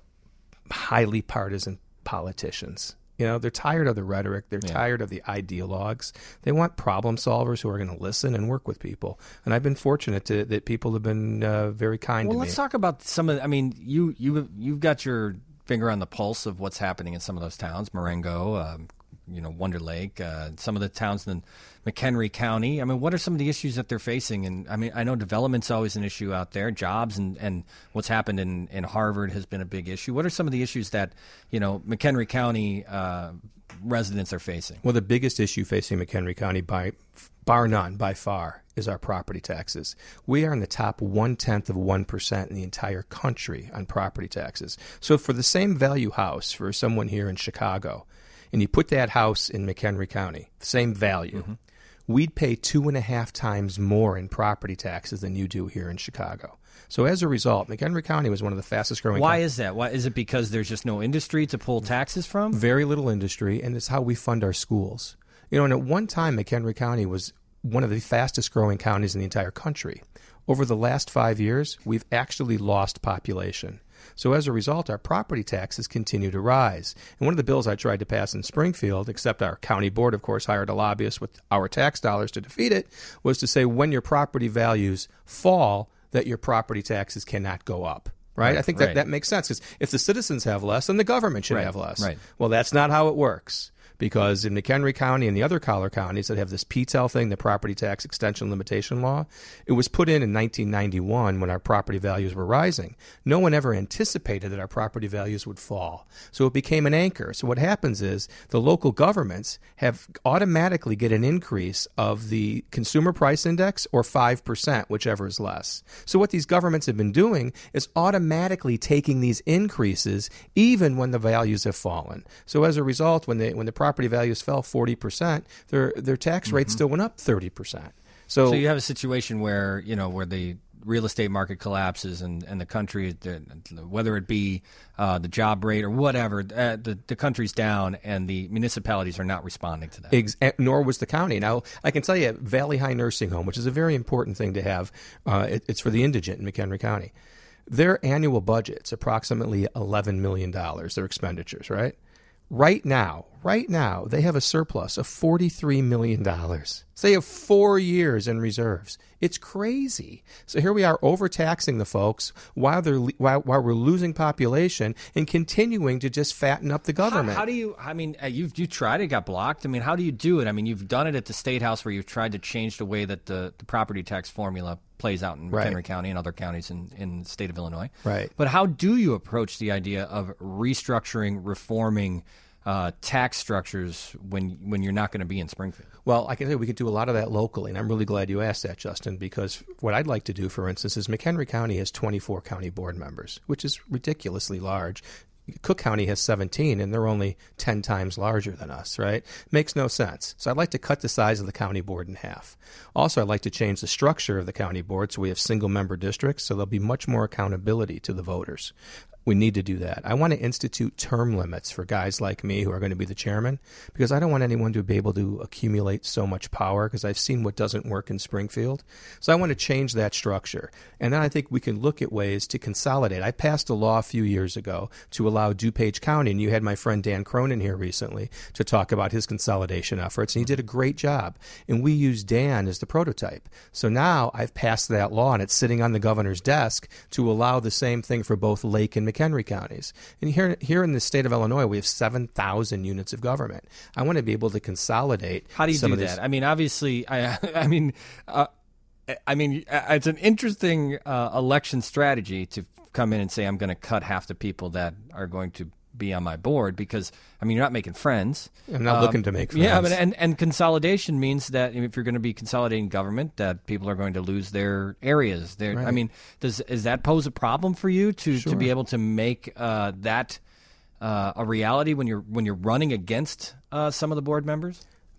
Speaker 10: highly partisan politicians. You know, they're tired of the rhetoric. They're yeah. tired of the ideologues. They want problem solvers who are going to listen and work with people. And I've been fortunate to, that people have been uh, very kind
Speaker 2: well,
Speaker 10: to me.
Speaker 2: Well, let's talk about some of the, I mean, you, you, you've got your finger on the pulse of what's happening in some of those towns, Marengo, um, you know, Wonder Lake, uh, some of the towns in McHenry County. I mean, what are some of the issues that they're facing? And I mean, I know development's always an issue out there. Jobs and, and what's happened in, in Harvard has been a big issue. What are some of the issues that, you know, McHenry County uh, residents are facing?
Speaker 10: Well, the biggest issue facing McHenry County, by bar none, by far, is our property taxes. We are in the top one-tenth of one percent in the entire country on property taxes. So for the same value house for someone here in Chicago, and you put that house in McHenry County, same value, mm-hmm. we'd pay two and a half times more in property taxes than you do here in Chicago. So as a result, McHenry County was one of the fastest growing.
Speaker 2: Why
Speaker 10: com-
Speaker 2: is that? Why is it because there's just no industry to pull taxes from?
Speaker 10: Very little industry, and it's how we fund our schools. You know, and at one time, McHenry County was one of the fastest growing counties in the entire country. Over the last five years, we've actually lost population. So as a result, our property taxes continue to rise. And one of the bills I tried to pass in Springfield, except our county board, of course, hired a lobbyist with our tax dollars to defeat it, was to say when your property values fall, that your property taxes cannot go up. Right?
Speaker 2: right
Speaker 10: I think that,
Speaker 2: right.
Speaker 10: that makes sense, because if the citizens have less, then the government should
Speaker 2: right,
Speaker 10: have less.
Speaker 2: Right.
Speaker 10: Well, that's not how it works. Because in McHenry County and the other collar counties that have this P T E L thing, the property tax extension limitation law, it was put in in nineteen ninety-one when our property values were rising. No one ever anticipated that our property values would fall. So it became an anchor. So what happens is the local governments have automatically get an increase of the consumer price index or five percent, whichever is less. So what these governments have been doing is automatically taking these increases even when the values have fallen. So as a result, when they when the property values fell forty percent, their their tax rate mm-hmm. still went up thirty percent. So,
Speaker 2: so you have a situation where, you know, where the real estate market collapses and, and the country, the, whether it be uh, the job rate or whatever, uh, the, the country's down and the municipalities are not responding to that.
Speaker 10: Ex- nor was the county. Now, I can tell you, Valley High Nursing Home, which is a very important thing to have, uh, it, it's for the indigent in McHenry County. Their annual budget's approximately eleven million dollars, their expenditures, right? Right now, right now, they have a surplus of forty-three million dollars. So they have four years in reserves. It's crazy. So here we are overtaxing the folks while they're while, while we're losing population and continuing to just fatten up the government.
Speaker 2: How, how do you? I mean, you've you tried it, got blocked. I mean, how do you do it? I mean, you've done it at the State House where you've tried to change the way that the, the property tax formula plays out in
Speaker 10: right.
Speaker 2: McHenry County and other counties in, in the state of Illinois.
Speaker 10: Right.
Speaker 2: But how do you approach the idea of restructuring, reforming uh, tax structures when when you're not going to be in Springfield?
Speaker 10: Well, I can tell you we could do a lot of that locally, and I'm really glad you asked that, Justin, because what I'd like to do, for instance, is McHenry County has twenty-four county board members, which is ridiculously large. Cook County has seventeen, and they're only ten times larger than us, right? Makes no sense. So I'd like to cut the size of the county board in half. Also, I'd like to change the structure of the county board so we have single-member districts, so there'll be much more accountability to the voters. We need to do that. I want to institute term limits for guys like me who are going to be the chairman, because I don't want anyone to be able to accumulate so much power, because I've seen what doesn't work in Springfield. So I want to change that structure. And then I think we can look at ways to consolidate. I passed a law a few years ago to allow DuPage County, and you had my friend Dan Cronin here recently to talk about his consolidation efforts, and he did a great job. And we used Dan as the prototype. So now I've passed that law, and it's sitting on the governor's desk to allow the same thing for both Lake and McHenry counties. And here, here in the state of Illinois, we have seven thousand units of government. I want to be able to consolidate.
Speaker 2: How do you
Speaker 10: some
Speaker 2: do
Speaker 10: of
Speaker 2: that?
Speaker 10: these.
Speaker 2: I mean, obviously, I, I mean, uh, I mean, it's an interesting uh, election strategy to come in and say I'm going to cut half the people that are going to be on my board, because I mean, you're not making friends.
Speaker 10: I'm not
Speaker 2: um,
Speaker 10: looking to make friends.
Speaker 2: Yeah, but, and and consolidation means that if you're going to be consolidating government, that people are going to lose their areas. Their,
Speaker 10: Right.
Speaker 2: I mean, does is that pose a problem for you to,
Speaker 10: Sure.
Speaker 2: to be able to make uh, that uh, a reality when you're when you're running against uh, some of the board members?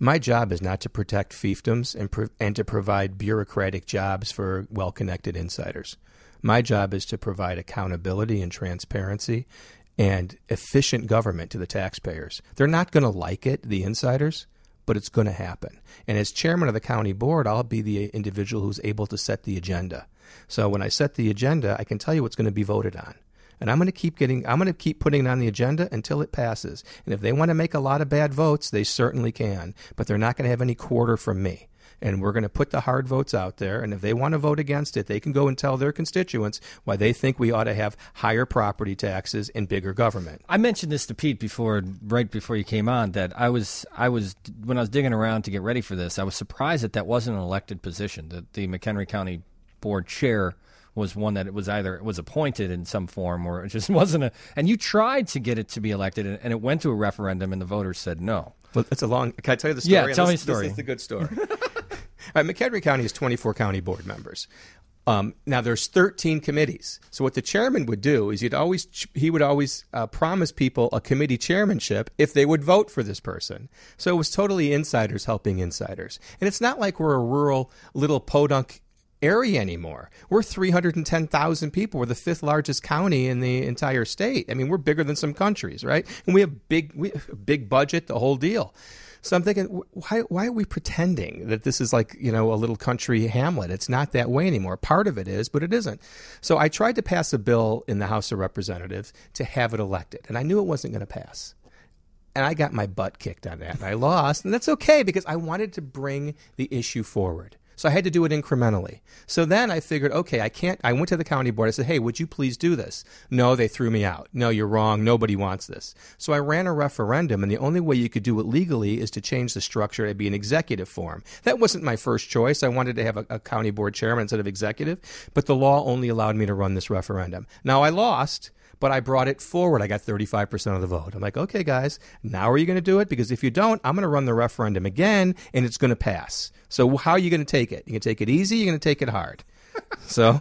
Speaker 10: My job is not to protect fiefdoms and, pro- and to provide bureaucratic jobs for well-connected insiders. My job is to provide accountability and transparency and efficient government to the taxpayers. They're not going to like it, the insiders, but it's going to happen. And as chairman of the county board, I'll be the individual who's able to set the agenda. So when I set the agenda, I can tell you what's going to be voted on. And I'm going to keep getting, I'm going to keep putting it on the agenda until it passes. And if they want to make a lot of bad votes, they certainly can. But they're not going to have any quarter from me. And we're going to put the hard votes out there. And if they want to vote against it, they can go and tell their constituents why they think we ought to have higher property taxes and bigger government.
Speaker 2: I mentioned this to Pete before, right before you came on, that I was, I was when I was digging around to get ready for this, I was surprised that that wasn't an elected position, that the McHenry County Board chair was one that it was either it was appointed in some form or it just wasn't a. And you tried to get it to be elected, and, and it went to a referendum, and the voters said no.
Speaker 10: Well, it's a long. Can I tell you the story?
Speaker 2: Yeah, tell
Speaker 10: this,
Speaker 2: me the story.
Speaker 10: This is the good story. All right, McHenry County has twenty-four county board members. Um, now there's thirteen committees. So what the chairman would do is he'd always he would always uh, promise people a committee chairmanship if they would vote for this person. So it was totally insiders helping insiders, and it's not like we're a rural little podunk area anymore. We're three hundred ten thousand people. We're the fifth largest county in the entire state. I mean, we're bigger than some countries, right? And we have big, we have a big budget, the whole deal. So I'm thinking, why, why are we pretending that this is like, you know, a little country hamlet? It's not that way anymore. Part of it is, but it isn't. So I tried to pass a bill in the House of Representatives to have it elected, and I knew it wasn't going to pass. And I got my butt kicked on that, and I lost. And that's okay, because I wanted to bring the issue forward. So I had to do it incrementally. So then I figured, okay, I can't. I went to the county board. I said, hey, would you please do this? No, they threw me out. No, you're wrong. Nobody wants this. So I ran a referendum, and the only way you could do it legally is to change the structure to be an executive form. That wasn't my first choice. I wanted to have a, a county board chairman instead of executive, but the law only allowed me to run this referendum. Now I lost, but I brought it forward. I got thirty-five percent of the vote. I'm like, okay, guys, now are you going to do it? Because if you don't, I'm going to run the referendum again, and it's going to pass. So how are you going to take it? You going to take it easy? You're going to take it hard. So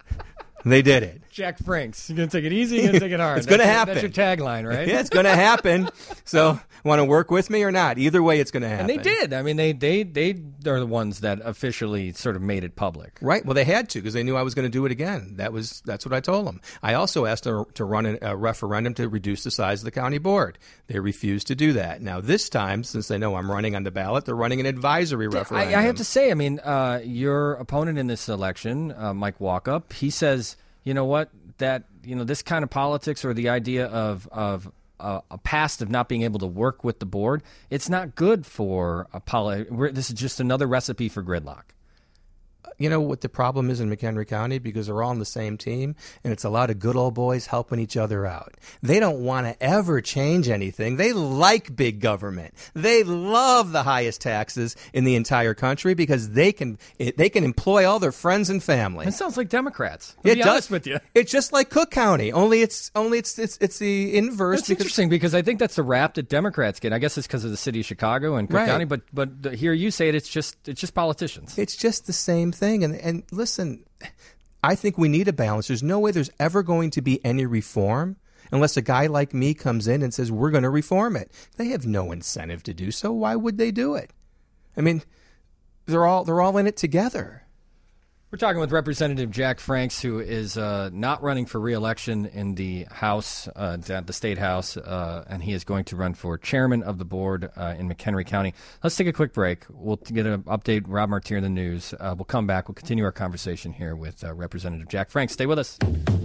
Speaker 10: they did it.
Speaker 2: Jack Franks. You're going to take it easy, you're going to take it hard.
Speaker 10: It's going to happen.
Speaker 2: That's your tagline, right?
Speaker 10: Yeah, it's going to happen. So want to work with me or not? Either way, it's going to happen.
Speaker 2: And they did. I mean, they they they are the ones that officially sort of made it public.
Speaker 10: Right. Well, they had to because they knew I was going to do it again. That was that's what I told them. I also asked them to run a, a referendum to reduce the size of the county board. They refused to do that. Now, this time, since they know I'm running on the ballot, they're running an advisory referendum.
Speaker 2: I, I have to say, I mean, uh, your opponent in this election, uh, Mike Walkup, he says, you know what, that you know this kind of politics or the idea of of uh, a past of not being able to work with the board, it's not good for a poli- This is just another recipe for gridlock.
Speaker 10: You know what the problem is in McHenry County? Because they're all on the same team, and it's a lot of good old boys helping each other out. They don't want to ever change anything. They like big government. They love the highest taxes in the entire country because they can it, they can employ all their friends and family.
Speaker 2: It sounds like Democrats. I'll
Speaker 10: it
Speaker 2: be
Speaker 10: does.
Speaker 2: honest with you.
Speaker 10: It's just like Cook County, only it's only it's it's it's the inverse.
Speaker 2: That's interesting because I think that's the rap that Democrats get. I guess it's because of the city of Chicago and Cook
Speaker 10: Right.
Speaker 2: County, but but the, here you say it, it's just it's just politicians.
Speaker 10: It's just the same thing. And and listen, I think we need a balance. There's no way there's ever going to be any reform unless a guy like me comes in and says we're going to reform it. They have no incentive to do so. Why would they do it? I mean, they're all they're all in it together.
Speaker 2: We're talking with Representative Jack Franks, who is uh, not running for re-election in the House, uh, at the State House, uh, and he is going to run for chairman of the board uh, in McHenry County. Let's take a quick break. We'll get an update, Rob Martier in the news. Uh, we'll come back. We'll continue our conversation here with uh, Representative Jack Franks. Stay with us.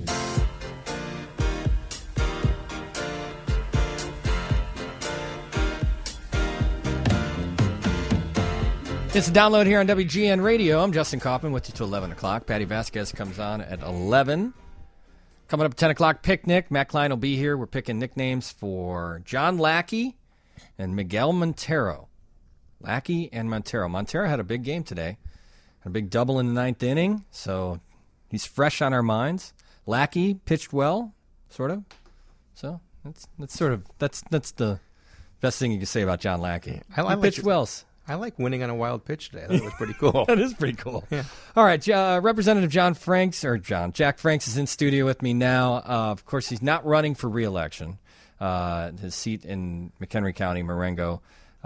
Speaker 2: It's a download here on W G N Radio. I'm Justin Kaufman with you till eleven o'clock. Patty Vasquez comes on at eleven. Coming up at ten o'clock, picnic. Matt Klein will be here. We're picking nicknames for John Lackey and Miguel Montero. Lackey and Montero. Montero had a big game today. Had a big double in the ninth inning, so he's fresh on our minds. Lackey pitched well, sort of. So that's that's sort of that's that's the best thing you can say about John Lackey.
Speaker 10: I, I
Speaker 2: he pitched
Speaker 10: like
Speaker 2: well.
Speaker 10: I like winning on a wild pitch today. That was pretty cool.
Speaker 2: That is pretty cool.
Speaker 10: Yeah.
Speaker 2: All right, uh, Representative John Franks, or John, Jack Franks is in studio with me now. Uh, of course, he's not running for re-election. Uh, his seat in McHenry County, Marengo, uh,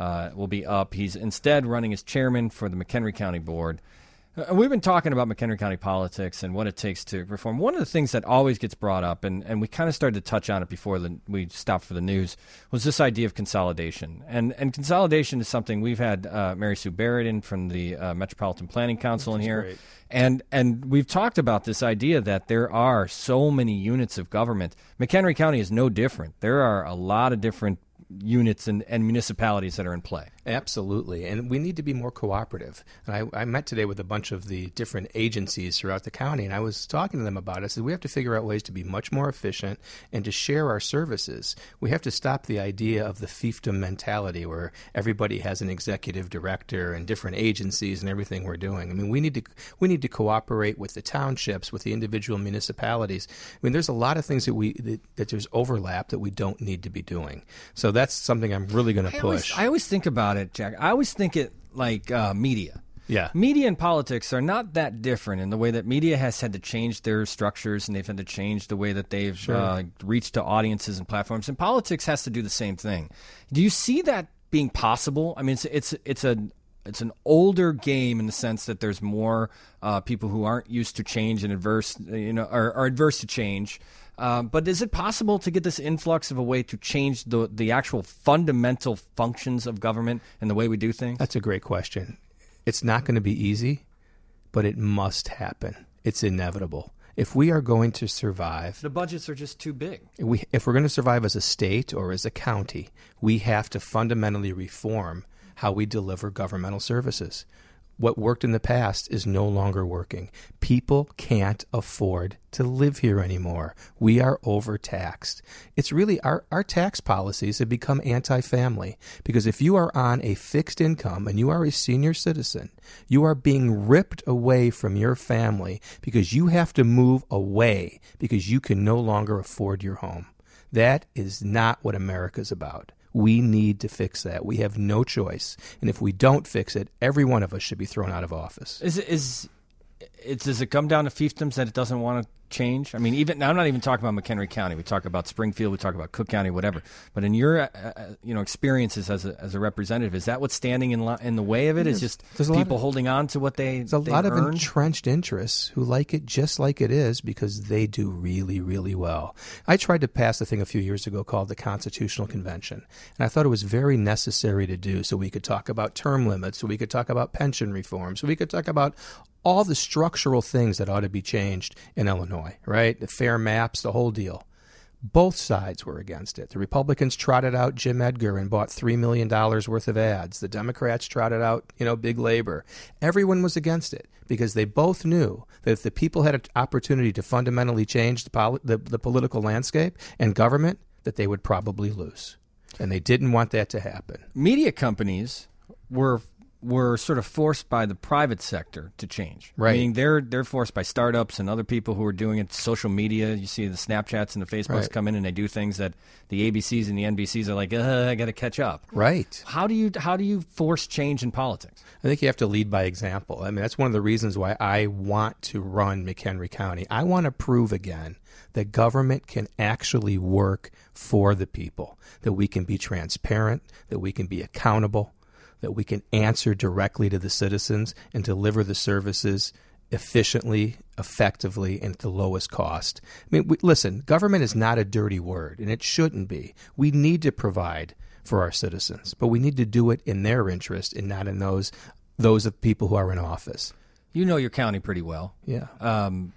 Speaker 2: uh, will be up. He's instead running as chairman for the McHenry County Board. Uh, we've been talking about McHenry County politics and what it takes to reform. One of the things that always gets brought up, and, and we kind of started to touch on it before the, we stopped for the news, was this idea of consolidation. And and consolidation is something we've had uh, Mary Sue Barrett in from the uh, Metropolitan Planning Council in here.
Speaker 10: Great.
Speaker 2: And and we've talked about this idea that there are so many units of government. McHenry County is no different. There are a lot of different units and, and municipalities that are in play.
Speaker 10: Absolutely. And we need to be more cooperative. And I, I met today with a bunch of the different agencies throughout the county, and I was talking to them about it. I said, we have to figure out ways to be much more efficient and to share our services. We have to stop the idea of the fiefdom mentality where everybody has an executive director and different agencies and everything we're doing. I mean, we need to we need to cooperate with the townships, with the individual municipalities. I mean, there's a lot of things that we that, that there's overlap that we don't need to be doing. So that's something I'm really going to push.
Speaker 2: Always, I always think about it, Jack. I always think it like uh, media.
Speaker 10: Yeah.
Speaker 2: Media and politics are not that different in the way that media has had to change their structures and they've had to change the way that they've
Speaker 10: Sure.
Speaker 2: uh, reached to audiences and platforms. And politics has to do the same thing. Do you see that being possible? I mean, it's it's it's a it's an older game in the sense that there's more uh, people who aren't used to change and adverse, you know, are, are adverse to change. Uh, but is it possible to get this influx of a way to change the the actual fundamental functions of government and the way we do things?
Speaker 10: That's a great question. It's not going to be easy, but it must happen. It's inevitable. If we are going to survive,
Speaker 2: The budgets are just too big.
Speaker 10: we, if we're going to survive as a state or as a county, we have to fundamentally reform how we deliver governmental services. What worked in the past is no longer working. People can't afford to live here anymore. We are overtaxed. It's really our, our tax policies have become anti-family because if you are on a fixed income and you are a senior citizen, you are being ripped away from your family because you have to move away because you can no longer afford your home. That is not what America's about. We need to fix that. We have no choice. And if we don't fix it, every one of us should be thrown out of office.
Speaker 2: Is it, is it, does it come down to fiefdoms that it doesn't want to change? I mean, even now, I'm not even talking about McHenry County. We talk about Springfield. We talk about Cook County, whatever. But in your, uh, you know, experiences as a as a representative, is that what's standing in lo- in the way of it? Is just
Speaker 10: There's a lot
Speaker 2: people
Speaker 10: of-
Speaker 2: holding on to what they
Speaker 10: There's a
Speaker 2: they've
Speaker 10: lot of
Speaker 2: earned?
Speaker 10: entrenched interests who like it just like it is because they do really, really well. I tried to pass a thing a few years ago called the Constitutional Convention, and I thought it was very necessary to do so we could talk about term limits, so we could talk about pension reform, so we could talk about all the structural things that ought to be changed in Illinois, right? The fair maps, the whole deal. Both sides were against it. The Republicans trotted out Jim Edgar and bought three million dollars worth of ads. The Democrats trotted out, you know, big labor. Everyone was against it because they both knew that if the people had an opportunity to fundamentally change the, poli- the, the political landscape and government, that they would probably lose. And they didn't want that to happen.
Speaker 2: Media companies were were sort of forced by the private sector to change.
Speaker 10: Right.
Speaker 2: Meaning they're they're forced by startups and other people who are doing it. Social media, you see the Snapchats and the Facebooks
Speaker 10: Right.
Speaker 2: come in and they do things that the A B Cs and the N B Cs are like, uh, I got to catch up.
Speaker 10: Right.
Speaker 2: How do you how do you force change in politics?
Speaker 10: I think you have to lead by example. I mean, that's one of the reasons why I want to run McHenry County. I want to prove again that government can actually work for the people, that we can be transparent, that we can be accountable, that we can answer directly to the citizens and deliver the services efficiently, effectively, and at the lowest cost. I mean, we, listen, government is not a dirty word, and it shouldn't be. We need to provide for our citizens, but we need to do it in their interest and not in those those of people who are in office.
Speaker 2: You know your county pretty well.
Speaker 10: Yeah.
Speaker 2: Um,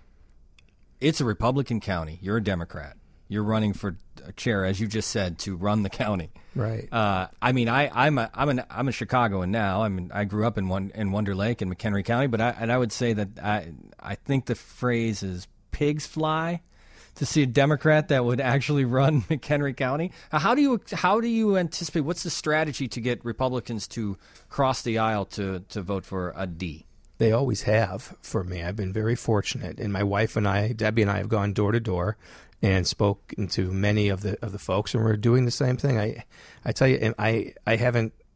Speaker 2: it's a Republican county. You're a Democrat. You're running for a chair, as you just said, to run the county.
Speaker 10: Right.
Speaker 2: Uh, I mean, I, I'm a I'm an I'm a Chicagoan now. I mean, I grew up in one in Wonder Lake in McHenry County, but I and I would say that I I think the phrase is pigs fly to see a Democrat that would actually run McHenry County. How do you how do you anticipate? What's the strategy to get Republicans to cross the aisle to to vote for a D?
Speaker 10: They always have for me. I've been very fortunate, and my wife and I, Debbie and I, have gone door to door and spoken to many of the of the folks, and we're doing the same thing. I, I tell you, I I haven't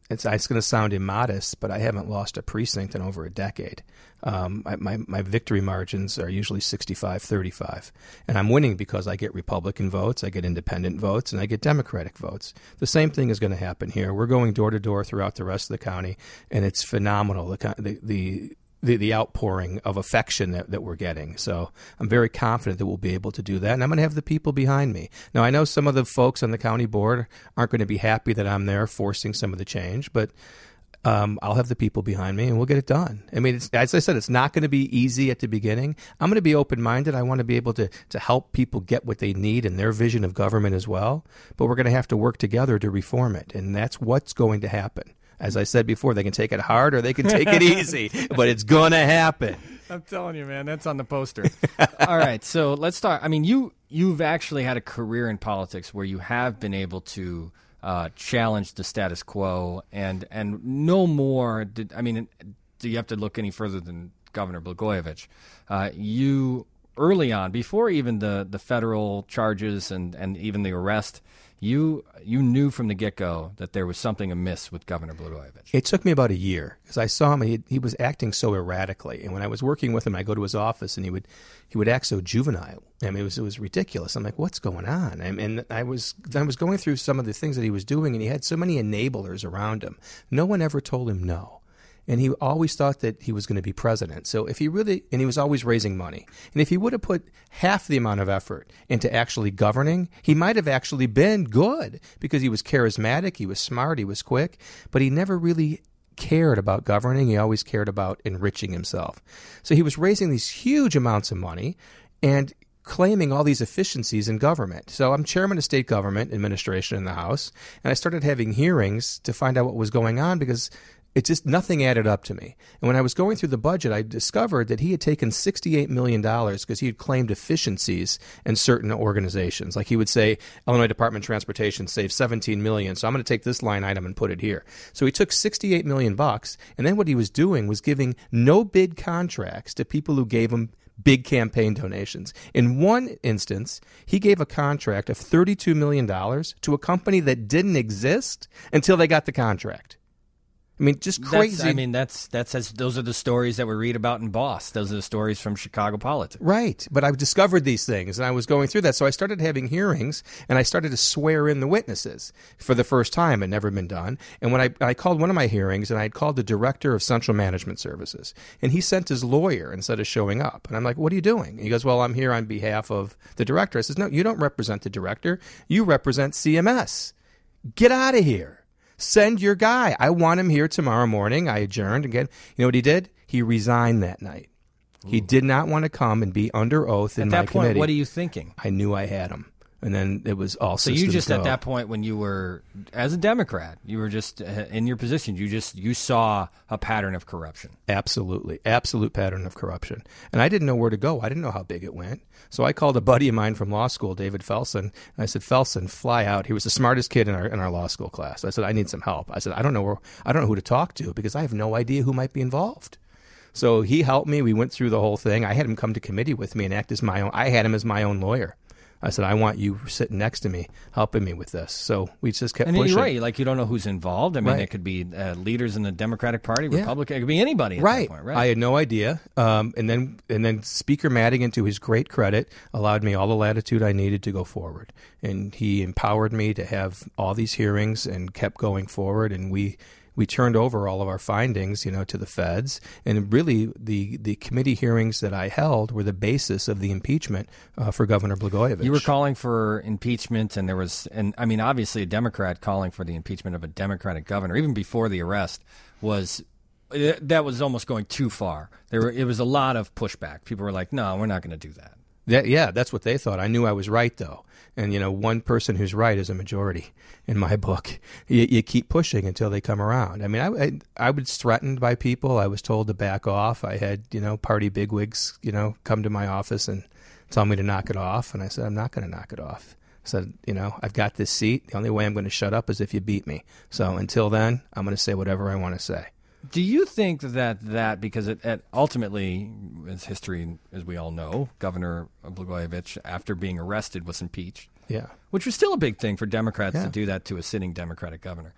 Speaker 10: it's, it's going to sound immodest, but I haven't lost a precinct in over a decade. Um, I, my, my victory margins are usually sixty-five thirty-five. And I'm winning because I get Republican votes, I get independent votes, and I get Democratic votes. The same thing is going to happen here. We're going door to door throughout the rest of the county, and it's phenomenal, the the the, the, the outpouring of affection that, that we're getting. So I'm very confident that we'll be able to do that, and I'm going to have the people behind me. Now, I know some of the folks on the county board aren't going to be happy that I'm there forcing some of the change, but Um, I'll have the people behind me, and we'll get it done. I mean, it's, as I said, it's not going to be easy at the beginning. I'm going to be open-minded. I want to be able to, to help people get what they need in their vision of government as well. But we're going to have to work together to reform it, and that's what's going to happen. As I said before, they can take it hard or they can take it easy, but it's going to happen.
Speaker 2: I'm telling you, man, that's on the poster. All right, so let's start. I mean, you, you've actually had a career in politics where you have been able to Uh, challenge the status quo, and and no more. Did, I mean, do you have to look any further than Governor Blagojevich? Uh, you early on, before even the, the federal charges and, and even the arrest, you you knew from the get go that there was something amiss with Governor Blagojevich.
Speaker 10: It took me about a year because I saw him. He, he was acting so erratically, and when I was working with him, I go to his office, and he would he would act so juvenile. I mean, it was it was ridiculous. I'm like, what's going on? I mean, I was I was going through some of the things that he was doing, and he had so many enablers around him. No one ever told him no. And he always thought that he was going to be president. So if he really, and he was always raising money. And if he would have put half the amount of effort into actually governing, he might have actually been good because he was charismatic, he was smart, he was quick, but he never really cared about governing. He always cared about enriching himself. So he was raising these huge amounts of money and claiming all these efficiencies in government. So I'm chairman of state government administration in the House, and I started having hearings to find out what was going on because it just, nothing added up to me. And when I was going through the budget, I discovered that he had taken sixty-eight million dollars because he had claimed efficiencies in certain organizations. Like he would say, Illinois Department of Transportation saved seventeen million dollars, so I'm going to take this line item and put it here. So he took sixty-eight million dollars bucks, and then what he was doing was giving no bid contracts to people who gave him big campaign donations. In one instance, he gave a contract of thirty-two million dollars to a company that didn't exist until they got the contract. I mean, just crazy.
Speaker 2: That's, I mean, that's that's as those are the stories that we read about in Boss. Those are the stories from Chicago politics.
Speaker 10: Right. But I've discovered these things, and I was going through that. So I started having hearings, and I started to swear in the witnesses for the first time. It had never been done. And when I, I called one of my hearings, and I had called the director of Central Management Services, and he sent his lawyer instead of showing up. And I'm like, what are you doing? And he goes, well, I'm here on behalf of the director. I says, no, you don't represent the director. You represent C M S. Get out of here. Send your guy. I want him here tomorrow morning. I adjourned again. You know what he did? He resigned that night. Ooh. He did not want to come and be under oath in my committee.
Speaker 2: At that point, what are you thinking?
Speaker 10: I knew I had him. And then it was all
Speaker 2: so
Speaker 10: systems
Speaker 2: you just
Speaker 10: go.
Speaker 2: At that point when you were as a Democrat, you were just uh, in your position. You just you saw a pattern of corruption.
Speaker 10: Absolutely, absolute pattern of corruption. And I didn't know where to go. I didn't know how big it went. So I called a buddy of mine from law school, David Felsen. And I said, Felsen, fly out. He was the smartest kid in our in our law school class. I said, I need some help. I said, I don't know where, I don't know who to talk to because I have no idea who might be involved. So he helped me. We went through the whole thing. I had him come to committee with me and act as my own. I had him as my own lawyer. I said, I want you sitting next to me, helping me with this. So we just kept
Speaker 2: and
Speaker 10: pushing.
Speaker 2: And you're right. Like, you don't know who's involved. I mean,
Speaker 10: right.
Speaker 2: It could be uh, leaders in the Democratic Party,
Speaker 10: Yeah.
Speaker 2: Republican. It could be anybody at
Speaker 10: right.
Speaker 2: that point, right?
Speaker 10: I had no idea. Um, and then and then Speaker Madigan, to his great credit, allowed me all the latitude I needed to go forward. And he empowered me to have all these hearings and kept going forward. And we... We turned over all of our findings, you know, to the feds, and really the, the committee hearings that I held were the basis of the impeachment uh, for Governor Blagojevich.
Speaker 2: You were calling for impeachment, and there was, and I mean, obviously, a Democrat calling for the impeachment of a Democratic governor, even before the arrest, was that was almost going too far. There, were, it was a lot of pushback. People were like, "No, we're not going to do that."
Speaker 10: That, yeah, that's what they thought. I knew I was right, though. And, you know, one person who's right is a majority in my book. You, you keep pushing until they come around. I mean, I, I, I was threatened by people. I was told to back off. I had, you know, party bigwigs, you know, come to my office and tell me to knock it off. And I said, I'm not going to knock it off. I said, you know, I've got this seat. The only way I'm going to shut up is if you beat me. So until then, I'm going to say whatever I want to say.
Speaker 2: Do you think that that, because it, it ultimately, as history, as we all know, Governor Blagojevich, after being arrested, was impeached?
Speaker 10: Yeah.
Speaker 2: Which was still a big thing for Democrats
Speaker 10: yeah.
Speaker 2: to do that to a sitting Democratic governor.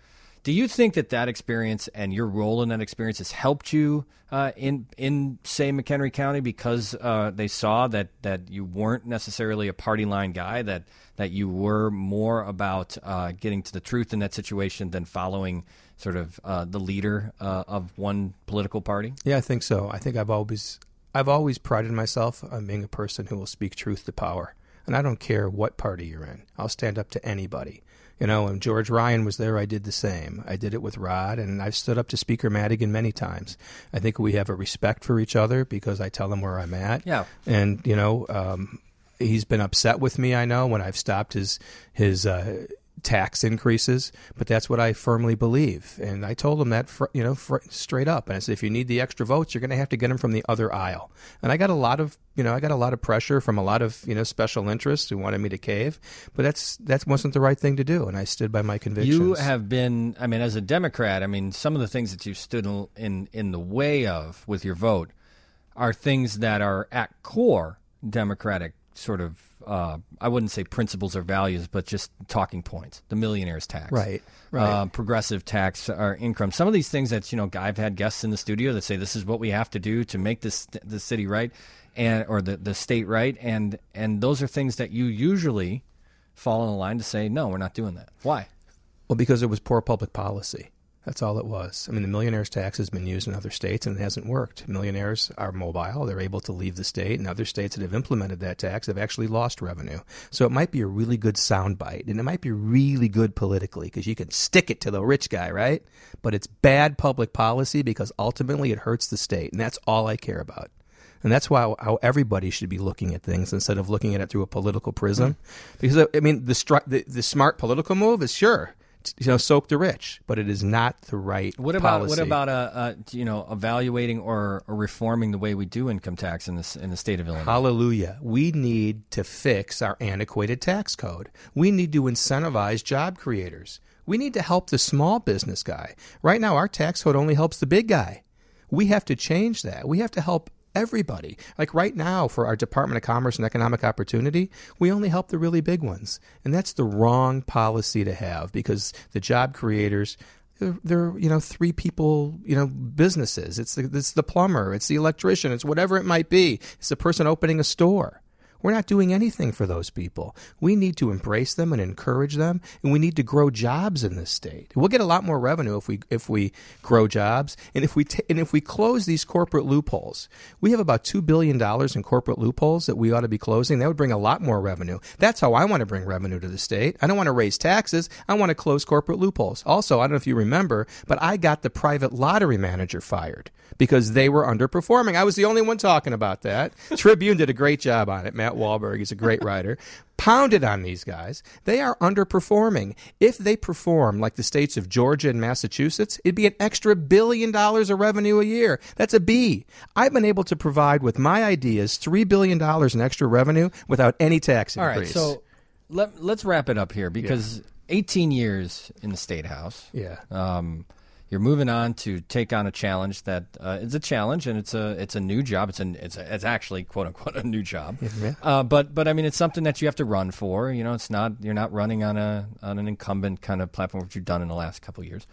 Speaker 2: Do you think that that experience and your role in that experience has helped you uh, in, in say, McHenry County because uh, they saw that, that you weren't necessarily a party line guy, that, that you were more about uh, getting to the truth in that situation than following sort of uh, the leader uh, of one political party?
Speaker 10: Yeah, I think so. I think I've always I've always prided myself on being a person who will speak truth to power. And I don't care what party you're in. I'll stand up to anybody. You know, when George Ryan was there, I did the same. I did it with Rod, and I've stood up to Speaker Madigan many times. I think we have a respect for each other because I tell him where I'm at.
Speaker 2: Yeah.
Speaker 10: And, you know, um, he's been upset with me, I know, when I've stopped his his uh, tax increases, but that's what I firmly believe. And I told him that, fr- you know, fr- straight up. And I said, if you need the extra votes, you're going to have to get them from the other aisle. And I got a lot of, you know, I got a lot of pressure from a lot of, you know, special interests who wanted me to cave, but that's that wasn't the right thing to do. And I stood by my convictions.
Speaker 2: You have been, I mean, as a Democrat, I mean, some of the things that you stood in in, in the way of with your vote are things that are at core Democratic sort of, uh, I wouldn't say principles or values, but just talking points. The millionaire's tax.
Speaker 10: Right, right.
Speaker 2: Uh, progressive tax or income. Some of these things that, you know, I've had guests in the studio that say this is what we have to do to make this the city right and or the, the state right. And, and those are things that you usually fall in the line to say, no, we're not doing that. Why?
Speaker 10: Well, because it was poor public policy. That's all it was. I mean, the millionaire's tax has been used in other states, and it hasn't worked. Millionaires are mobile. They're able to leave the state, and other states that have implemented that tax have actually lost revenue. So it might be a really good soundbite, and it might be really good politically because you can stick it to the rich guy, right? But it's bad public policy because ultimately it hurts the state, and that's all I care about. And that's why how everybody should be looking at things instead of looking at it through a political prism. Mm-hmm. Because, I mean, the, stri- the, the smart political move is, sure, you know, soak the rich, but it is not the right
Speaker 2: what about,
Speaker 10: policy.
Speaker 2: What about, uh, uh, you know, evaluating or, or reforming the way we do income tax in this in the state of Illinois?
Speaker 10: Hallelujah. We need to fix our antiquated tax code. We need to incentivize job creators. We need to help the small business guy. Right now, our tax code only helps the big guy. We have to change that. We have to help everybody. Like right now for our Department of Commerce and Economic Opportunity, we only help the really big ones. And that's the wrong policy to have because the job creators, they're, they're you know, three people, you know, businesses. It's the, it's the plumber, it's the electrician, it's whatever it might be. It's the person opening a store. We're not doing anything for those people. We need to embrace them and encourage them, and we need to grow jobs in this state. We'll get a lot more revenue if we if we grow jobs, and if we t- and if we close these corporate loopholes. We have about two billion dollars in corporate loopholes that we ought to be closing. That would bring a lot more revenue. That's how I want to bring revenue to the state. I don't want to raise taxes. I want to close corporate loopholes. Also, I don't know if you remember, but I got the private lottery manager fired because they were underperforming. I was the only one talking about that. Tribune did a great job on it. Matt Wahlberg, he's a great writer, pounded on these guys. They are underperforming. If they perform like the states of Georgia and Massachusetts, it'd be an extra billion dollars of revenue a year. That's a B. I've been able to provide with my ideas three billion dollars in extra revenue without any tax increase.
Speaker 2: All right, so let, let's wrap it up here because yeah. eighteen years in the State House.
Speaker 10: Yeah.
Speaker 2: Um, You're moving on to take on a challenge that uh, is a challenge, and it's a it's a new job. It's an it's a, it's actually quote unquote a new job.
Speaker 10: Yeah.
Speaker 2: Uh, but but I mean, it's something that you have to run for. You know, it's not you're not running on a on an incumbent kind of platform which you've done in the last couple of years.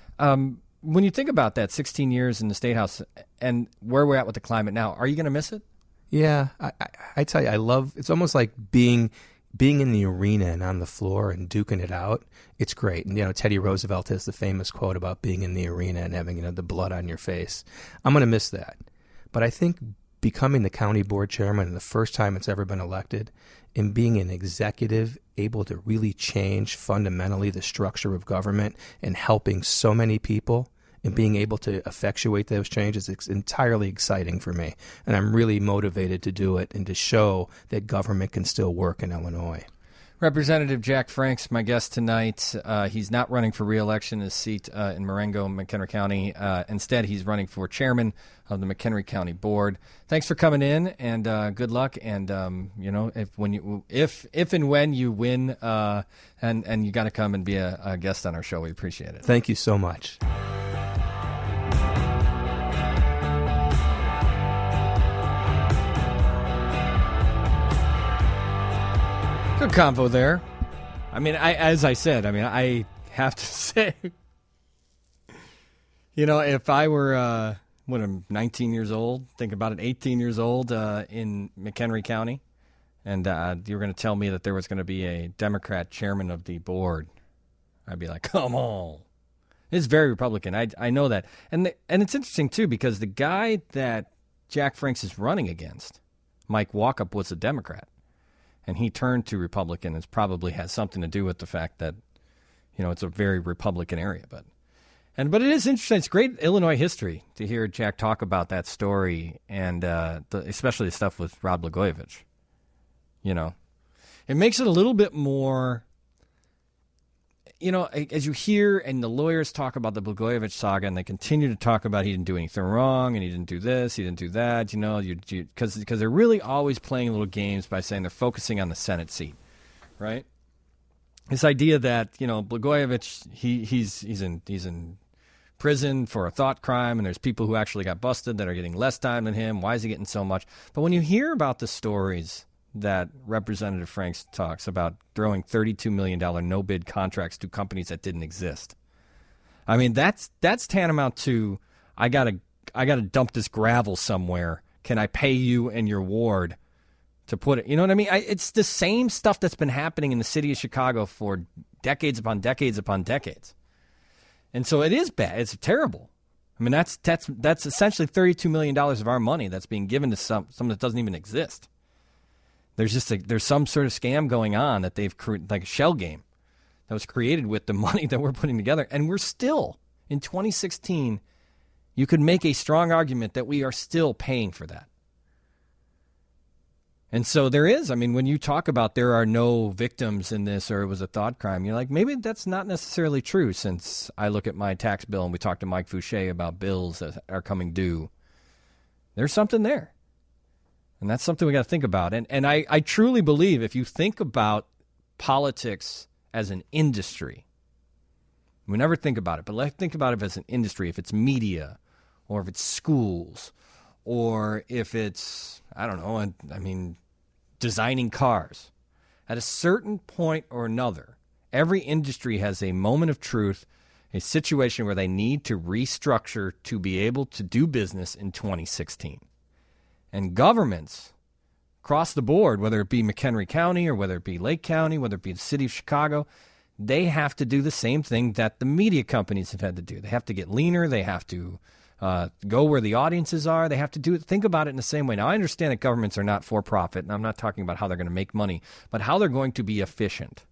Speaker 2: Um, when you think about that, sixteen years in the State House and where we're at with the climate now, are you going to miss it?
Speaker 10: Yeah, I, I, I tell you, I love. It's almost like being. Being in the arena and on the floor and duking it out, it's great. And, you know, Teddy Roosevelt has the famous quote about being in the arena and having, you know, the blood on your face. I'm going to miss that. But I think becoming the county board chairman and the first time it's ever been elected and being an executive able to really change fundamentally the structure of government and helping so many people and being able to effectuate those changes is entirely exciting for me. And I'm really motivated to do it and to show that government can still work in Illinois.
Speaker 2: Representative Jack Franks, my guest tonight. Uh, he's not running for re-election in his seat uh, in Marengo, McHenry County. Uh, instead, he's running for chairman of the McHenry County Board. Thanks for coming in, and uh, good luck. And um, you know, if when you if if and when you win, uh, and and you got to come and be a, a guest on our show, we appreciate it.
Speaker 10: Thank you so much.
Speaker 2: Good convo there. I mean, I as I said, I mean, I have to say, You know, if I were, uh, what, I'm nineteen years old, think about it, eighteen years old uh, in McHenry County, and uh, you were going to tell me that there was going to be a Democrat chairman of the board, I'd be like, come on. It's very Republican. I, I know that. And the, and it's interesting, too, because the guy that Jack Franks is running against, Mike Walkup, was a Democrat. And he turned to Republican. It probably has something to do with the fact that, you know, it's a very Republican area. But and but it is interesting. It's great Illinois history to hear Jack talk about that story, and uh, the, especially the stuff with Rod Blagojevich. You know, it makes it a little bit more, you know, as you hear and the lawyers talk about the Blagojevich saga, and they continue to talk about he didn't do anything wrong, and he didn't do this, he didn't do that, you know, you because because they're really always playing little games by saying they're focusing on the Senate seat, right? This idea that, you know, Blagojevich, he he's he's in he's in prison for a thought crime, and there's people who actually got busted that are getting less time than him. Why is he getting so much? But when you hear about the stories that Representative Franks talks about throwing thirty-two million dollars no-bid contracts to companies that didn't exist. I mean, that's that's tantamount to, I gotta I gotta dump this gravel somewhere. Can I pay you and your ward to put it? You know what I mean? I, it's the same stuff that's been happening in the city of Chicago for decades upon decades upon decades. And so it is bad. It's terrible. I mean, that's that's that's essentially thirty-two million dollars of our money that's being given to some something that doesn't even exist. There's just a, there's some sort of scam going on that they've created, like a shell game that was created with the money that we're putting together. And we're still, in twenty sixteen, you could make a strong argument that we are still paying for that. And so there is, I mean, when you talk about there are no victims in this or it was a thought crime, you're like, maybe that's not necessarily true, since I look at my tax bill and we talked to Mike Fouché about bills that are coming due. There's something there. And that's something we got to think about. And and I, I truly believe if you think about politics as an industry, we never think about it, but let's think about it as an industry. If it's media, or if it's schools, or if it's, I don't know, I, I mean, designing cars. At a certain point or another, every industry has a moment of truth, a situation where they need to restructure to be able to do business in twenty sixteen. And governments across the board, whether it be McHenry County or whether it be Lake County, whether it be the city of Chicago, they have to do the same thing that the media companies have had to do. They have to get leaner. They have to uh, go where the audiences are. They have to do it. Think about it in the same way. Now, I understand that governments are not for profit, and I'm not talking about how they're going to make money, but how they're going to be efficient.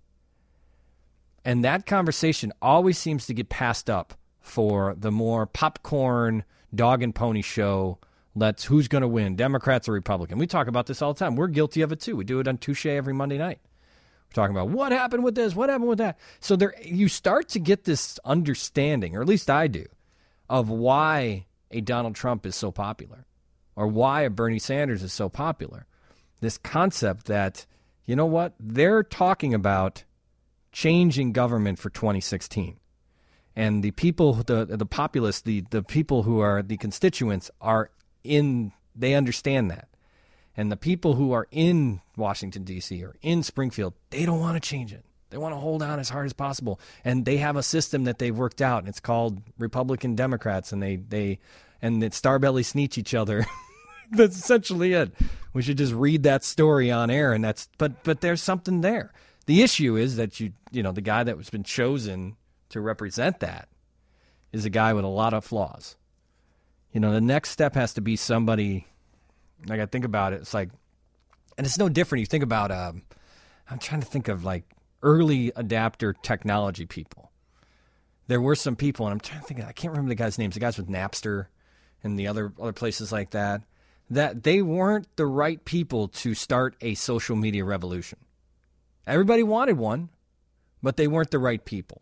Speaker 2: And that conversation always seems to get passed up for the more popcorn, dog and pony show. Let's who's going to win, Democrats or Republican. We talk about this all the time. We're guilty of it too. We do it on Touche every Monday night. We're talking about what happened with this, what happened with that. So there, you start to get this understanding, or at least I do, of why a Donald Trump is so popular, or why a Bernie Sanders is so popular. This concept that, you know what, they're talking about changing government for twenty sixteen. And the people, the the populace, the, the people who are the constituents are in, they understand that. And the people who are in Washington, D C or in Springfield, they don't want to change it. They want to hold on as hard as possible. And they have a system that they've worked out, and it's called Republican Democrats, and they, they and that Starbelly sneech each other. That's essentially it. We should just read that story on air, and that's but but there's something there. The issue is that you you know the guy that was been chosen to represent that is a guy with a lot of flaws. You know, the next step has to be somebody, like I think about it, it's like, and it's no different. You think about, um, I'm trying to think of like early adapter technology people. There were some people, and I'm trying to think, I can't remember the guys' names, the guys with Napster and the other other places like that, that they weren't the right people to start a social media revolution. Everybody wanted one, but they weren't the right people.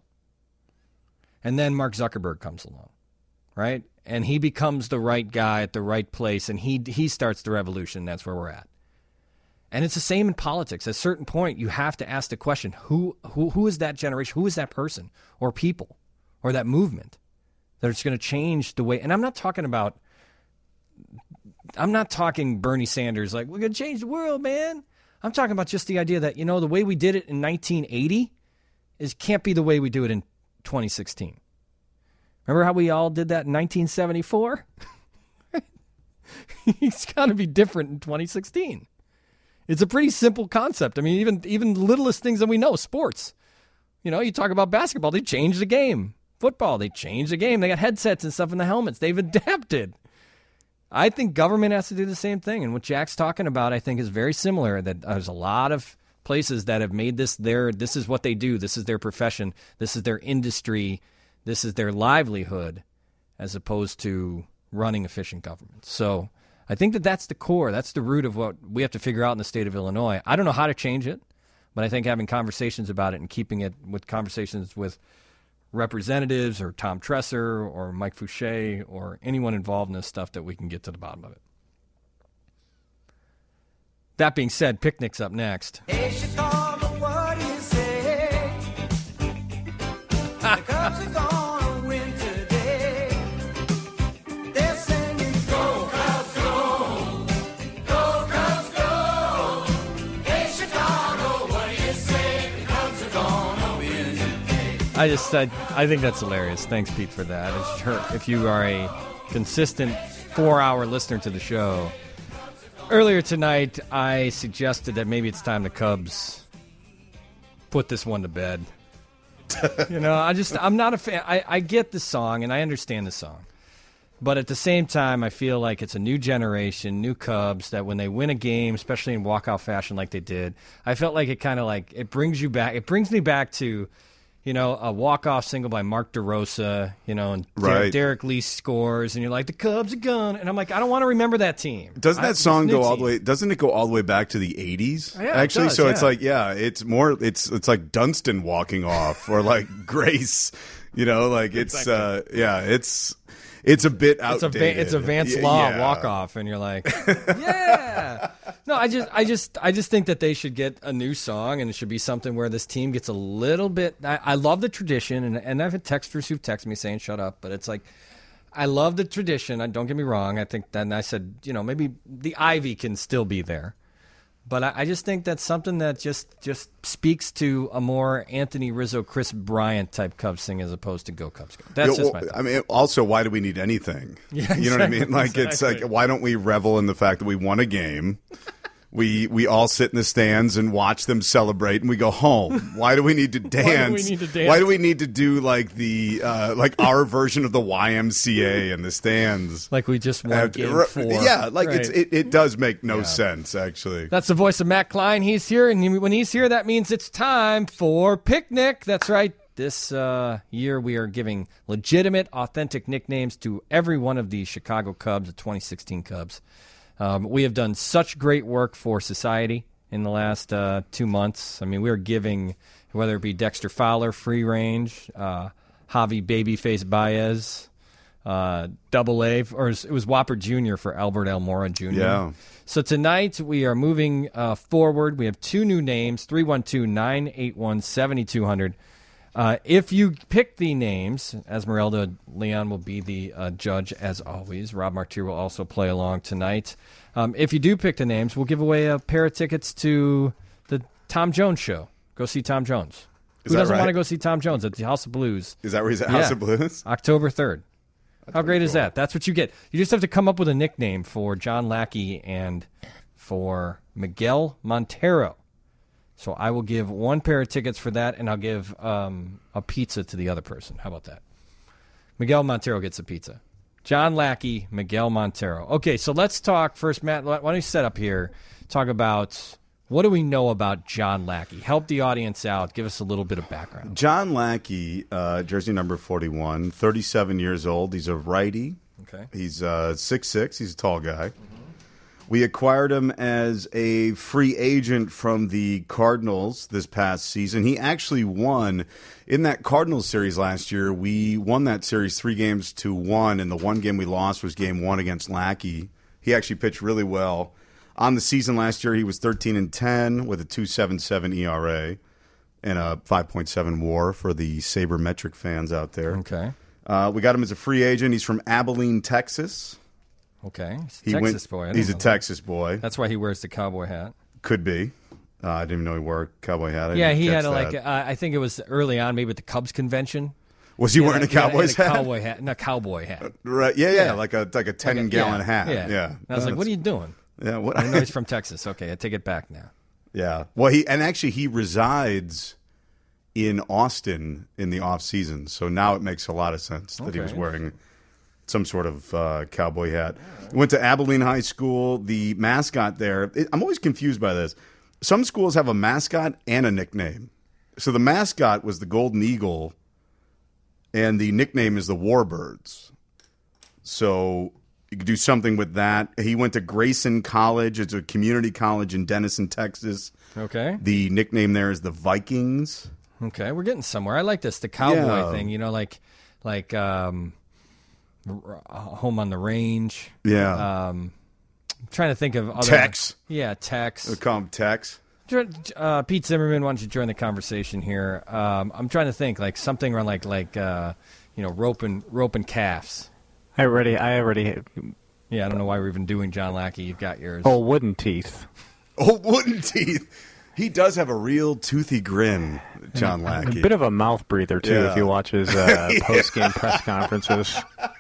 Speaker 2: And then Mark Zuckerberg comes along, right? And he becomes the right guy at the right place, and he he starts the revolution. That's where we're at. And it's the same in politics. At a certain point, you have to ask the question, who who who is that generation? Who is that person or people or that movement that's going to change the way? And I'm not talking about, I'm not talking Bernie Sanders like, we're going to change the world, man. I'm talking about just the idea that, you know, the way we did it in nineteen eighty is can't be the way we do it in twenty sixteen. Remember how we all did that in nineteen seventy-four? He's got to be different in twenty sixteen. It's a pretty simple concept. I mean, even even the littlest things that we know, sports. You know, you talk about basketball, they changed the game. Football, they changed the game. They got headsets and stuff in the helmets. They've adapted. I think government has to do the same thing. And what Jack's talking about, I think, is very similar. That there's a lot of places that have made this their, this is what they do. This is their profession. This is their industry. This is their livelihood, as opposed to running efficient government. So I think that that's the core. That's the root of what we have to figure out in the state of Illinois. I don't know how to change it, but I think having conversations about it and keeping it with conversations with representatives or Tom Tresser or Mike Fouché or anyone involved in this stuff, that we can get to the bottom of it. That being said, Picnic's up next.
Speaker 5: Hey, Chicago, what do you say? The Cubs are gonna win today. They're singing, go Cubs, go! Go Cubs, go! Hey, Chicago, what do you say? The Cubs are gonna win today.
Speaker 2: I just, I, I think that's hilarious. Thanks, Pete, for that. It's sure, if you are a consistent four-hour listener to the show, earlier tonight I suggested that maybe it's time the Cubs put this one to bed. You know, I just, I'm not a fan. I, I get the song and I understand the song. But at the same time, I feel like it's a new generation, new Cubs, that when they win a game, especially in walkout fashion like they did, I felt like it kind of like, it brings you back, it brings me back to, you know, a walk-off single by Mark DeRosa, you know, and
Speaker 11: Right.
Speaker 2: Derek, Derek Lee scores, and you're like, the Cubs are gone. And I'm like, I don't want to remember that team.
Speaker 11: Doesn't
Speaker 2: I-
Speaker 11: that song
Speaker 2: this new
Speaker 11: go all
Speaker 2: team.
Speaker 11: the way? Doesn't it go all the way back to the eighties?
Speaker 2: Yeah, it
Speaker 11: actually.
Speaker 2: does,
Speaker 11: so it's
Speaker 2: yeah.
Speaker 11: like, yeah, it's more. It's it's like Dunston walking off, or like Grace. You know, like it's uh, yeah, it's it's a bit
Speaker 2: It's a,
Speaker 11: outdated.
Speaker 2: Va- it's a Vance
Speaker 11: Yeah,
Speaker 2: Law
Speaker 11: yeah.
Speaker 2: walk-off, and you're like, yeah. No, I just, I just, I just think that they should get a new song, and it should be something where this team gets a little bit. I, I love the tradition, and, and I've had texters who've texted me saying "shut up," but it's like, I love the tradition. I, don't get me wrong. I think then I said, you know, maybe the Ivy can still be there, but I, I just think that's something that just just speaks to a more Anthony Rizzo, Chris Bryant type Cubs thing as opposed to Go Cubs Go. That's
Speaker 11: Yeah,
Speaker 2: just
Speaker 11: well,
Speaker 2: my thought.
Speaker 11: I mean, also, why do we need anything?
Speaker 2: Yeah,
Speaker 11: you know what I mean?
Speaker 2: exactly,
Speaker 11: Like, it's
Speaker 2: exactly.
Speaker 11: like, why don't we revel in the fact that we won a game? We we all sit in the stands and watch them celebrate, and we go home. Why do we need to dance?
Speaker 2: we need to dance?
Speaker 11: Why do we need to do like the uh, like our version of the Y M C A in the stands?
Speaker 2: Like we just won
Speaker 11: Uh,
Speaker 2: game
Speaker 11: r-
Speaker 2: four.
Speaker 11: Yeah, like it's
Speaker 2: Right.
Speaker 11: it, it does make no
Speaker 2: Yeah.
Speaker 11: sense actually.
Speaker 2: That's the voice of Matt Klein. He's here, and he- when he's here, that means it's time for Picnic. That's right. This uh, year, we are giving legitimate, authentic nicknames to every one of the Chicago Cubs, the twenty sixteen Cubs. Um, we have done such great work for society in the last uh, two months. I mean, we're giving, whether it be Dexter Fowler, free range, uh, Javi Babyface Baez, uh, Double A, or it was Whopper Junior for Albert Almora Junior
Speaker 11: Yeah.
Speaker 2: So tonight we are moving uh, forward. We have two new names, three one two, nine eight one, seven two zero zero. Uh, if you pick the names, Esmeralda Leon will be the uh, judge as always. Rob Martier will also play along tonight. Um, if you do pick the names, we'll give away a pair of tickets to the Tom Jones show. Go see Tom Jones.
Speaker 11: Is
Speaker 2: Who
Speaker 11: that
Speaker 2: doesn't
Speaker 11: right?
Speaker 2: want to go see Tom Jones at the House of Blues?
Speaker 11: Is that where he's at? House
Speaker 2: Yeah.
Speaker 11: of Blues?
Speaker 2: October third. How great is
Speaker 11: cool.
Speaker 2: that? That's what you get. You just have to come up with a nickname for John Lackey and for Miguel Montero. So I will give one pair of tickets for that, and I'll give um, a pizza to the other person. How about that? Miguel Montero gets a pizza. John Lackey, Miguel Montero. Okay, so let's talk first, Matt. Why don't you set up here, talk about what do we know about John Lackey? Help the audience out. Give us a little bit of background.
Speaker 11: John Lackey, uh, jersey number forty-one, thirty-seven years old. He's a righty.
Speaker 2: Okay.
Speaker 11: He's uh, six foot six. He's a tall guy. We acquired him as a free agent from the Cardinals this past season. He actually won in that Cardinals series last year. We won that series three games to one, and the one game we lost was game one against Lackey. He actually pitched really well. On the season last year, he was thirteen and ten with a two point seven seven E R A and a five point seven WAR for the sabermetric fans out there.
Speaker 2: Okay.
Speaker 11: Uh, we got him as a free agent. He's from Abilene, Texas.
Speaker 2: Okay. He's a
Speaker 11: He
Speaker 2: Texas
Speaker 11: went,
Speaker 2: boy. I didn't
Speaker 11: He's a
Speaker 2: know that.
Speaker 11: Texas boy.
Speaker 2: That's why he wears the cowboy hat.
Speaker 11: Could be. Uh, I didn't even know he wore a cowboy hat. I
Speaker 2: Yeah,
Speaker 11: didn't
Speaker 2: he
Speaker 11: catch
Speaker 2: had a, like
Speaker 11: that.
Speaker 2: uh, I think it was early on, maybe at the Cubs convention.
Speaker 11: Was he
Speaker 2: Yeah,
Speaker 11: wearing a
Speaker 2: yeah,
Speaker 11: Cowboys
Speaker 2: he had a
Speaker 11: hat?
Speaker 2: Cowboy hat. No, cowboy hat.
Speaker 11: Right. Yeah, yeah,
Speaker 2: Yeah.
Speaker 11: like a like a ten
Speaker 2: Like a-
Speaker 11: gallon
Speaker 2: yeah,
Speaker 11: hat.
Speaker 2: Yeah.
Speaker 11: Yeah.
Speaker 2: And I was like, what are you doing?
Speaker 11: Yeah. What?
Speaker 2: I know he's from Texas. Okay, I take it back now.
Speaker 11: Yeah. Well, he and actually he resides in Austin in the off season, so now it makes a lot of sense that he was
Speaker 2: Okay.
Speaker 11: wearing some sort of uh, cowboy hat. Went to Abilene High School. The mascot there, it, I'm always confused by this. Some schools have a mascot and a nickname. So the mascot was the Golden Eagle, and the nickname is the Warbirds. So you could do something with that. He went to Grayson College. It's a community college in Denison, Texas.
Speaker 2: Okay.
Speaker 11: The nickname there is the Vikings.
Speaker 2: Okay, we're getting somewhere. I like this, the cowboy
Speaker 11: Yeah.
Speaker 2: thing. You know, like like um, r- home on the range.
Speaker 11: Yeah.
Speaker 2: Um, I'm trying to think of other
Speaker 11: Tex.
Speaker 2: Yeah, Tex.
Speaker 11: They call him Tex.
Speaker 2: Uh, Pete Zimmerman, why don't you join the conversation here? Um, I'm trying to think like something around like like uh, you know roping roping calves.
Speaker 7: I already, I already.
Speaker 2: Yeah, I don't know why we're even doing John Lackey. You've got yours.
Speaker 7: Oh, wooden teeth.
Speaker 11: Oh, wooden teeth. He does have a real toothy grin, John Lackey.
Speaker 7: A bit of a mouth breather too,
Speaker 11: Yeah.
Speaker 7: if you watch his uh, post game press conferences.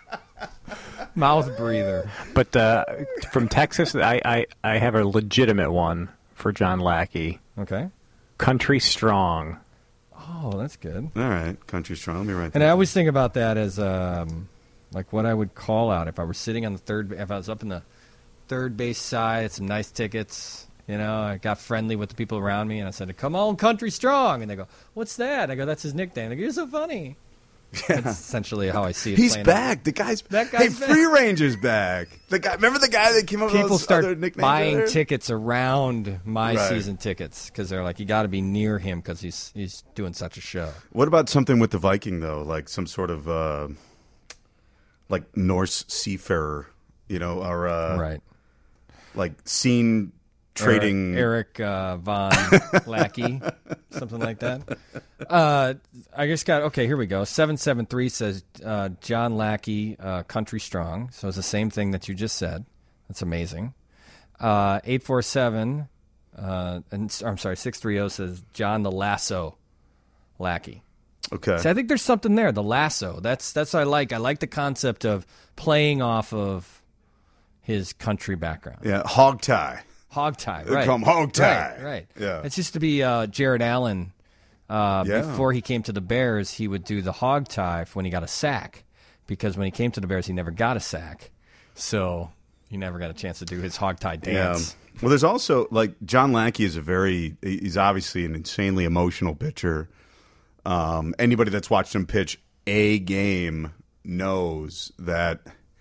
Speaker 2: Mouth breather.
Speaker 7: But uh, from Texas, I, I, I have a legitimate one for John Lackey.
Speaker 2: Okay.
Speaker 7: Country Strong.
Speaker 2: Oh, that's good.
Speaker 11: All right, Country Strong. Let me write that.
Speaker 2: And I always think about that as um, like what I would call out if I were sitting on the third, if I was up in the third base side, had some nice tickets. You know, I got friendly with the people around me, and I said, "Come on, Country Strong," and they go, "What's that?" I go, "That's his nickname." They go, "You're so funny."
Speaker 11: Yeah.
Speaker 2: That's essentially how I see it.
Speaker 11: He's
Speaker 2: playing
Speaker 11: back.
Speaker 2: out.
Speaker 11: The guy's
Speaker 2: That
Speaker 11: Hey,
Speaker 2: guy's back.
Speaker 11: Free Ranger's back. The guy. Remember the guy that came up with
Speaker 2: People
Speaker 11: those
Speaker 2: start
Speaker 11: other nicknames
Speaker 2: buying
Speaker 11: there?
Speaker 2: tickets around my
Speaker 11: Right.
Speaker 2: season tickets because they're like, you got to be near him because he's he's doing such a show.
Speaker 11: What about something with the Viking though, like some sort of uh, like Norse seafarer, you know, or uh,
Speaker 2: Right.
Speaker 11: like scene trading
Speaker 2: Eric, Eric uh, Von Lackey, something like that. Uh, I just got okay. Here we go. Seven seven three says uh, John Lackey, uh, Country Strong. So it's the same thing that you just said. That's amazing. Uh, eight four seven, uh, and I'm sorry, six three zero says John the Lasso Lackey.
Speaker 11: Okay.
Speaker 2: So I think there's something there. The lasso. That's that's what I like. I like the concept of playing off of his country background.
Speaker 11: Yeah, hog tie.
Speaker 2: Hog tie,
Speaker 11: They
Speaker 2: right?
Speaker 11: call 'em hog tie.
Speaker 2: Right, right.
Speaker 11: Yeah.
Speaker 2: It's used to be uh, Jared Allen. Uh,
Speaker 11: Yeah.
Speaker 2: Before he came to the Bears, he would do the hog tie for when he got a sack, because when he came to the Bears, he never got a sack, so he never got a chance to do his hog tie dance.
Speaker 11: Yeah. Well, there's also like John Lackey is a very he's obviously an insanely emotional pitcher. Um, anybody that's watched him pitch a game knows that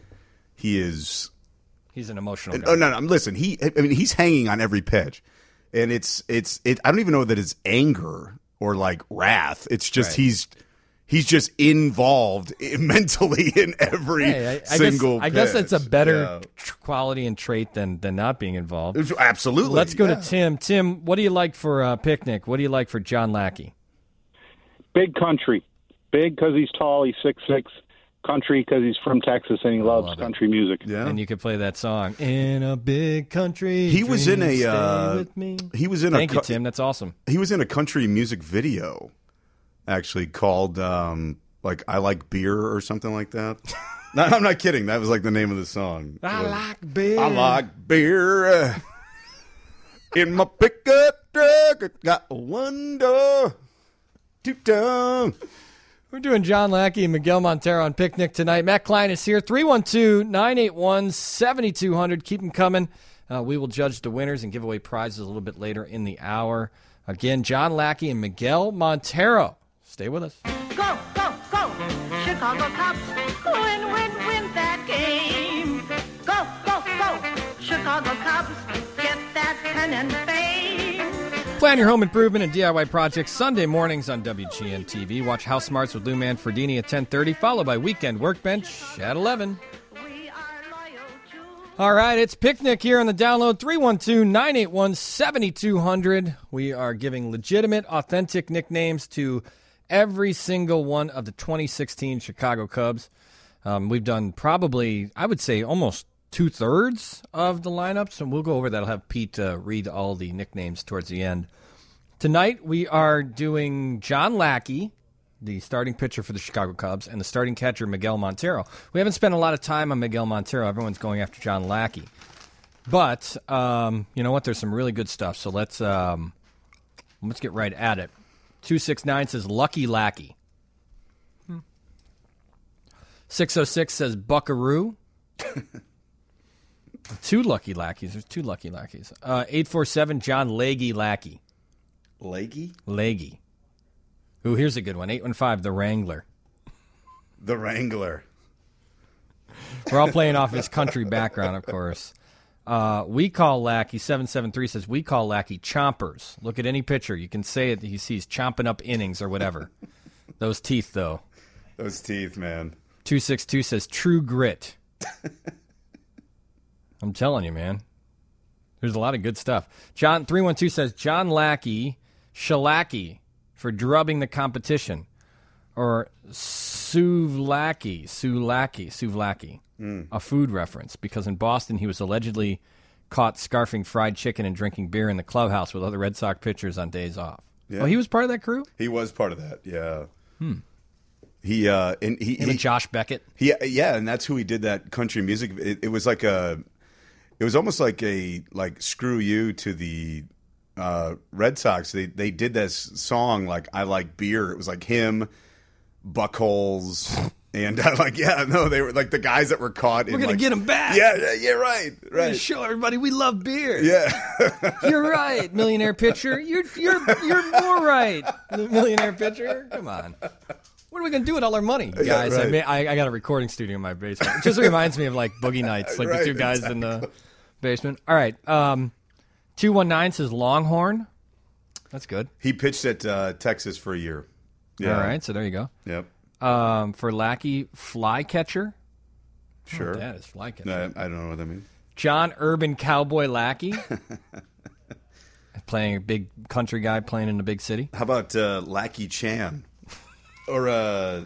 Speaker 11: he is.
Speaker 2: He's an emotional guy.
Speaker 11: Oh no, no! Listen, he. I mean, he's hanging on every pitch, and it's it's it. I don't even know that it's anger or like wrath. It's just
Speaker 2: Right.
Speaker 11: he's he's just involved mentally in every
Speaker 2: Hey, I, I
Speaker 11: single.
Speaker 2: guess, I guess
Speaker 11: pitch.
Speaker 2: that's a better
Speaker 11: Yeah.
Speaker 2: tr- quality and trait than than not being involved.
Speaker 11: It's- Absolutely.
Speaker 2: Let's go
Speaker 11: yeah.
Speaker 2: to Tim. Tim, what do you like for uh, picnic? What do you like for John Lackey?
Speaker 12: Big country. Big because he's tall, he's six six. Country because he's from Texas and he loves
Speaker 2: love it.
Speaker 12: country music.
Speaker 11: Yeah.
Speaker 2: And you could play that song in a big country.
Speaker 11: He was in
Speaker 2: dream,
Speaker 11: a,
Speaker 2: stay
Speaker 11: uh,
Speaker 2: with me.
Speaker 11: he was in
Speaker 2: Thank
Speaker 11: a.
Speaker 2: you,
Speaker 11: cu-
Speaker 2: Tim. That's awesome.
Speaker 11: He was in a country music video, actually called um, like "I Like Beer" or something like that. No, I'm not kidding. That was like the name of the song.
Speaker 2: I
Speaker 11: It was,
Speaker 2: like beer.
Speaker 11: I like beer uh, in my pickup truck. It got one door, two down.
Speaker 2: We're doing John Lackey and Miguel Montero on Picnic tonight. Matt Klein is here. three one two, nine eight one, seven two zero zero. Keep them coming. Uh, we will judge the winners and give away prizes a little bit later in the hour. Again, John Lackey and Miguel Montero. Stay with us.
Speaker 13: Go, go, go, Chicago Cubs. Win, win, win that game. Go, go, go, Chicago Cubs. Get that pen and fame.
Speaker 2: Plan your home improvement and D I Y projects Sunday mornings on W G N T V. Watch House Smarts with Lou Manfredini at ten thirty, followed by Weekend Workbench at eleven. All right, it's Picnic here on the download, three one two, nine eight one, seven two zero zero. We are giving legitimate, authentic nicknames to every single one of the twenty sixteen Chicago Cubs. Um, we've done probably, I would say, almost two-thirds of the lineups, and we'll go over that. I'll have Pete uh, read all the nicknames towards the end. Tonight, we are doing John Lackey, the starting pitcher for the Chicago Cubs, and the starting catcher, Miguel Montero. We haven't spent a lot of time on Miguel Montero. Everyone's going after John Lackey. But, um, you know what? There's some really good stuff. So let's um, let's get right at it. two six nine says Lucky Lackey. Hmm. six oh six says Buckaroo. Two Lucky Lackeys. There's two Lucky Lackeys. Uh, eight four seven, John Leggy Lackey.
Speaker 11: Leggy?
Speaker 2: Leggy. Ooh, here's a good one. eight one five, The Wrangler.
Speaker 11: The Wrangler.
Speaker 2: We're all playing off his country background, of course. Uh, we call Lackey, seven seven three says, we call Lackey chompers. Look at any picture. You can say it. He sees chomping up innings or whatever. Those teeth, though.
Speaker 11: Those teeth, man.
Speaker 2: two six two says, true grit. I'm telling you, man. There's a lot of good stuff. John three one two says, John Lackey, Shalacky for drubbing the competition. Or Suvlaki, Sulaki, Suvlaki, mm. a food reference, because in Boston he was allegedly caught scarfing fried chicken and drinking beer in the clubhouse with other Red Sox pitchers on days off. Yeah. Oh, he was part of that crew?
Speaker 11: He was part of that, yeah.
Speaker 2: Hmm.
Speaker 11: He, uh, and he,
Speaker 2: Him
Speaker 11: he
Speaker 2: and Josh Beckett?
Speaker 11: He, yeah, and that's who he did that country music. It, it was like a, it was almost like a, like, screw you to the uh, Red Sox. They, they did this song, like, I Like Beer. It was like him, Buckholes, and uh, like, yeah, no, they were like the guys that were caught.
Speaker 2: We're
Speaker 11: in,
Speaker 2: going
Speaker 11: like,
Speaker 2: to get them back.
Speaker 11: Yeah, yeah, yeah, right, right.
Speaker 2: Show everybody we love beer.
Speaker 11: Yeah.
Speaker 2: You're right, millionaire pitcher. You're, you're, you're more right, millionaire pitcher. Come on. What are we going to do with all our money, guys?
Speaker 11: Yeah, right.
Speaker 2: I, made, I, I got a recording studio in my basement. It just reminds me of like Boogie Nights, like
Speaker 11: right,
Speaker 2: the two guys
Speaker 11: exactly.
Speaker 2: in the basement. All right. Um, two one nine says Longhorn. That's good.
Speaker 11: He pitched at uh, Texas for a year. Yeah.
Speaker 2: All right, so there you go.
Speaker 11: Yep.
Speaker 2: Um, for Lackey, Flycatcher.
Speaker 11: Sure.
Speaker 2: Oh, that is Flycatcher.
Speaker 11: No, I don't know what that means.
Speaker 2: John Urban Cowboy Lackey. Playing a big country guy playing in a big city.
Speaker 11: How about uh, Lackey Chan? Or uh,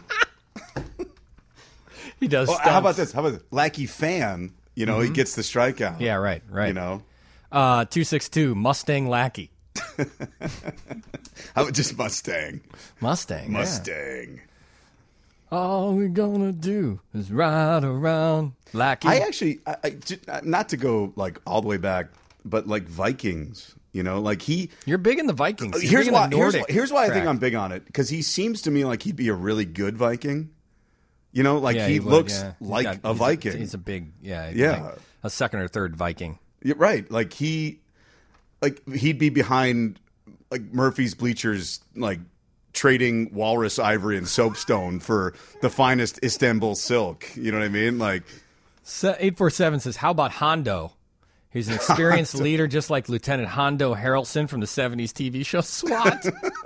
Speaker 2: he does.
Speaker 11: Oh, how about this? How about this? Lackey Fan? You know, mm-hmm. he gets the strikeout.
Speaker 2: Yeah, right, right.
Speaker 11: You know,
Speaker 2: uh, two six two Mustang Lackey.
Speaker 11: How about just Mustang?
Speaker 2: Mustang.
Speaker 11: Mustang.
Speaker 2: Yeah. All we're gonna do is ride around Lackey.
Speaker 11: I actually, I, I, not to go like all the way back, but like Vikings. You know, like he.
Speaker 2: You're big in the Vikings. You're
Speaker 11: here's
Speaker 2: big
Speaker 11: why.
Speaker 2: in the
Speaker 11: here's,
Speaker 2: Nordic
Speaker 11: here's why I
Speaker 2: track.
Speaker 11: think I'm big on it, because he seems to me like he'd be a really good Viking. You know, like
Speaker 2: yeah,
Speaker 11: he,
Speaker 2: he would,
Speaker 11: looks
Speaker 2: yeah.
Speaker 11: like
Speaker 2: got,
Speaker 11: a
Speaker 2: he's
Speaker 11: Viking.
Speaker 2: A, he's a big, yeah,
Speaker 11: yeah,
Speaker 2: like a second or third Viking.
Speaker 11: Yeah, right. Like he, like he'd be behind like Murphy's Bleachers, like trading walrus ivory and soapstone for the finest Istanbul silk. You know what I mean? Like
Speaker 2: eight four seven says, "How about Hondo? He's an experienced leader, just like Lieutenant Hondo Harrelson from the seventies T V show SWAT."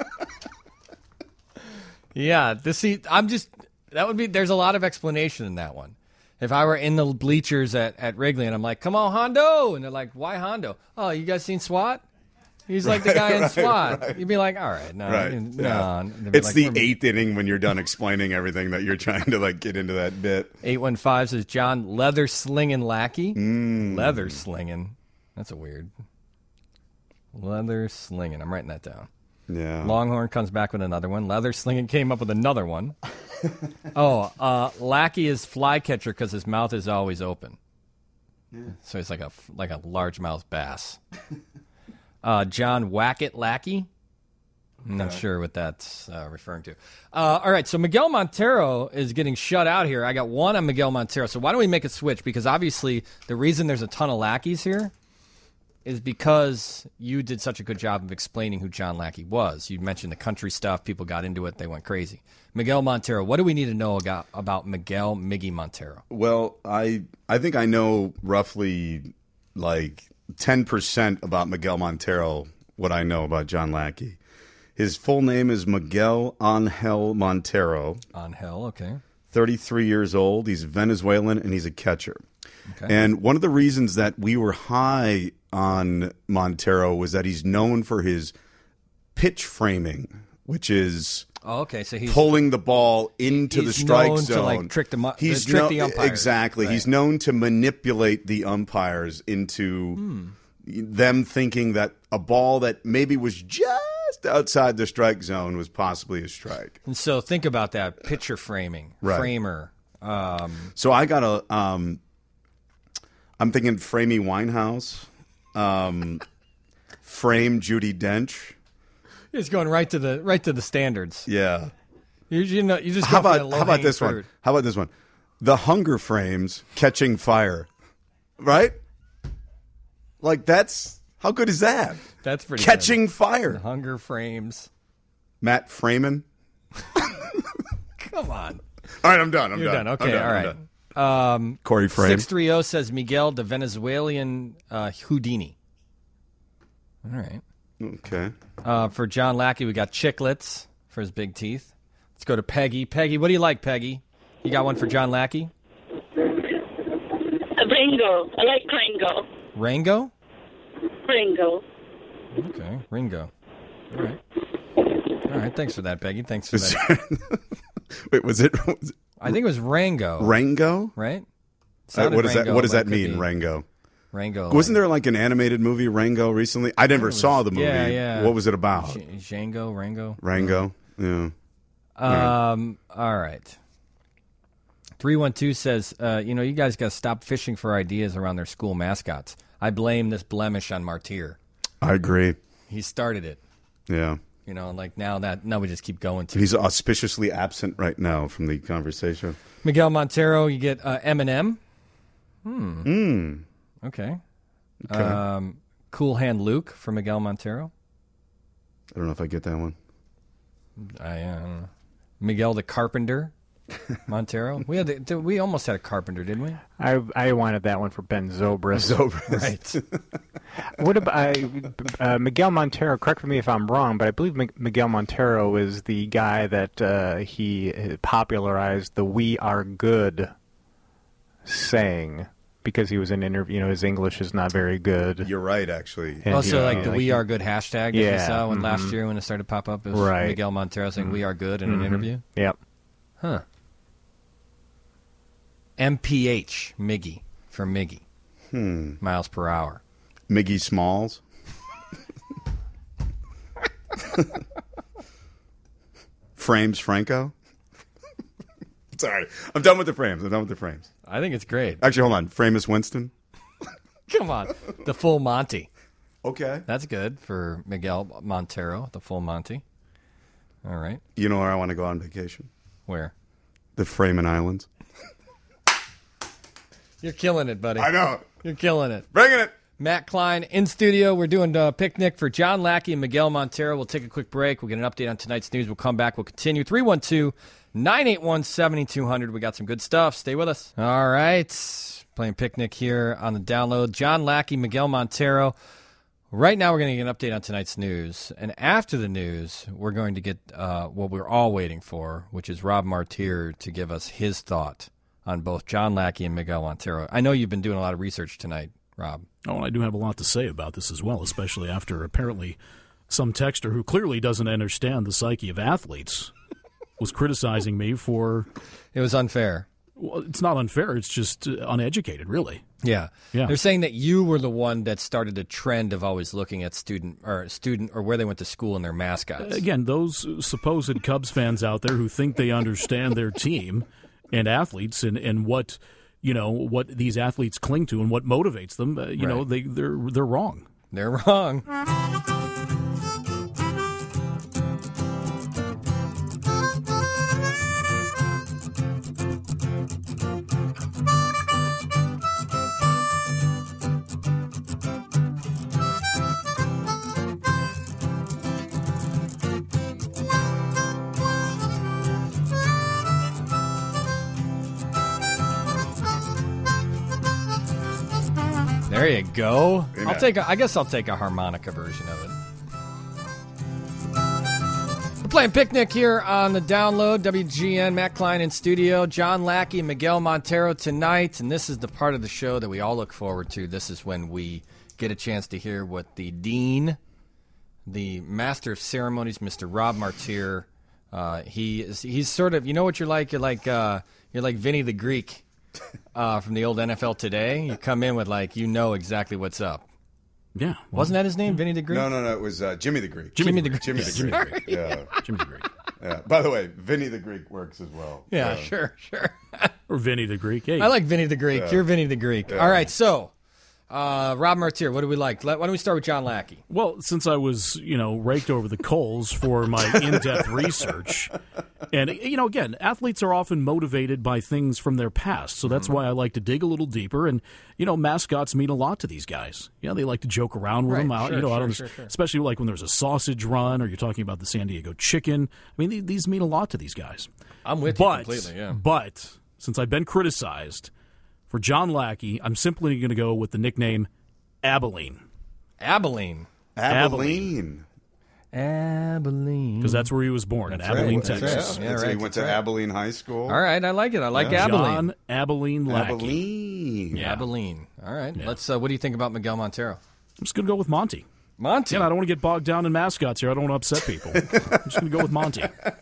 Speaker 2: Yeah, this see, I'm just that would be. There's a lot of explanation in that one. If I were in the bleachers at, at Wrigley and I'm like, "Come on, Hondo," and they're like, "Why Hondo? Oh, you guys seen SWAT? He's like the guy in
Speaker 11: right,
Speaker 2: SWAT."
Speaker 11: right.
Speaker 2: You'd be like, "All right, no,
Speaker 11: right.
Speaker 2: no."
Speaker 11: Yeah.
Speaker 2: no.
Speaker 11: It's
Speaker 2: like,
Speaker 11: the eighth inning when you're done explaining everything that you're trying to like get into that bit.
Speaker 2: eight one five says John Leather Slinging Lackey.
Speaker 11: Mm.
Speaker 2: Leather Slinging. That's a weird. Leather Slinging. I'm writing that down.
Speaker 11: Yeah.
Speaker 2: Longhorn comes back with another one. Leather Slinging came up with another one. oh, uh, Lackey is flycatcher because his mouth is always open. Yeah. So he's like a like a largemouth bass. uh, John Wackett Lackey. I'm not
Speaker 11: Okay.
Speaker 2: sure what that's uh, referring to. Uh, all right, so Miguel Montero is getting shut out here. I got one on Miguel Montero. So why don't we make a switch? Because obviously the reason there's a ton of Lackeys here is because you did such a good job of explaining who John Lackey was. You mentioned the country stuff. People got into it. They went crazy. Miguel Montero, what do we need to know about, about Miguel Miggy Montero?
Speaker 11: Well, I I think I know roughly like ten percent about Miguel Montero, what I know about John Lackey. His full name is Miguel Angel Montero.
Speaker 2: Angel, okay.
Speaker 11: thirty-three years old. He's Venezuelan, and he's a catcher.
Speaker 2: Okay.
Speaker 11: And one of the reasons that we were high on Montero was that he's known for his pitch framing, which is
Speaker 2: oh, okay. So he's
Speaker 11: pulling the ball into
Speaker 2: he's
Speaker 11: the strike
Speaker 2: known
Speaker 11: zone.
Speaker 2: To, like, trick the,
Speaker 11: he's
Speaker 2: trick
Speaker 11: no,
Speaker 2: the umpires.
Speaker 11: Exactly.
Speaker 2: Right.
Speaker 11: He's known to manipulate the umpires into
Speaker 2: Hmm.
Speaker 11: them thinking that a ball that maybe was just just outside the strike zone was possibly a strike.
Speaker 2: And so think about that picture framing,
Speaker 11: Right.
Speaker 2: framer. Um,
Speaker 11: So I got a. Um, I'm thinking Framey Winehouse, um, frame Judi Dench.
Speaker 2: it's going right to the right to the standards.
Speaker 11: Yeah.
Speaker 2: You, you know, you just
Speaker 11: How
Speaker 2: go for
Speaker 11: about
Speaker 2: that
Speaker 11: how about this
Speaker 2: low-hanging
Speaker 11: one?
Speaker 2: fruit.
Speaker 11: How about this one? The Hunger Frames catching fire, right? Like that's how good is that?
Speaker 2: That's pretty
Speaker 11: catching
Speaker 2: good.
Speaker 11: fire.
Speaker 2: The Hunger Frames.
Speaker 11: Matt Freeman.
Speaker 2: Come on.
Speaker 11: All right, I'm done. I'm
Speaker 2: You're
Speaker 11: done.
Speaker 2: done. Okay,
Speaker 11: I'm done.
Speaker 2: all
Speaker 11: I'm
Speaker 2: right.
Speaker 11: done.
Speaker 2: Um,
Speaker 11: Corey Frame.
Speaker 2: six three zero says Miguel, the Venezuelan uh, Houdini. All right.
Speaker 11: Okay.
Speaker 2: Uh, for John Lackey, we got Chiclets for his big teeth. Let's go to Peggy. Peggy, what do you like, Peggy? You got one for John Lackey?
Speaker 14: Ringo. I like Ringo.
Speaker 2: Rango?
Speaker 14: Ringo.
Speaker 2: Okay, Ringo. All right. All right, thanks for that, Peggy. Thanks for that.
Speaker 11: Wait, was it? Was it
Speaker 2: I think it was Rango.
Speaker 11: Rango?
Speaker 2: Right?
Speaker 11: Uh,
Speaker 2: Sounded
Speaker 11: what does that?
Speaker 2: Rango,
Speaker 11: What does
Speaker 2: but
Speaker 11: that
Speaker 2: it could
Speaker 11: mean,
Speaker 2: be
Speaker 11: Rango?
Speaker 2: Rango.
Speaker 11: Wasn't there like an animated movie, Rango, recently? I never saw the movie.
Speaker 2: Yeah, yeah.
Speaker 11: What was it about?
Speaker 2: J- Django, Rango.
Speaker 11: Rango. Yeah.
Speaker 2: Um. All right. three one two says, uh, you know, you guys got to stop fishing for ideas around their school mascots. I blame this blemish on Martyr.
Speaker 11: I agree.
Speaker 2: He started it.
Speaker 11: Yeah.
Speaker 2: You know, like now that now we just keep going to.
Speaker 11: He's auspiciously absent right now from the conversation.
Speaker 2: Miguel Montero, you get uh, Eminem. Hmm.
Speaker 11: Mm.
Speaker 2: Okay.
Speaker 11: Okay.
Speaker 2: Um, Cool Hand Luke for Miguel Montero.
Speaker 11: I don't know if I get that one.
Speaker 2: I uh, don't know. Miguel the Carpenter Montero. We had the, we almost had a Carpenter, didn't we?
Speaker 7: I I wanted that one for Ben Zobrist.
Speaker 11: Zobrist.
Speaker 2: Right.
Speaker 7: What about I, uh, Miguel Montero? Correct me if I'm wrong, but I believe M- Miguel Montero is the guy that uh, he popularized the "We Are Good" saying because he was in interview. You know, his English is not very good.
Speaker 11: You're right, actually.
Speaker 7: And
Speaker 2: Also,
Speaker 7: he-
Speaker 2: like the
Speaker 7: like
Speaker 2: "We
Speaker 7: he-
Speaker 2: Are Good" hashtag that
Speaker 7: Yeah,
Speaker 2: you saw when
Speaker 7: mhm.
Speaker 2: last year when it started to pop up. It was
Speaker 7: Right.
Speaker 2: Miguel Montero saying
Speaker 7: Mhm.
Speaker 2: "We Are Good" in an
Speaker 7: Mhm.
Speaker 2: interview.
Speaker 7: Yep.
Speaker 2: Huh. M P H Miggy for Miggy.
Speaker 11: Hmm.
Speaker 2: Miles per hour.
Speaker 11: Miggy Smalls. Frames Franco. Sorry, I'm done with the frames. I'm done with the frames.
Speaker 2: I think it's great.
Speaker 11: Actually, hold on. Framus Winston.
Speaker 2: Come on. The Full Monty.
Speaker 11: Okay.
Speaker 2: That's good for Miguel Montero, the Full Monty. All right.
Speaker 11: You know where I want to go on vacation?
Speaker 2: Where?
Speaker 11: The Freeman Islands.
Speaker 2: You're killing it, buddy.
Speaker 11: I know.
Speaker 2: You're killing it.
Speaker 11: Bringing it.
Speaker 2: Matt Klein in studio. We're doing a picnic for John Lackey and Miguel Montero. We'll take a quick break. We'll get an update on tonight's news. We'll come back. We'll continue. three one two, nine eight one, seven two zero zero. We got some good stuff. Stay with us. All right. Playing picnic here on the download. John Lackey, Miguel Montero. Right now, we're going to get an update on tonight's news. And after the news, we're going to get uh, what we're all waiting for, which is Rob Martyr to give us his thought on both John Lackey and Miguel Montero. I know you've been doing a lot of research tonight, Rob.
Speaker 3: Oh, and I do have a lot to say about this as well, especially after apparently some texter who clearly doesn't understand the psyche of athletes was criticizing me for...
Speaker 2: It was unfair.
Speaker 3: Well, it's not unfair. It's just uh, uneducated, really.
Speaker 2: Yeah.
Speaker 3: Yeah.
Speaker 2: They're saying that you were the one that started a trend of always looking at student or student or where they went to school and their mascots.
Speaker 3: Again, those supposed Cubs fans out there who think they understand their team and athletes and, and what, you know, what these athletes cling to and what motivates them, uh, you know,
Speaker 2: Right.
Speaker 3: they they're they're wrong.
Speaker 2: They're wrong. There you go.
Speaker 11: Yeah.
Speaker 2: I'll take. A, I guess I'll take a harmonica version of it. We're playing picnic here on the download. W G N, Matt Klein in studio, John Lackey, Miguel Montero tonight, and this is the part of the show that we all look forward to. This is when we get a chance to hear what the dean, the master of ceremonies, Mister Rob Martyr, uh, he is. He's sort of. You know what you're like. You're like. Uh, you're like Vinny the Greek. Uh, from the old N F L Today, you come in with like you know exactly what's up.
Speaker 3: Yeah.
Speaker 2: Wasn't that his name, Vinny the Greek?
Speaker 11: No, no, no. It was uh, Jimmy the Greek.
Speaker 2: Jimmy, Jimmy the Greek.
Speaker 11: Jimmy the Greek.
Speaker 2: Sorry.
Speaker 11: Yeah.
Speaker 3: Jimmy the Greek.
Speaker 11: Yeah. By the way, Vinny the Greek works as well.
Speaker 2: Yeah,
Speaker 11: Uh,
Speaker 2: sure, sure.
Speaker 3: Or Vinny the Greek. Hey.
Speaker 2: I like Vinny the Greek.
Speaker 11: Yeah.
Speaker 2: You're Vinny the Greek.
Speaker 11: Yeah.
Speaker 2: All right, so uh, Rob Martier, what do we like? Let, why don't we start with John Lackey?
Speaker 3: Well, since I was, you know, raked over the coals for my in-depth research, and, you know, again, athletes are often motivated by things from their past, so that's why I like to dig a little deeper, and, you know, mascots mean a lot to these guys. You know, they like to joke around with
Speaker 2: Right,
Speaker 3: them out,
Speaker 2: sure,
Speaker 3: you know, out
Speaker 2: sure,
Speaker 3: on the,
Speaker 2: sure, sure.
Speaker 3: especially like when there's a sausage run, or you're talking about the San Diego chicken. I mean, th- these mean a lot to these guys.
Speaker 2: I'm with
Speaker 3: but,
Speaker 2: you completely, yeah.
Speaker 3: But, since I've been criticized, for John Lackey, I'm simply going to go with the nickname Abilene.
Speaker 2: Abilene.
Speaker 11: Abilene.
Speaker 2: Abilene.
Speaker 3: Because that's where he was born, in
Speaker 11: That's
Speaker 3: Abilene,
Speaker 11: right. That's
Speaker 3: Texas.
Speaker 11: right.
Speaker 2: Yeah,
Speaker 11: That's
Speaker 2: right,
Speaker 11: he went to
Speaker 2: that's right.
Speaker 11: Abilene High School.
Speaker 2: All right, I like it. I like
Speaker 11: Yeah.
Speaker 2: Abilene.
Speaker 3: John Abilene Lackey.
Speaker 11: Abilene.
Speaker 3: Yeah.
Speaker 2: Abilene. All right.
Speaker 3: Yeah.
Speaker 2: Let's. Uh, what do you think about Miguel Montero?
Speaker 3: I'm just going to go with Monty.
Speaker 2: Monty.
Speaker 3: Yeah, I don't want to get bogged down in mascots here. I don't want to upset people. I'm just going to go with Monty.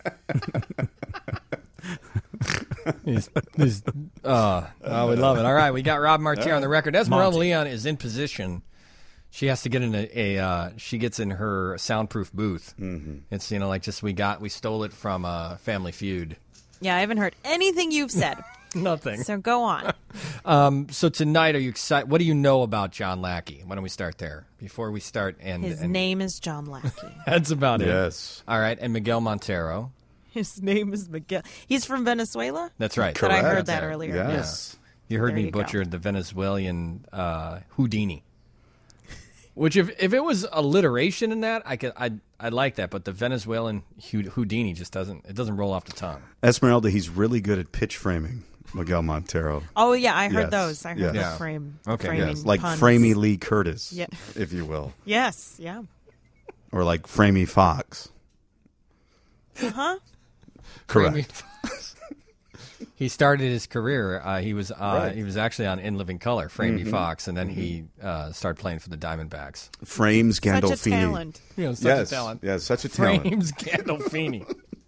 Speaker 2: He's, he's, uh, oh, we love it. All right, we got Rob Martier on the record. Esmeralda
Speaker 3: Monty.
Speaker 2: Leon is in position. She has to get in a. a uh, she gets in her soundproof booth. Mm-hmm. It's you know like just we got we stole it from uh, Family Feud.
Speaker 15: Yeah, I haven't heard anything you've said.
Speaker 2: Nothing.
Speaker 15: So go on.
Speaker 2: Um, so tonight, are you excited? What do you know about John Lackey? Why don't we start there before we start? And
Speaker 15: His
Speaker 2: and,
Speaker 15: name is John Lackey.
Speaker 2: That's about it.
Speaker 11: Yes.
Speaker 2: All right, and Miguel Montero.
Speaker 15: His name is Miguel. He's from Venezuela?
Speaker 2: That's right.
Speaker 15: But I heard
Speaker 11: Correct.
Speaker 15: that earlier.
Speaker 11: Yes.
Speaker 2: You heard
Speaker 15: There
Speaker 2: me
Speaker 15: you go.
Speaker 2: butcher the Venezuelan uh, Houdini. Which, if if it was alliteration in that, I could I I like that. But the Venezuelan Hu- Houdini just doesn't it doesn't roll off the tongue.
Speaker 11: Esmeralda, he's really good at pitch framing, Miguel Montero.
Speaker 15: Oh, yeah, I heard
Speaker 11: Yes.
Speaker 15: those. I heard
Speaker 11: Yes.
Speaker 15: the
Speaker 2: Yeah.
Speaker 15: frame.
Speaker 2: Okay.
Speaker 15: framing
Speaker 11: Yes, like
Speaker 15: puns.
Speaker 11: Framey Lee Curtis,
Speaker 15: Yeah.
Speaker 11: if you will.
Speaker 15: Yes, yeah.
Speaker 11: Or like Framey Fox.
Speaker 15: Uh-huh.
Speaker 11: Correct.
Speaker 2: Framey He started his career. Uh, he was uh,
Speaker 11: Right.
Speaker 2: he was actually on In Living Color, Framey Fox, and then he uh, started playing for the Diamondbacks.
Speaker 11: Frames
Speaker 15: Such a
Speaker 11: Gandolfini.
Speaker 15: talent.
Speaker 2: You know, such
Speaker 11: Yes.
Speaker 2: a talent.
Speaker 11: Yeah, such a talent.
Speaker 2: Frames Gandolfini.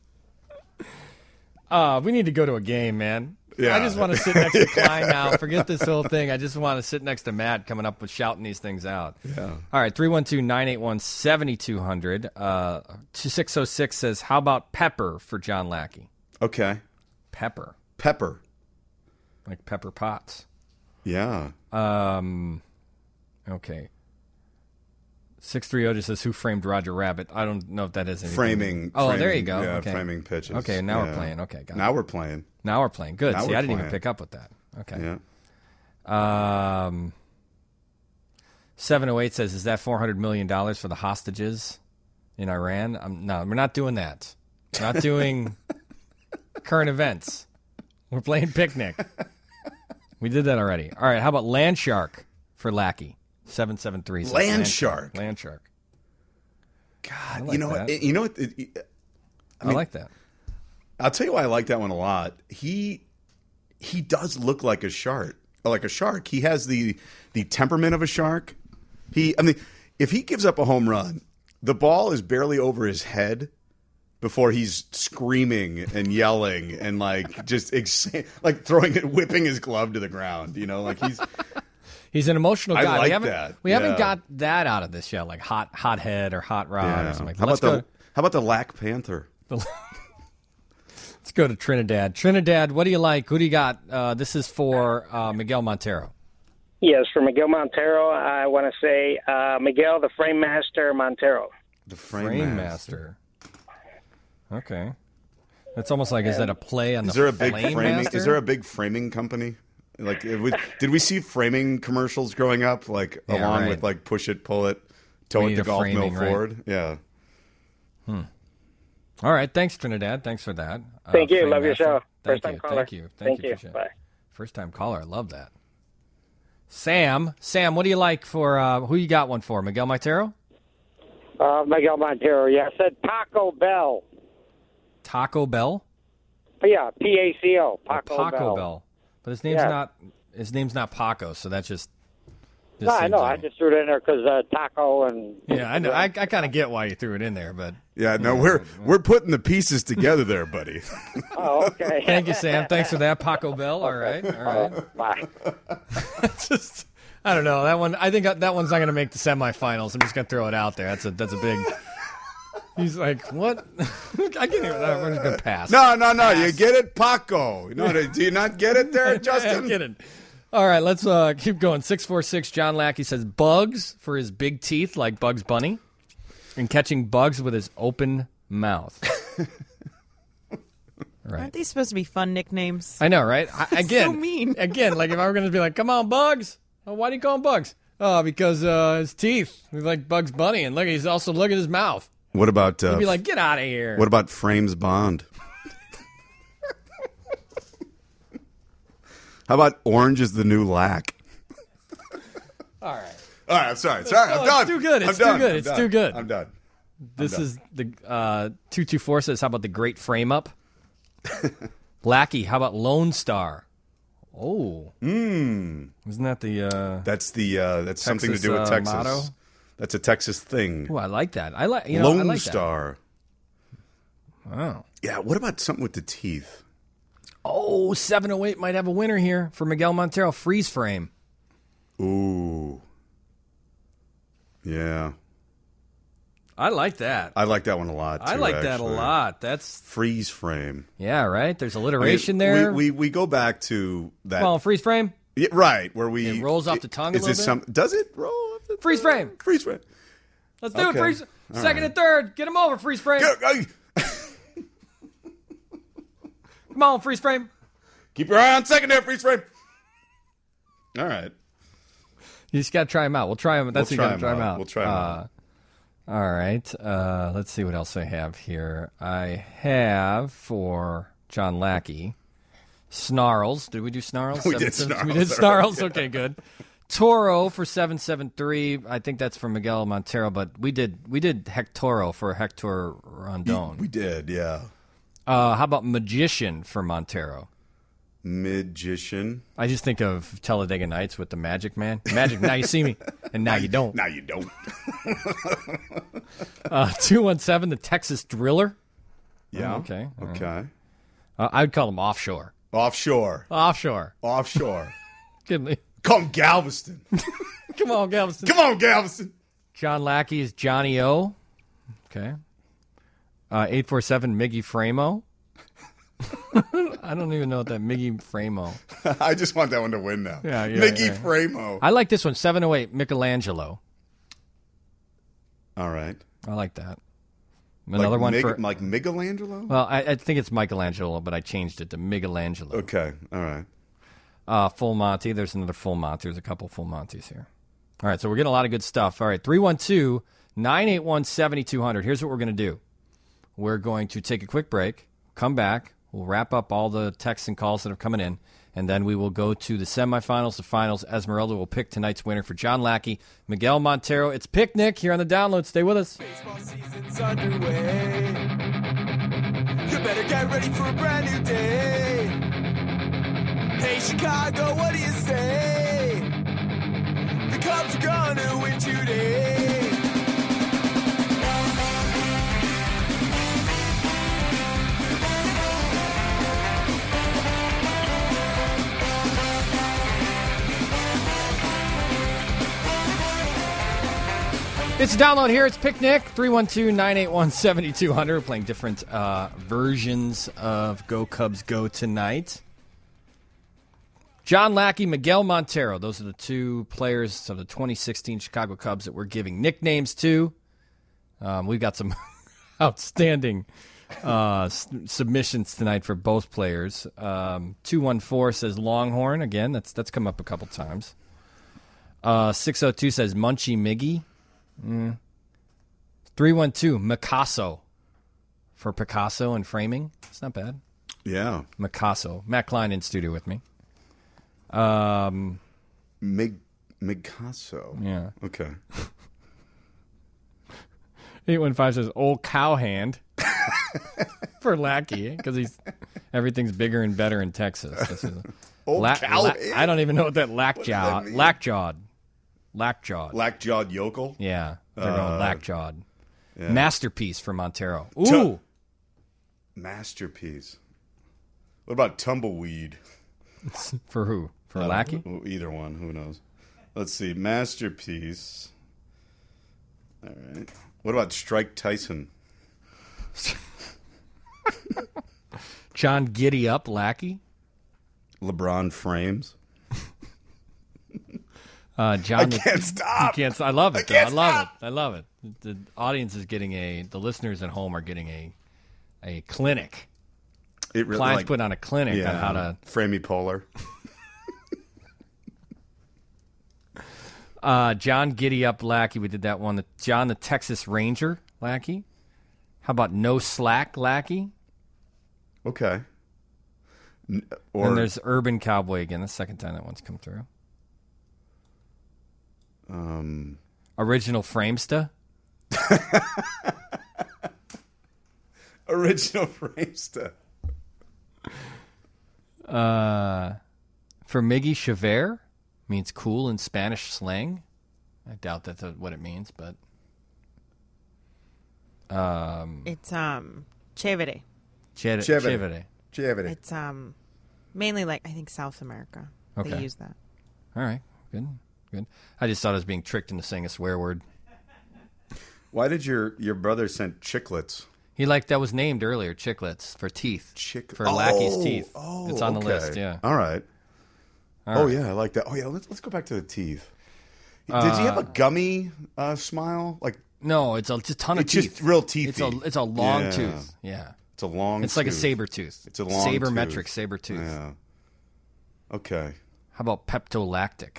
Speaker 2: Uh, we need to go to a game, man.
Speaker 11: Yeah.
Speaker 2: I just want to sit next to Klein now. Forget this whole thing. I just want to sit next to Matt coming up with shouting these things out.
Speaker 11: Yeah.
Speaker 2: All right, three one two, nine eight one, seven two zero zero. Uh, two six oh six says, how about Pepper for John Lackey?
Speaker 11: Okay.
Speaker 2: Pepper.
Speaker 11: Pepper.
Speaker 2: Like Pepper Potts.
Speaker 11: Yeah.
Speaker 2: Um, okay. six three zero just says, who framed Roger Rabbit? I don't know if that is anything.
Speaker 11: Framing.
Speaker 2: Oh,
Speaker 11: framing,
Speaker 2: there you go.
Speaker 11: Yeah,
Speaker 2: okay.
Speaker 11: framing pitches.
Speaker 2: Okay, now
Speaker 11: Yeah.
Speaker 2: we're playing. Okay, got
Speaker 11: Now
Speaker 2: it.
Speaker 11: we're playing.
Speaker 2: Now we're playing. Good.
Speaker 11: Now
Speaker 2: See,
Speaker 11: we're
Speaker 2: I didn't even
Speaker 11: playing.
Speaker 2: pick up with that. Okay.
Speaker 11: Yeah.
Speaker 2: Um, seven oh eight says, is that four hundred million dollars for the hostages in Iran? Um, no, we're not doing that. We're not doing current events. We're playing picnic. We did that already. All right, how about Land Shark for Lackey? seven seven three. says
Speaker 11: Land Shark.
Speaker 2: Land Shark.
Speaker 11: God,
Speaker 2: like
Speaker 11: you know
Speaker 2: that.
Speaker 11: what? You know what? It- it-
Speaker 2: I, like that.
Speaker 11: I'll tell you why I like that one a lot. He he does look like a shark, like a shark. He has the the temperament of a shark. He, I mean, if he gives up a home run, the ball is barely over his head before he's screaming and yelling and like just ex- like throwing it, whipping his glove to the ground. You know, like he's
Speaker 2: He's an emotional
Speaker 11: I
Speaker 2: guy.
Speaker 11: like
Speaker 2: we haven't,
Speaker 11: that.
Speaker 2: We haven't
Speaker 11: Yeah.
Speaker 2: got that out of this yet, like hot hot head or hot rod
Speaker 11: yeah.
Speaker 2: or something. Like that.
Speaker 11: How
Speaker 2: Let's
Speaker 11: about
Speaker 2: go.
Speaker 11: the how about the Lack Panther?
Speaker 2: Let's go to Trinidad. Trinidad, what do you like? Who do you got? Uh, this is for uh, Miguel Montero.
Speaker 16: Yes, for Miguel Montero, I want to say uh, Miguel, the frame master Montero.
Speaker 11: The frame,
Speaker 2: Frame
Speaker 11: master.
Speaker 2: master. Okay. That's almost like, is that a play on
Speaker 11: Is
Speaker 2: the
Speaker 11: there a big
Speaker 2: flame
Speaker 11: framing?
Speaker 2: master?
Speaker 11: Is there a big framing company? Like, it was, did we see framing commercials growing up? Like,
Speaker 2: Yeah,
Speaker 11: along
Speaker 2: right.
Speaker 11: with like push it, pull it, tow
Speaker 2: We
Speaker 11: it
Speaker 2: need
Speaker 11: to
Speaker 2: a
Speaker 11: golf mill
Speaker 2: framing, right?
Speaker 11: forward. Yeah.
Speaker 2: Hmm. All right. Thanks, Trinidad. Thanks for that. Uh,
Speaker 16: Thank you.
Speaker 2: frame
Speaker 16: Love your
Speaker 2: master.
Speaker 16: show.
Speaker 2: Thank
Speaker 16: First-time
Speaker 2: you.
Speaker 16: caller.
Speaker 2: Thank you. Thank,
Speaker 16: Thank
Speaker 2: you.
Speaker 16: you.
Speaker 2: Appreciate it.
Speaker 16: Bye.
Speaker 2: First time caller. I love that. Sam, Sam, what do you like for uh, who you got one for? Miguel Montero?
Speaker 16: Uh, Miguel Montero, yeah. I said Taco Bell.
Speaker 2: Taco Bell?
Speaker 16: Yeah, P A C O. Paco,
Speaker 2: Paco
Speaker 16: Bell.
Speaker 2: Bell. But his name's
Speaker 16: Yeah.
Speaker 2: not his name's not Paco, so that's just, just
Speaker 16: No, I
Speaker 2: seems
Speaker 16: know.
Speaker 2: like-
Speaker 16: I just threw it in there because uh, taco and.
Speaker 2: Yeah, I know. I, I kind of get why you threw it in there, but
Speaker 11: Yeah. No, we're we're putting the pieces together there, buddy.
Speaker 16: Oh, okay.
Speaker 2: thank you, Sam. Thanks for that, Paco Bell. All right, all right.
Speaker 16: Bye.
Speaker 2: just, I don't know that one. I think that one's not going to make the semifinals. I'm just going to throw it out there. That's a that's a big. He's like, what? I can't even. I'm just going to pass.
Speaker 11: No, no, no.
Speaker 2: Pass.
Speaker 11: You get it, Paco. No, do you not get it there, Justin?
Speaker 2: I get it. All right, let's uh, keep going. six four six, John Lackey says bugs for his big teeth like Bugs Bunny and catching bugs with his open mouth. Right.
Speaker 15: Aren't these supposed to be fun nicknames?
Speaker 2: I know, right? I, again,
Speaker 15: so mean.
Speaker 2: Again, like if I were going to be like, come on, Bugs. Oh, why do you call him Bugs? Oh, because uh, his teeth. He's like Bugs Bunny. And look, he's also, look at his mouth.
Speaker 11: What about... Uh,
Speaker 2: He'd be like, get out of here.
Speaker 11: What about Frames Bond? How about Orange is the New Lack?
Speaker 2: All right.
Speaker 11: All right, I'm sorry. Sorry,
Speaker 2: No,
Speaker 11: I'm done.
Speaker 2: It's too good. It's
Speaker 11: I'm
Speaker 2: too
Speaker 11: done.
Speaker 2: good.
Speaker 11: I'm
Speaker 2: It's
Speaker 11: done.
Speaker 2: too good.
Speaker 11: I'm done.
Speaker 2: This
Speaker 11: I'm
Speaker 2: is the uh, two two four says, how about the Great Frame Up? Lackey, how about Lone Star? Oh.
Speaker 11: Mm.
Speaker 2: Isn't that the... Uh,
Speaker 11: That's the uh, that's something to
Speaker 2: Texas,
Speaker 11: do with
Speaker 2: uh,
Speaker 11: Texas.
Speaker 2: motto?
Speaker 11: That's a Texas thing.
Speaker 2: Oh, I like that. I like you know,
Speaker 11: Lone
Speaker 2: I like
Speaker 11: Star.
Speaker 2: That. Wow.
Speaker 11: Yeah, what about something with the teeth?
Speaker 2: Oh, seven oh eight might have a winner here for Miguel Montero. Freeze frame.
Speaker 11: Ooh. Yeah.
Speaker 2: I like that.
Speaker 11: I like that one a lot, too,
Speaker 2: I like that a
Speaker 11: actually.
Speaker 2: lot. That's
Speaker 11: Freeze frame.
Speaker 2: Yeah, right? There's
Speaker 11: I mean,
Speaker 2: alliteration there.
Speaker 11: We, we we go back to that.
Speaker 2: Come on, freeze frame.
Speaker 11: Yeah, right, where we...
Speaker 2: It rolls off the tongue a
Speaker 11: is
Speaker 2: little
Speaker 11: this
Speaker 2: bit.
Speaker 11: Some, does it roll off the
Speaker 2: Freeze frame.
Speaker 11: Freeze frame.
Speaker 2: Let's do
Speaker 11: Okay.
Speaker 2: it, freeze.
Speaker 11: All
Speaker 2: Second
Speaker 11: right.
Speaker 2: and third. Get him over, freeze frame.
Speaker 11: Go, go.
Speaker 2: Come on, freeze frame.
Speaker 11: Keep your eye on second there, freeze frame. All right.
Speaker 2: You just got to try him out. We'll try him. That's
Speaker 11: We'll
Speaker 2: what you
Speaker 11: try
Speaker 2: got to try
Speaker 11: him
Speaker 2: him
Speaker 11: out.
Speaker 2: out.
Speaker 11: We'll try him
Speaker 2: uh,
Speaker 11: out.
Speaker 2: All right. Uh, let's see what else I have here. I have for John Lackey, Snarls. Did we do Snarls?
Speaker 11: We
Speaker 2: Seven,
Speaker 11: did
Speaker 2: seven-
Speaker 11: Snarls
Speaker 2: We did
Speaker 11: already,
Speaker 2: Snarls.
Speaker 11: yeah.
Speaker 2: Okay, good. Toro for seven seven three. I think that's from Miguel Montero, but we did we did Hectoro for Hector Rondon.
Speaker 11: We did, yeah.
Speaker 2: Uh, how about Magician for Montero?
Speaker 11: Magician.
Speaker 2: I just think of Talladega Nights with the Magic Man. Magic, now you see me, and now you don't.
Speaker 11: Now you don't.
Speaker 2: uh, two one seven, the Texas Driller.
Speaker 11: Yeah.
Speaker 2: Oh, okay. all right.
Speaker 11: Okay.
Speaker 2: Uh, I would call him offshore.
Speaker 11: Offshore.
Speaker 2: Offshore.
Speaker 11: Offshore.
Speaker 2: Good.
Speaker 11: Come Galveston.
Speaker 2: Come on, Galveston.
Speaker 11: Come on, Galveston.
Speaker 2: John Lackey is Johnny O. Okay. Uh, eight four seven, Miggy Framo. I don't even know what that Miggy Framo.
Speaker 11: I just want that one to win now.
Speaker 2: Yeah, yeah.
Speaker 11: Mickey
Speaker 2: yeah.
Speaker 11: Framo.
Speaker 2: I like this one, seven oh eight, Michelangelo.
Speaker 11: All right.
Speaker 2: I like that. Another
Speaker 11: like
Speaker 2: one
Speaker 11: Mig-
Speaker 2: for...
Speaker 11: like Michelangelo?
Speaker 2: Well, I, I think it's Michelangelo, but I changed it to Michelangelo.
Speaker 11: Okay. All right.
Speaker 2: Uh, full Monty. There's another full Monty. There's a couple full Monties here. All right, so we're getting a lot of good stuff. All right, three one two, nine eight one, seven two zero zero. Here's what we're going to do. We're going to take a quick break, come back, we'll wrap up all the texts and calls that are coming in, and then we will go to the semifinals, the finals. Esmeralda will pick tonight's winner for John Lackey, Miguel Montero. It's Picnic here on the Download. Stay with us.
Speaker 17: Baseball season's underway. You better get ready for a brand new day. Hey, Chicago, what do you say? The Cubs are gonna win today.
Speaker 2: It's a Download here. It's Picnic, three one two, nine eight one, seven two zero zero. We're playing different uh, versions of Go Cubs Go tonight. John Lackey, Miguel Montero. Those are the two players of the twenty sixteen Chicago Cubs that we're giving nicknames to. Um, we've got some outstanding uh, s- submissions tonight for both players. Um, two one four says Longhorn. Again, that's that's come up a couple times. Uh, six oh two says Munchie Miggy. Mm. three one two, Picasso. For Picasso and framing. It's not bad.
Speaker 11: Yeah.
Speaker 2: Picasso. Matt Klein in studio with me. Um,
Speaker 11: Mig Micasso.
Speaker 2: Yeah.
Speaker 11: Okay.
Speaker 2: eight one five says old cowhand for Lackey because he's everything's bigger and better in Texas. This is-
Speaker 11: Old
Speaker 2: La-
Speaker 11: cowhand?
Speaker 2: la- I don't even know what that lackjawed.
Speaker 11: mean?
Speaker 2: Lackjawed. Lackjawed.
Speaker 11: Lackjawed yokel?
Speaker 2: Yeah. They're
Speaker 11: Uh,
Speaker 2: going lackjawed.
Speaker 11: yeah.
Speaker 2: Masterpiece for Montero. Ooh.
Speaker 11: Tu- Masterpiece. What about tumbleweed?
Speaker 2: For who? For
Speaker 11: I don't-
Speaker 2: Lackey?
Speaker 11: Either one. Who knows? Let's see. Masterpiece. All right. What about Strike Tyson?
Speaker 2: John Giddy Up Lackey.
Speaker 11: LeBron Frames.
Speaker 2: Uh, John,
Speaker 11: I can't stop.
Speaker 2: You can't. I love it.
Speaker 11: I can't
Speaker 2: I love
Speaker 11: stop.
Speaker 2: it. I love it. The audience is getting a. The listeners at home are getting a, a clinic.
Speaker 11: It really
Speaker 2: Clients
Speaker 11: like,
Speaker 2: put on a clinic
Speaker 11: yeah,
Speaker 2: on how to.
Speaker 11: Framey Polar.
Speaker 2: Uh, John Giddy Up Lackey. We did that one. The, John the Texas Ranger Lackey. How about No Slack Lackey?
Speaker 11: Okay. N- Or
Speaker 2: and there's Urban Cowboy again. The second time that one's come through.
Speaker 11: Um,
Speaker 2: Original Framesta.
Speaker 11: Original Framesta.
Speaker 2: Uh, for Miggy Chavert means cool in Spanish slang. I doubt that's what it means, but um,
Speaker 15: It's um chévere.
Speaker 2: Chévere.
Speaker 11: Chévere.
Speaker 2: Chévere.
Speaker 11: Chévere.
Speaker 15: It's um mainly like I think South America.
Speaker 2: Okay.
Speaker 15: They use that.
Speaker 2: All right, good, good. I just thought I was being tricked into saying a swear word.
Speaker 11: Why did your, your brother send chiclets?
Speaker 2: He like that was named earlier, chiclets for teeth,
Speaker 11: Chick-
Speaker 2: for Lackey's
Speaker 11: Oh,
Speaker 2: teeth.
Speaker 11: Oh,
Speaker 2: it's on the
Speaker 11: okay.
Speaker 2: list. Yeah.
Speaker 11: All right.
Speaker 2: All
Speaker 11: oh
Speaker 2: right.
Speaker 11: yeah, I like that. Oh yeah, let's let's go back to the teeth.
Speaker 2: Uh,
Speaker 11: Did he have a gummy uh, smile? Like
Speaker 2: No, it's a, it's a ton of
Speaker 11: it's
Speaker 2: teeth.
Speaker 11: just real teethy.
Speaker 2: It's a it's a long
Speaker 11: Yeah.
Speaker 2: tooth. Yeah.
Speaker 11: It's a long.
Speaker 2: It's like a
Speaker 11: tooth.
Speaker 2: saber tooth.
Speaker 11: It's a long
Speaker 2: sabermetric
Speaker 11: tooth.
Speaker 2: saber tooth.
Speaker 11: Yeah. Okay.
Speaker 2: How about peptolactic?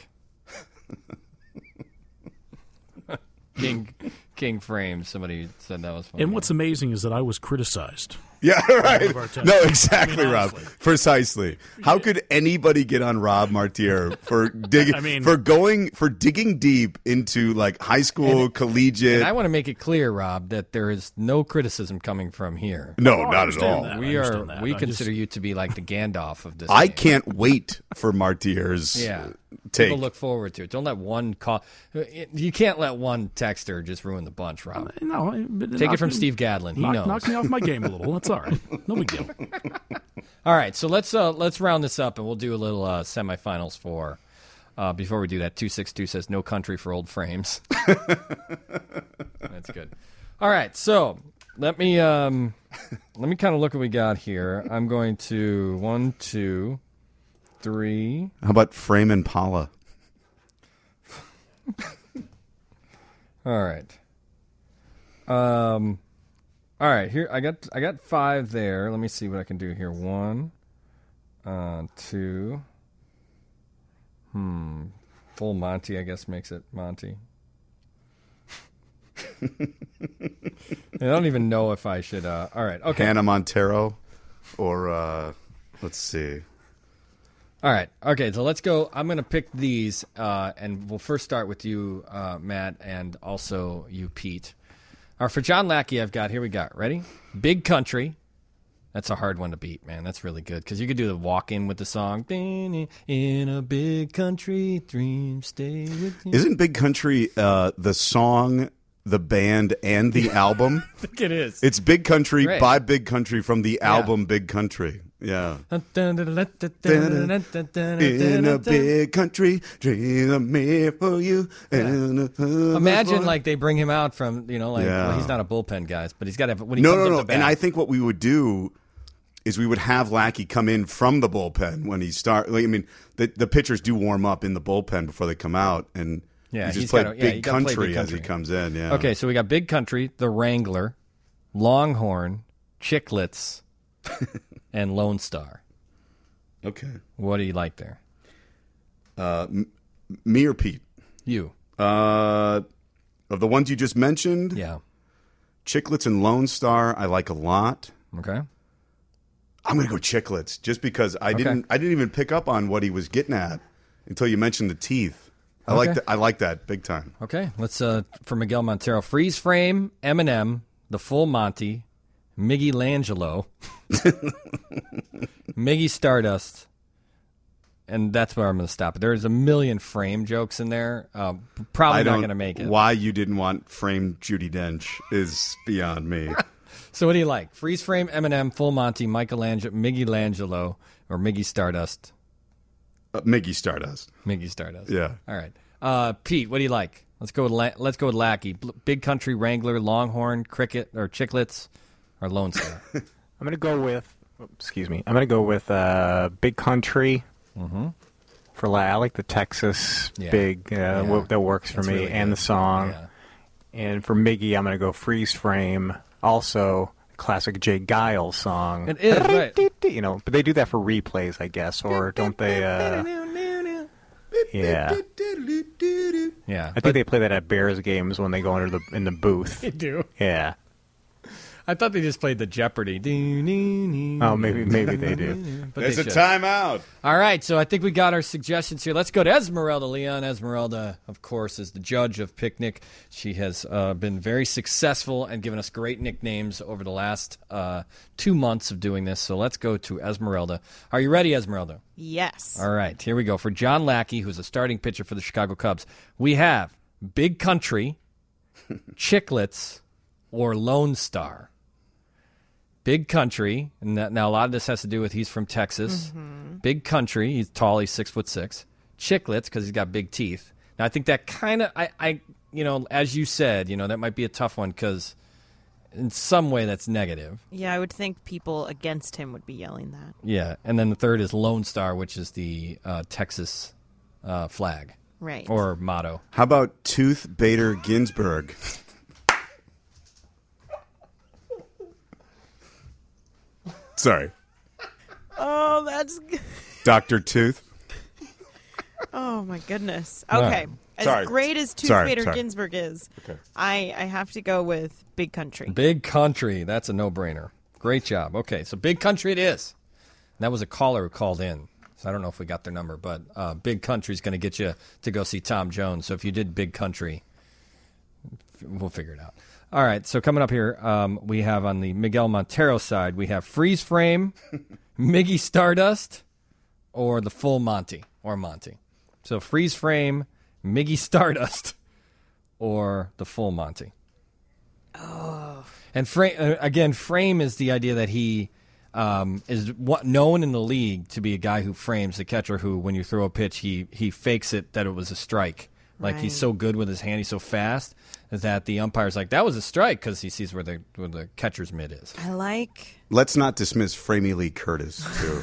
Speaker 2: King King Frames. Somebody said that was funny.
Speaker 3: And what's amazing is that I was criticized.
Speaker 11: Yeah, right.
Speaker 3: Of our text.
Speaker 11: No, exactly,
Speaker 3: I mean,
Speaker 11: Rob.
Speaker 3: honestly.
Speaker 11: Precisely. How could anybody get on Rob Martier for digging
Speaker 3: I mean-
Speaker 11: for going for digging deep into like high school,
Speaker 2: And-
Speaker 11: collegiate?
Speaker 2: And I want to make it clear, Rob, that there is no criticism coming from here.
Speaker 11: No,
Speaker 3: Oh, I
Speaker 11: not at
Speaker 3: understand
Speaker 11: all.
Speaker 3: that. I
Speaker 2: We are
Speaker 3: understand that.
Speaker 2: we
Speaker 3: I
Speaker 2: consider
Speaker 3: just-
Speaker 2: you to be like the Gandalf of this.
Speaker 11: I
Speaker 2: game.
Speaker 11: can't wait for Martier's
Speaker 2: Yeah.
Speaker 11: take.
Speaker 2: People look forward to it. Don't let one call. You can't let one texter just ruin the bunch, Rob.
Speaker 3: No, but
Speaker 2: Take it
Speaker 3: knock
Speaker 2: from
Speaker 3: me-
Speaker 2: Steve Gadlin. He
Speaker 3: knock,
Speaker 2: knows.
Speaker 3: knock me off my game a little. That's all right. No big deal.
Speaker 2: All right, so let's uh, let's round this up, and we'll do a little uh, semifinals for. Uh, before we do that, two six two says no country for old frames. That's good. All right, so let me um, let me kind of look what we got here. I'm going to one, two, three.
Speaker 11: How about Frame Impala?
Speaker 2: All right. Um. All right, here I got I got five there. Let me see what I can do here. One, uh, two. Hmm. Full Monty, I guess, makes it Monty. I don't even know if I should. Uh, all right. Okay.
Speaker 11: Hannah Montero, or uh, let's see.
Speaker 2: All right. Okay. So let's go. I'm going to pick these, uh, and we'll first start with you, uh, Matt, and also you, Pete. All right, for John Lackey, I've got, here we got, ready? Big Country. That's a hard one to beat, man. That's really good, because you could do the walk-in with the song. In a big country, dreams stay with you.
Speaker 11: Isn't Big Country uh, the song, the band, and the album?
Speaker 2: I think it is.
Speaker 11: It's Big Country
Speaker 2: Right.
Speaker 11: by Big Country from the album Big Country. Yeah. In a big country, dream of me for you.
Speaker 2: Imagine, like, they bring him out from, you know, like,
Speaker 11: Yeah.
Speaker 2: well, he's not a bullpen guy, but he's got to, when he
Speaker 11: No,
Speaker 2: comes
Speaker 11: no,
Speaker 2: up
Speaker 11: no.
Speaker 2: the bat.
Speaker 11: And I think what we would do is we would have Lackey come in from the bullpen when he start. Like, I mean, the the pitchers do warm up in the bullpen before they come out, and
Speaker 2: Yeah,
Speaker 11: you just
Speaker 2: he's
Speaker 11: play
Speaker 2: gotta- yeah,
Speaker 11: Big
Speaker 2: you gotta play
Speaker 11: Country
Speaker 2: Big
Speaker 11: as he
Speaker 2: Country.
Speaker 11: comes in. Yeah.
Speaker 2: Okay, so we got Big Country, The Wrangler, Longhorn, Chiclets, and Lone Star.
Speaker 11: Okay.
Speaker 2: What do you like there?
Speaker 11: Uh, m- me or Pete?
Speaker 2: You.
Speaker 11: Uh, of the ones you just mentioned,
Speaker 2: Yeah.
Speaker 11: Chiclets and Lone Star, I like a lot.
Speaker 2: Okay.
Speaker 11: I'm gonna go Chiclets just because I
Speaker 2: Okay.
Speaker 11: didn't I didn't even pick up on what he was getting at until you mentioned the teeth. I like
Speaker 2: Okay.
Speaker 11: that. I like that big time.
Speaker 2: Okay, let's, uh, for Miguel Montero, Freeze Frame, Eminem, The Full Monty, Miggy Langelo, Miggy Stardust, and that's where I'm going to stop it. There's a million frame jokes in there. Um, probably
Speaker 11: I
Speaker 2: not
Speaker 11: don't-
Speaker 2: going to make it.
Speaker 11: Why you didn't want framed Judi Dench is beyond me.
Speaker 2: So what do you like? Freeze Frame, Eminem, Full Monty, Michelangelo, Miggy Langelo, or Miggy Stardust?
Speaker 11: Uh, Miggy Stardust.
Speaker 2: Miggy Stardust.
Speaker 11: Yeah.
Speaker 2: All right. Uh, Pete, what do you like? Let's go with La- let's go with Lackey. B- Big Country, Wrangler, Longhorn, Cricket, or Chicklets, or Lone Star.
Speaker 7: I'm going to go with, oh, excuse me, I'm going to go with uh, Big Country.
Speaker 2: Mm-hmm.
Speaker 7: For La- I like the Texas
Speaker 2: Yeah.
Speaker 7: big, uh,
Speaker 2: Yeah.
Speaker 7: w- that works for
Speaker 2: That's
Speaker 7: me,
Speaker 2: really
Speaker 7: and
Speaker 2: good.
Speaker 7: the song.
Speaker 2: Yeah.
Speaker 7: And for Miggy, I'm going to go Freeze Frame. Also, a classic Jay Giles song.
Speaker 2: It is, right.
Speaker 7: You know, but they do that for replays, I guess, or don't they? Uh, yeah.
Speaker 2: Yeah.
Speaker 7: I think they play that at Bears games when they go under the in the booth.
Speaker 2: They do.
Speaker 7: Yeah.
Speaker 2: I thought they just played the Jeopardy.
Speaker 7: Oh, maybe maybe they do.
Speaker 2: But
Speaker 11: There's
Speaker 2: they
Speaker 11: a
Speaker 2: should.
Speaker 11: timeout.
Speaker 2: All right, so I think we got our suggestions here. Let's go to Esmeralda. Leon Esmeralda, of course, is the judge of Picnic. She has uh, been very successful and given us great nicknames over the last uh, two months of doing this. So let's go to Esmeralda. Are you ready, Esmeralda?
Speaker 15: Yes.
Speaker 2: All right, here we go. For John Lackey, who's a starting pitcher for the Chicago Cubs, we have Big Country, Chicklets, or Lone Star. Big Country, and that, now a lot of this has to do with he's from Texas.
Speaker 15: Mm-hmm.
Speaker 2: Big Country, he's tall, he's six foot six. Chicklets, because he's got big teeth. Now I think that kind of, I, I, you know, as you said, you know, that might be a tough one because in some way that's negative.
Speaker 15: Yeah, I would think people against him would be yelling that.
Speaker 2: Yeah, and then the third is Lone Star, which is the uh, Texas uh, flag,
Speaker 15: Right.
Speaker 2: or motto.
Speaker 11: How about Tooth Bader Ginsburg? Sorry,
Speaker 15: Oh, that's. g-
Speaker 11: Doctor Tooth.
Speaker 15: Oh my goodness.
Speaker 11: All
Speaker 15: Okay.
Speaker 11: right.
Speaker 15: As
Speaker 11: Sorry.
Speaker 15: great as Tooth
Speaker 11: Sorry,
Speaker 15: Bader
Speaker 11: sorry.
Speaker 15: Ginsburg is,
Speaker 11: Okay.
Speaker 15: I I have to go with Big Country.
Speaker 2: Big Country, that's a no-brainer. Great job. Okay, so Big Country it is. And that was a caller who called in. So I don't know if we got their number, but uh, Big Country is going to get you to go see Tom Jones. So if you did Big Country, we'll figure it out. All right, so coming up here, um, we have on the Miguel Montero side, we have Freeze Frame, Miggy Stardust, or the Full Monty, or Monty. So Freeze Frame, Miggy Stardust, or the Full Monty.
Speaker 15: Oh.
Speaker 2: And frame, uh, again, frame is the idea that he um, is what, known in the league to be a guy who frames the catcher who, when you throw a pitch, he, he fakes it that it was a strike. Like
Speaker 15: Right.
Speaker 2: he's so good with his hand, he's so fast that the umpire's like, that was a strike because he sees where the where the catcher's mitt is.
Speaker 15: I like.
Speaker 11: Let's not dismiss Framey Lee Curtis, too.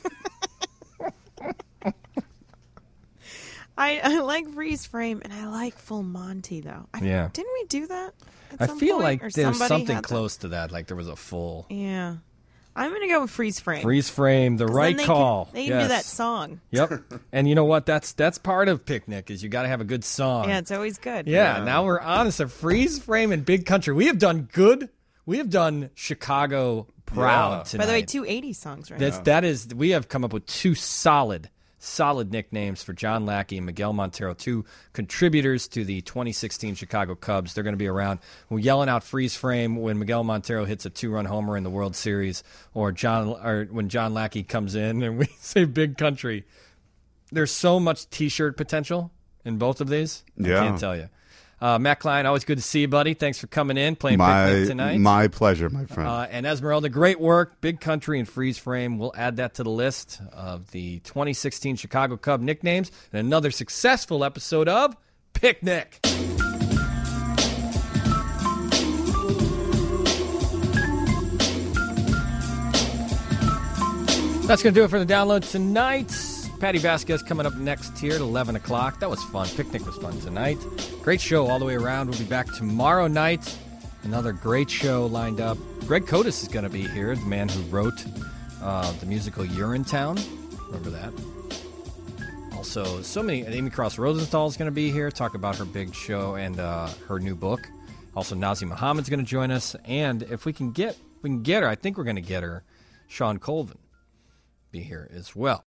Speaker 15: I, I like Freeze Frame and I like Full Monty though. I,
Speaker 2: Yeah.
Speaker 15: Didn't we do that? At
Speaker 2: I
Speaker 15: some
Speaker 2: feel
Speaker 15: point?
Speaker 2: like
Speaker 15: Or
Speaker 2: there's
Speaker 15: somebody
Speaker 2: something
Speaker 15: had that?
Speaker 2: close to that. Like there was a full
Speaker 15: Yeah. I'm gonna go with Freeze Frame.
Speaker 2: freeze frame, the
Speaker 15: 'Cause
Speaker 2: right
Speaker 15: then they
Speaker 2: call.
Speaker 15: Can, they can
Speaker 2: yes.
Speaker 15: do that song.
Speaker 2: Yep. And you know what? That's that's part of Picnic is you got to have a good song.
Speaker 15: Yeah, it's always good.
Speaker 2: Yeah, now we're on to Freeze Frame and Big Country. We have done good. We have done Chicago proud
Speaker 15: By
Speaker 2: tonight.
Speaker 15: the way, two eighties songs right
Speaker 2: That's
Speaker 15: now.
Speaker 2: that is we have come up with two solid solid nicknames for John Lackey and Miguel Montero, two contributors to the twenty sixteen Chicago Cubs. They're going to be around. We're yelling out Freeze Frame when Miguel Montero hits a two-run homer in the World Series, or John or when John Lackey comes in and we say Big Country. There's so much T-shirt potential in both of these.
Speaker 11: Yeah.
Speaker 2: I can't tell you. Uh, Matt Klein, always good to see you, buddy. Thanks for coming in, playing
Speaker 11: my,
Speaker 2: Picnic tonight.
Speaker 11: my pleasure, my friend.
Speaker 2: Uh, and Esmeralda, great work. Big Country and Freeze Frame. We'll add that to the list of the twenty sixteen Chicago Cub nicknames. And another successful episode of Picnic. That's going to do it for the download tonight. Patty Vasquez coming up next here at eleven o'clock. That was fun. Picnic was fun tonight. Great show all the way around. We'll be back tomorrow night. Another great show lined up. Greg Kotis is going to be here, the man who wrote uh, the musical Urinetown. Remember that? Also, so many. Amy Cross Rosenthal is going to be here, talk about her big show and uh, her new book. Also, Nazi Muhammad's going to join us. And if we can get we can get her, I think we're going to get her, Sean Colvin be here as well.